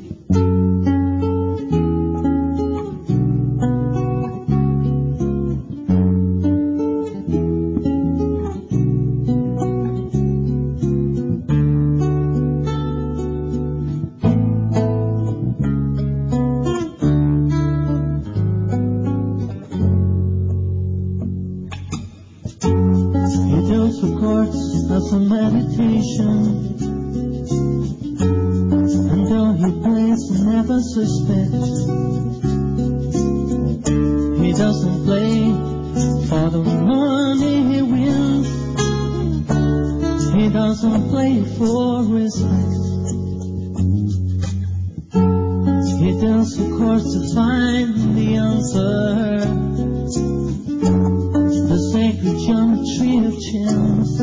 Some meditation, and though he plays, never suspect. He doesn't play for the money he wins. He doesn't play for respect. He deals the chords to find the answer, the sacred geometry of chance.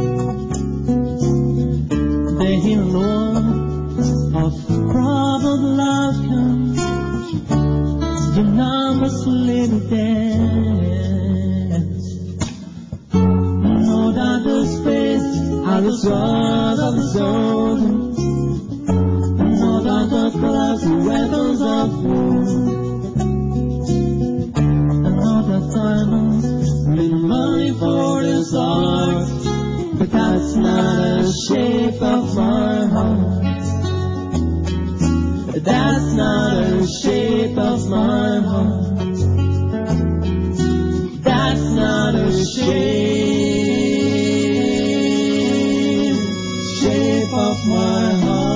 The hero of probable outcomes, the numbers little dance. No doubt the space are the sword of the sword. No doubt the clouds the weapons of war. And no doubt diamonds bring money for the sword. But that's not a shape of my heart. That's not a shape of my heart. That's not a shape of my heart.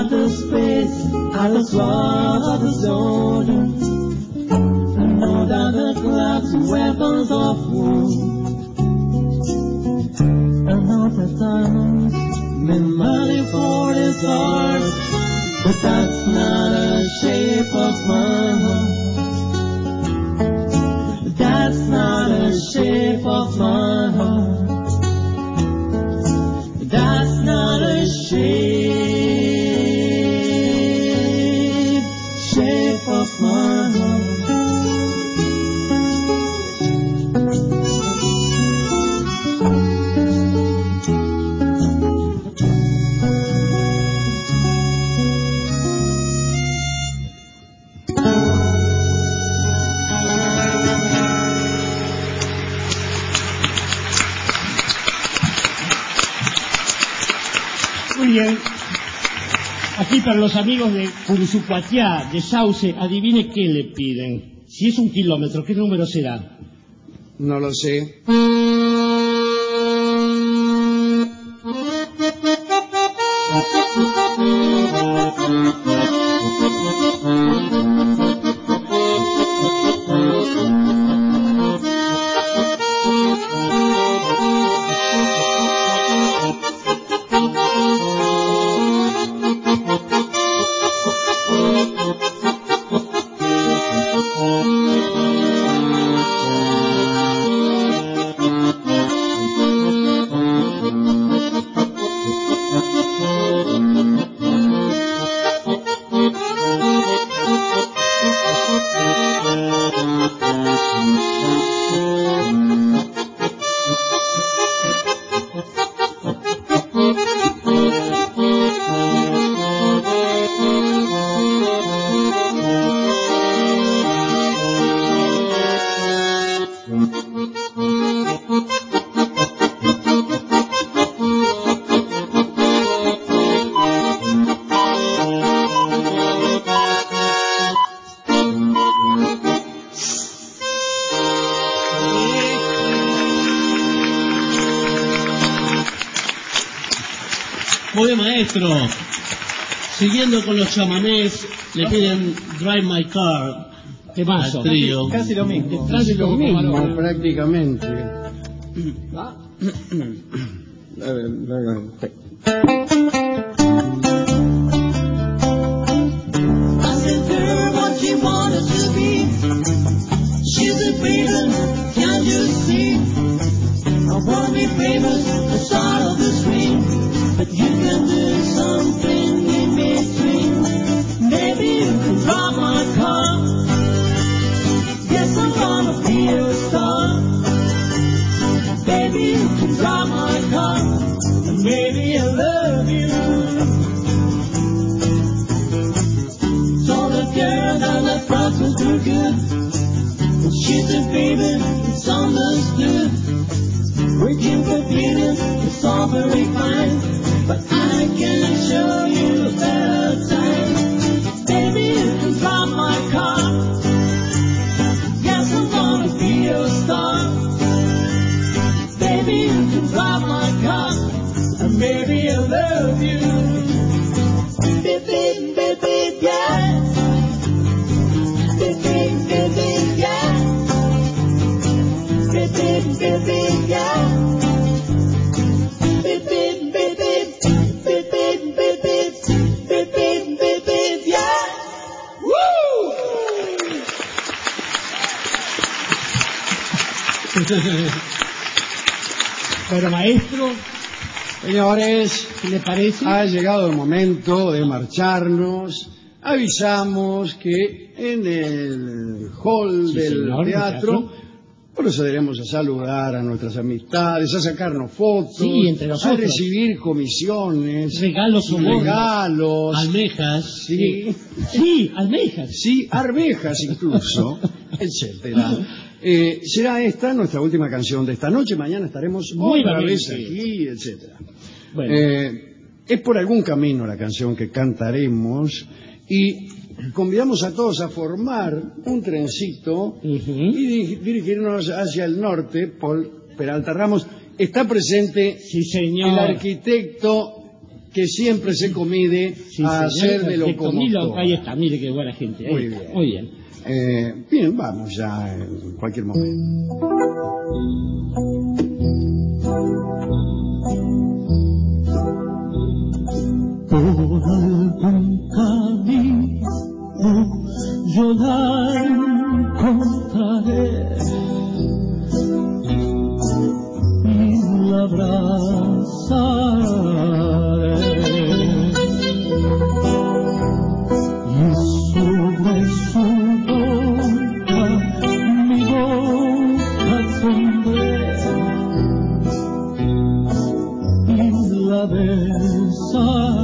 outer space, at the sword of the soldier. No doubt the clouds, weapons of war. And not the diamonds, meant money for his heart. But that's not a shape of my heart. That's not a shape of my heart. That's not a shape of my heart. Bien, aquí para los amigos de Cursucuatiá, de Sauce, adivine qué le piden. Si es 1 kilómetro, ¿qué número será? No lo sé. Muy bien, maestro. Siguiendo con los chamanés, le piden Drive My Car. Temazo. Al trío. Casi lo mismo. Casi lo mismo, prácticamente. Pero maestro, señores, ¿qué le parece? Ha llegado el momento de marcharnos. Avisamos que en el hall del teatro procederemos a saludar a nuestras amistades, a sacarnos fotos, entre nosotros, a recibir comisiones, regalos, almejas, almejas, arvejas incluso, etcétera. Será esta nuestra última canción de esta noche. Mañana estaremos otra vez aquí, etcétera. Bueno. Es por algún camino la canción que cantaremos y convidamos a todos a formar un trencito y dirigirnos hacia el norte. Paul Peralta Ramos está presente, el arquitecto que siempre se comide a hacer de locomotor. Ahí está, mire qué buena gente. Muy bien. Muy bien. Bien, vamos ya en cualquier momento. Por algún camino yo la encontraré y la abrazaré, y sobre su boca mi boca pondré y la besaré.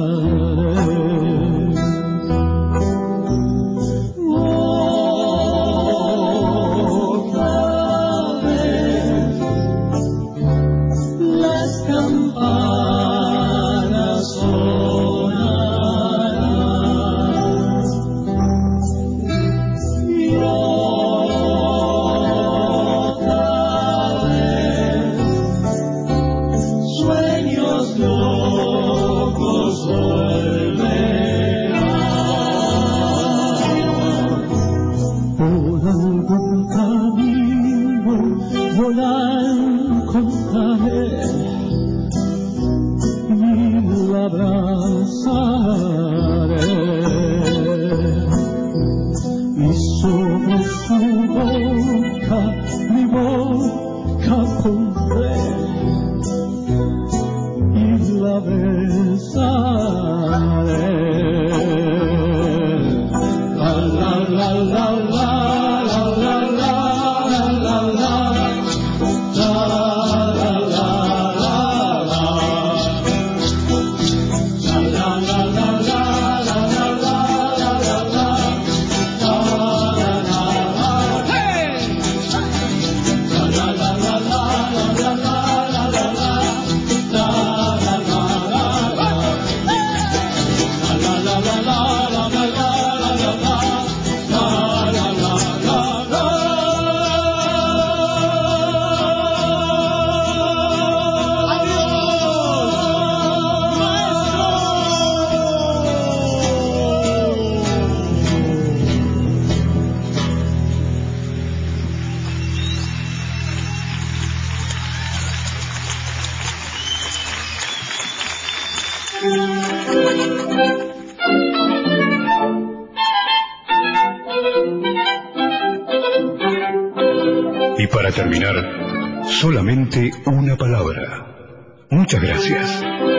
Y para terminar, solamente una palabra. Muchas gracias.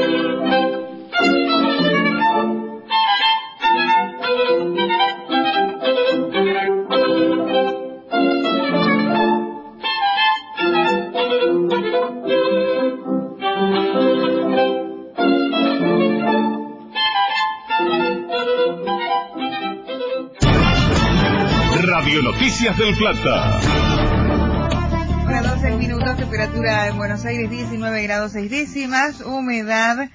Radio Noticias del Plata. 12 minutos, temperatura en Buenos Aires 19 grados 6 décimas, humedad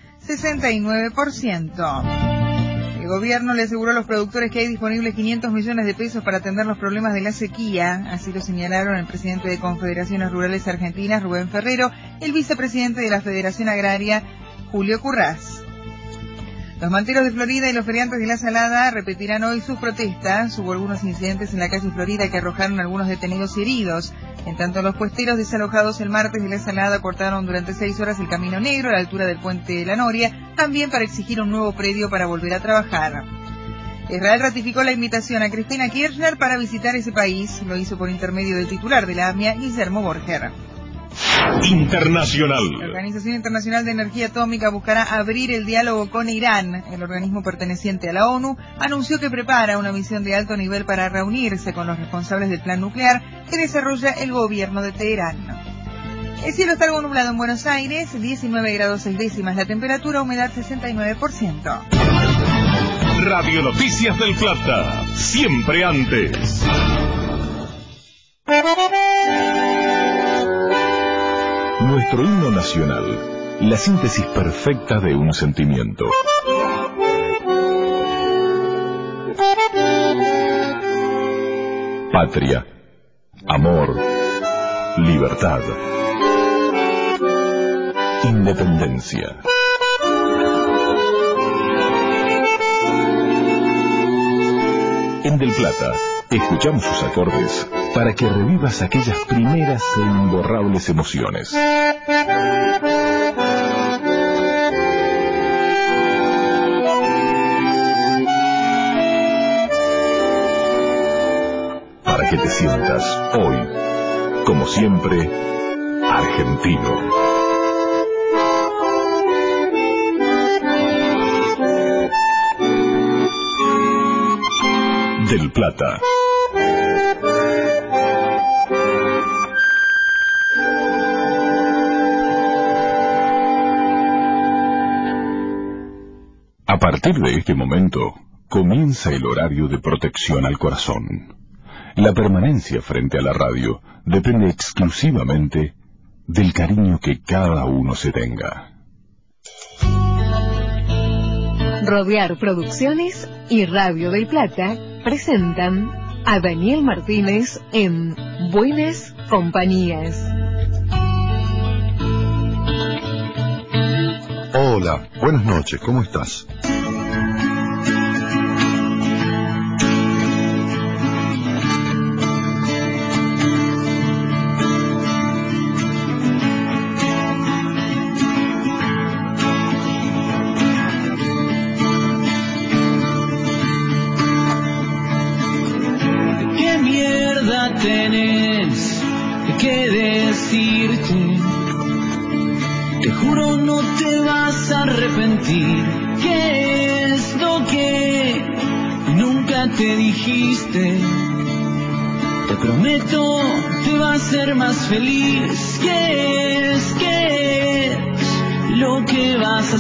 69%. El gobierno le aseguró a los productores que hay disponibles 500 millones de pesos para atender los problemas de la sequía, así lo señalaron el presidente de Confederaciones Rurales Argentinas, Rubén Ferrero, el vicepresidente de la Federación Agraria, Julio Currás. Los manteros de Florida y los feriantes de La Salada repetirán hoy sus protestas. Hubo algunos incidentes en la calle Florida que arrojaron algunos detenidos y heridos. En tanto, los puesteros desalojados el martes de La Salada cortaron durante 6 horas el Camino Negro a la altura del puente de la Noria, también para exigir un nuevo predio para volver a trabajar. Israel ratificó la invitación a Cristina Kirchner para visitar ese país. Lo hizo por intermedio del titular de la AMIA, Guillermo Borger. Internacional. La Organización Internacional de Energía Atómica buscará abrir el diálogo con Irán. El organismo perteneciente a la ONU anunció que prepara una misión de alto nivel para reunirse con los responsables del plan nuclear que desarrolla el gobierno de Teherán. El cielo está algo nublado en Buenos Aires, 19 grados 6 décimas la temperatura, humedad 69%. Radio Noticias del Plata, siempre antes. Nuestro himno nacional, la síntesis perfecta de un sentimiento. Patria, amor, libertad, independencia. Plata. Escuchamos sus acordes para que revivas aquellas primeras e imborrables emociones. Para que te sientas hoy, como siempre, argentino. Del Plata. A partir de este momento, comienza el horario de protección al corazón. La permanencia frente a la radio depende exclusivamente del cariño que cada uno se tenga. Rodear Producciones y Radio del Plata presentan a Daniel Martínez en Buenas Compañías. Hola, buenas noches, ¿cómo estás? Tenés que decirte, te juro no te vas a arrepentir. ¿Qué es lo que nunca te dijiste? Te prometo te va a hacer más feliz. ¿Qué es lo que vas a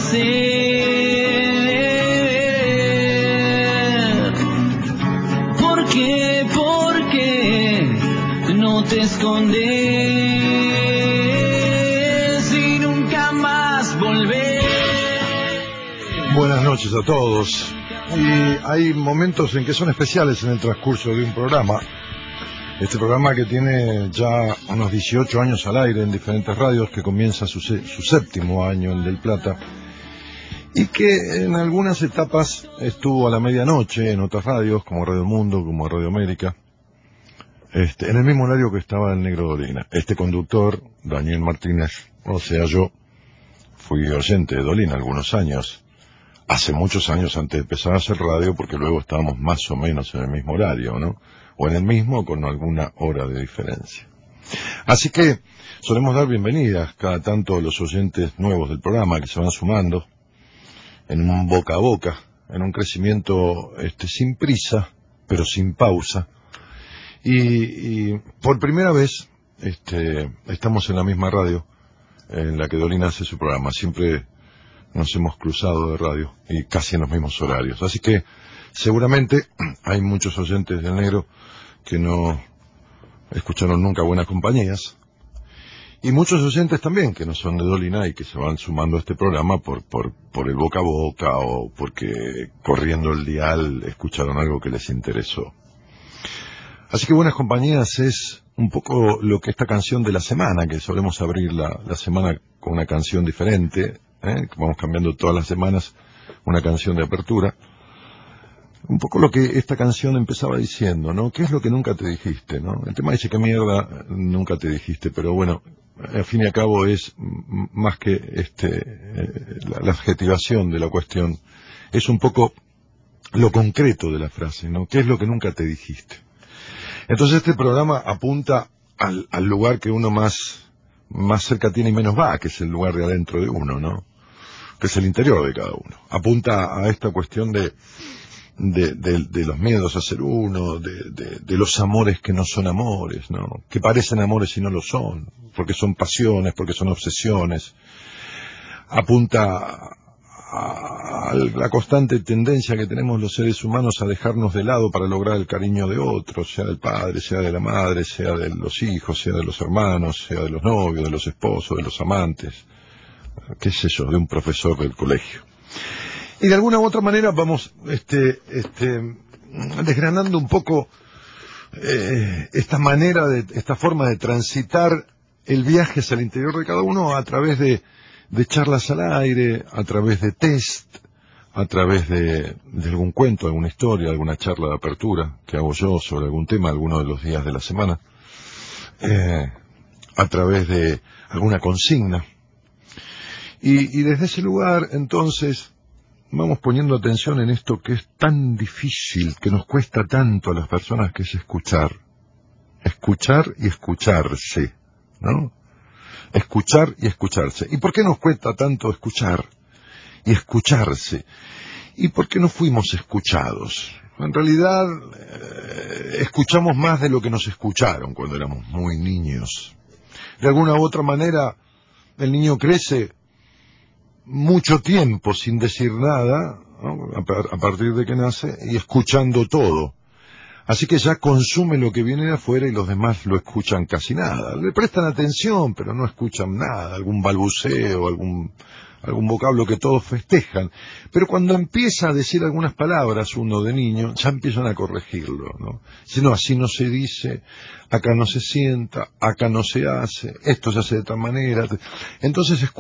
hacer? ¿Por qué? No te escondes y nunca más volver. Buenas noches a todos. Y hay momentos en que son especiales en el transcurso de un programa. Este programa que tiene ya unos 18 años al aire en diferentes radios, que comienza su séptimo año en Del Plata, y que en algunas etapas estuvo a la medianoche en otras radios, como Radio Mundo, como Radio América. En el mismo horario que estaba el Negro Dolina. Este conductor, Daniel Martínez, o sea yo, fui oyente de Dolina algunos años, hace muchos años antes de empezar a hacer radio, porque luego estábamos más o menos en el mismo horario, ¿no? O en el mismo con alguna hora de diferencia. Así que solemos dar bienvenidas cada tanto a los oyentes nuevos del programa que se van sumando en un boca a boca, en un crecimiento sin prisa, pero sin pausa. Y por primera vez estamos en la misma radio en la que Dolina hace su programa. Siempre nos hemos cruzado de radio y casi en los mismos horarios. Así que seguramente hay muchos oyentes del Negro que no escucharon nunca Buenas Compañías, y muchos oyentes también que no son de Dolina y que se van sumando a este programa por el boca a boca, o porque corriendo el dial escucharon algo que les interesó. Así que Buenas Compañías es un poco lo que esta canción de la semana, que solemos abrir la semana con una canción diferente, vamos cambiando todas las semanas una canción de apertura. Un poco lo que esta canción empezaba diciendo, ¿no? ¿Qué es lo que nunca te dijiste, no? El tema dice qué mierda nunca te dijiste, pero bueno, al fin y al cabo es más que la adjetivación de la cuestión, es un poco lo concreto de la frase, ¿no? ¿Qué es lo que nunca te dijiste? Entonces este programa apunta al lugar que uno más cerca tiene y menos va, que es el lugar de adentro de uno, ¿no? Que es el interior de cada uno. Apunta a esta cuestión de los miedos a ser uno, de los amores que no son amores, ¿no? Que parecen amores y no lo son, porque son pasiones, porque son obsesiones. Apunta a la constante tendencia que tenemos los seres humanos a dejarnos de lado para lograr el cariño de otros, sea del padre, sea de la madre, sea de los hijos, sea de los hermanos, sea de los novios, de los esposos, de los amantes, qué sé yo, de un profesor del colegio. Y de alguna u otra manera vamos desgranando un poco esta forma de transitar el viaje hacia el interior de cada uno a través de charlas al aire, a través de test, a través de algún cuento, alguna historia, alguna charla de apertura que hago yo sobre algún tema alguno de los días de la semana, a través de alguna consigna. Y desde ese lugar, entonces, vamos poniendo atención en esto que es tan difícil, que nos cuesta tanto a las personas, que es escuchar. Escuchar y escucharse, ¿no? Escuchar y escucharse. ¿Y por qué nos cuesta tanto escuchar y escucharse? ¿Y por qué no fuimos escuchados? En realidad, escuchamos más de lo que nos escucharon cuando éramos muy niños. De alguna u otra manera, el niño crece mucho tiempo sin decir nada, ¿no? A partir de que nace, y escuchando todo. Así que ya consume lo que viene de afuera y los demás lo escuchan casi nada. Le prestan atención, pero no escuchan nada, algún balbuceo, algún vocablo que todos festejan. Pero cuando empieza a decir algunas palabras uno de niño, ya empiezan a corregirlo, ¿no? Si no, así no se dice, acá no se sienta, acá no se hace, esto se hace de tal manera. Entonces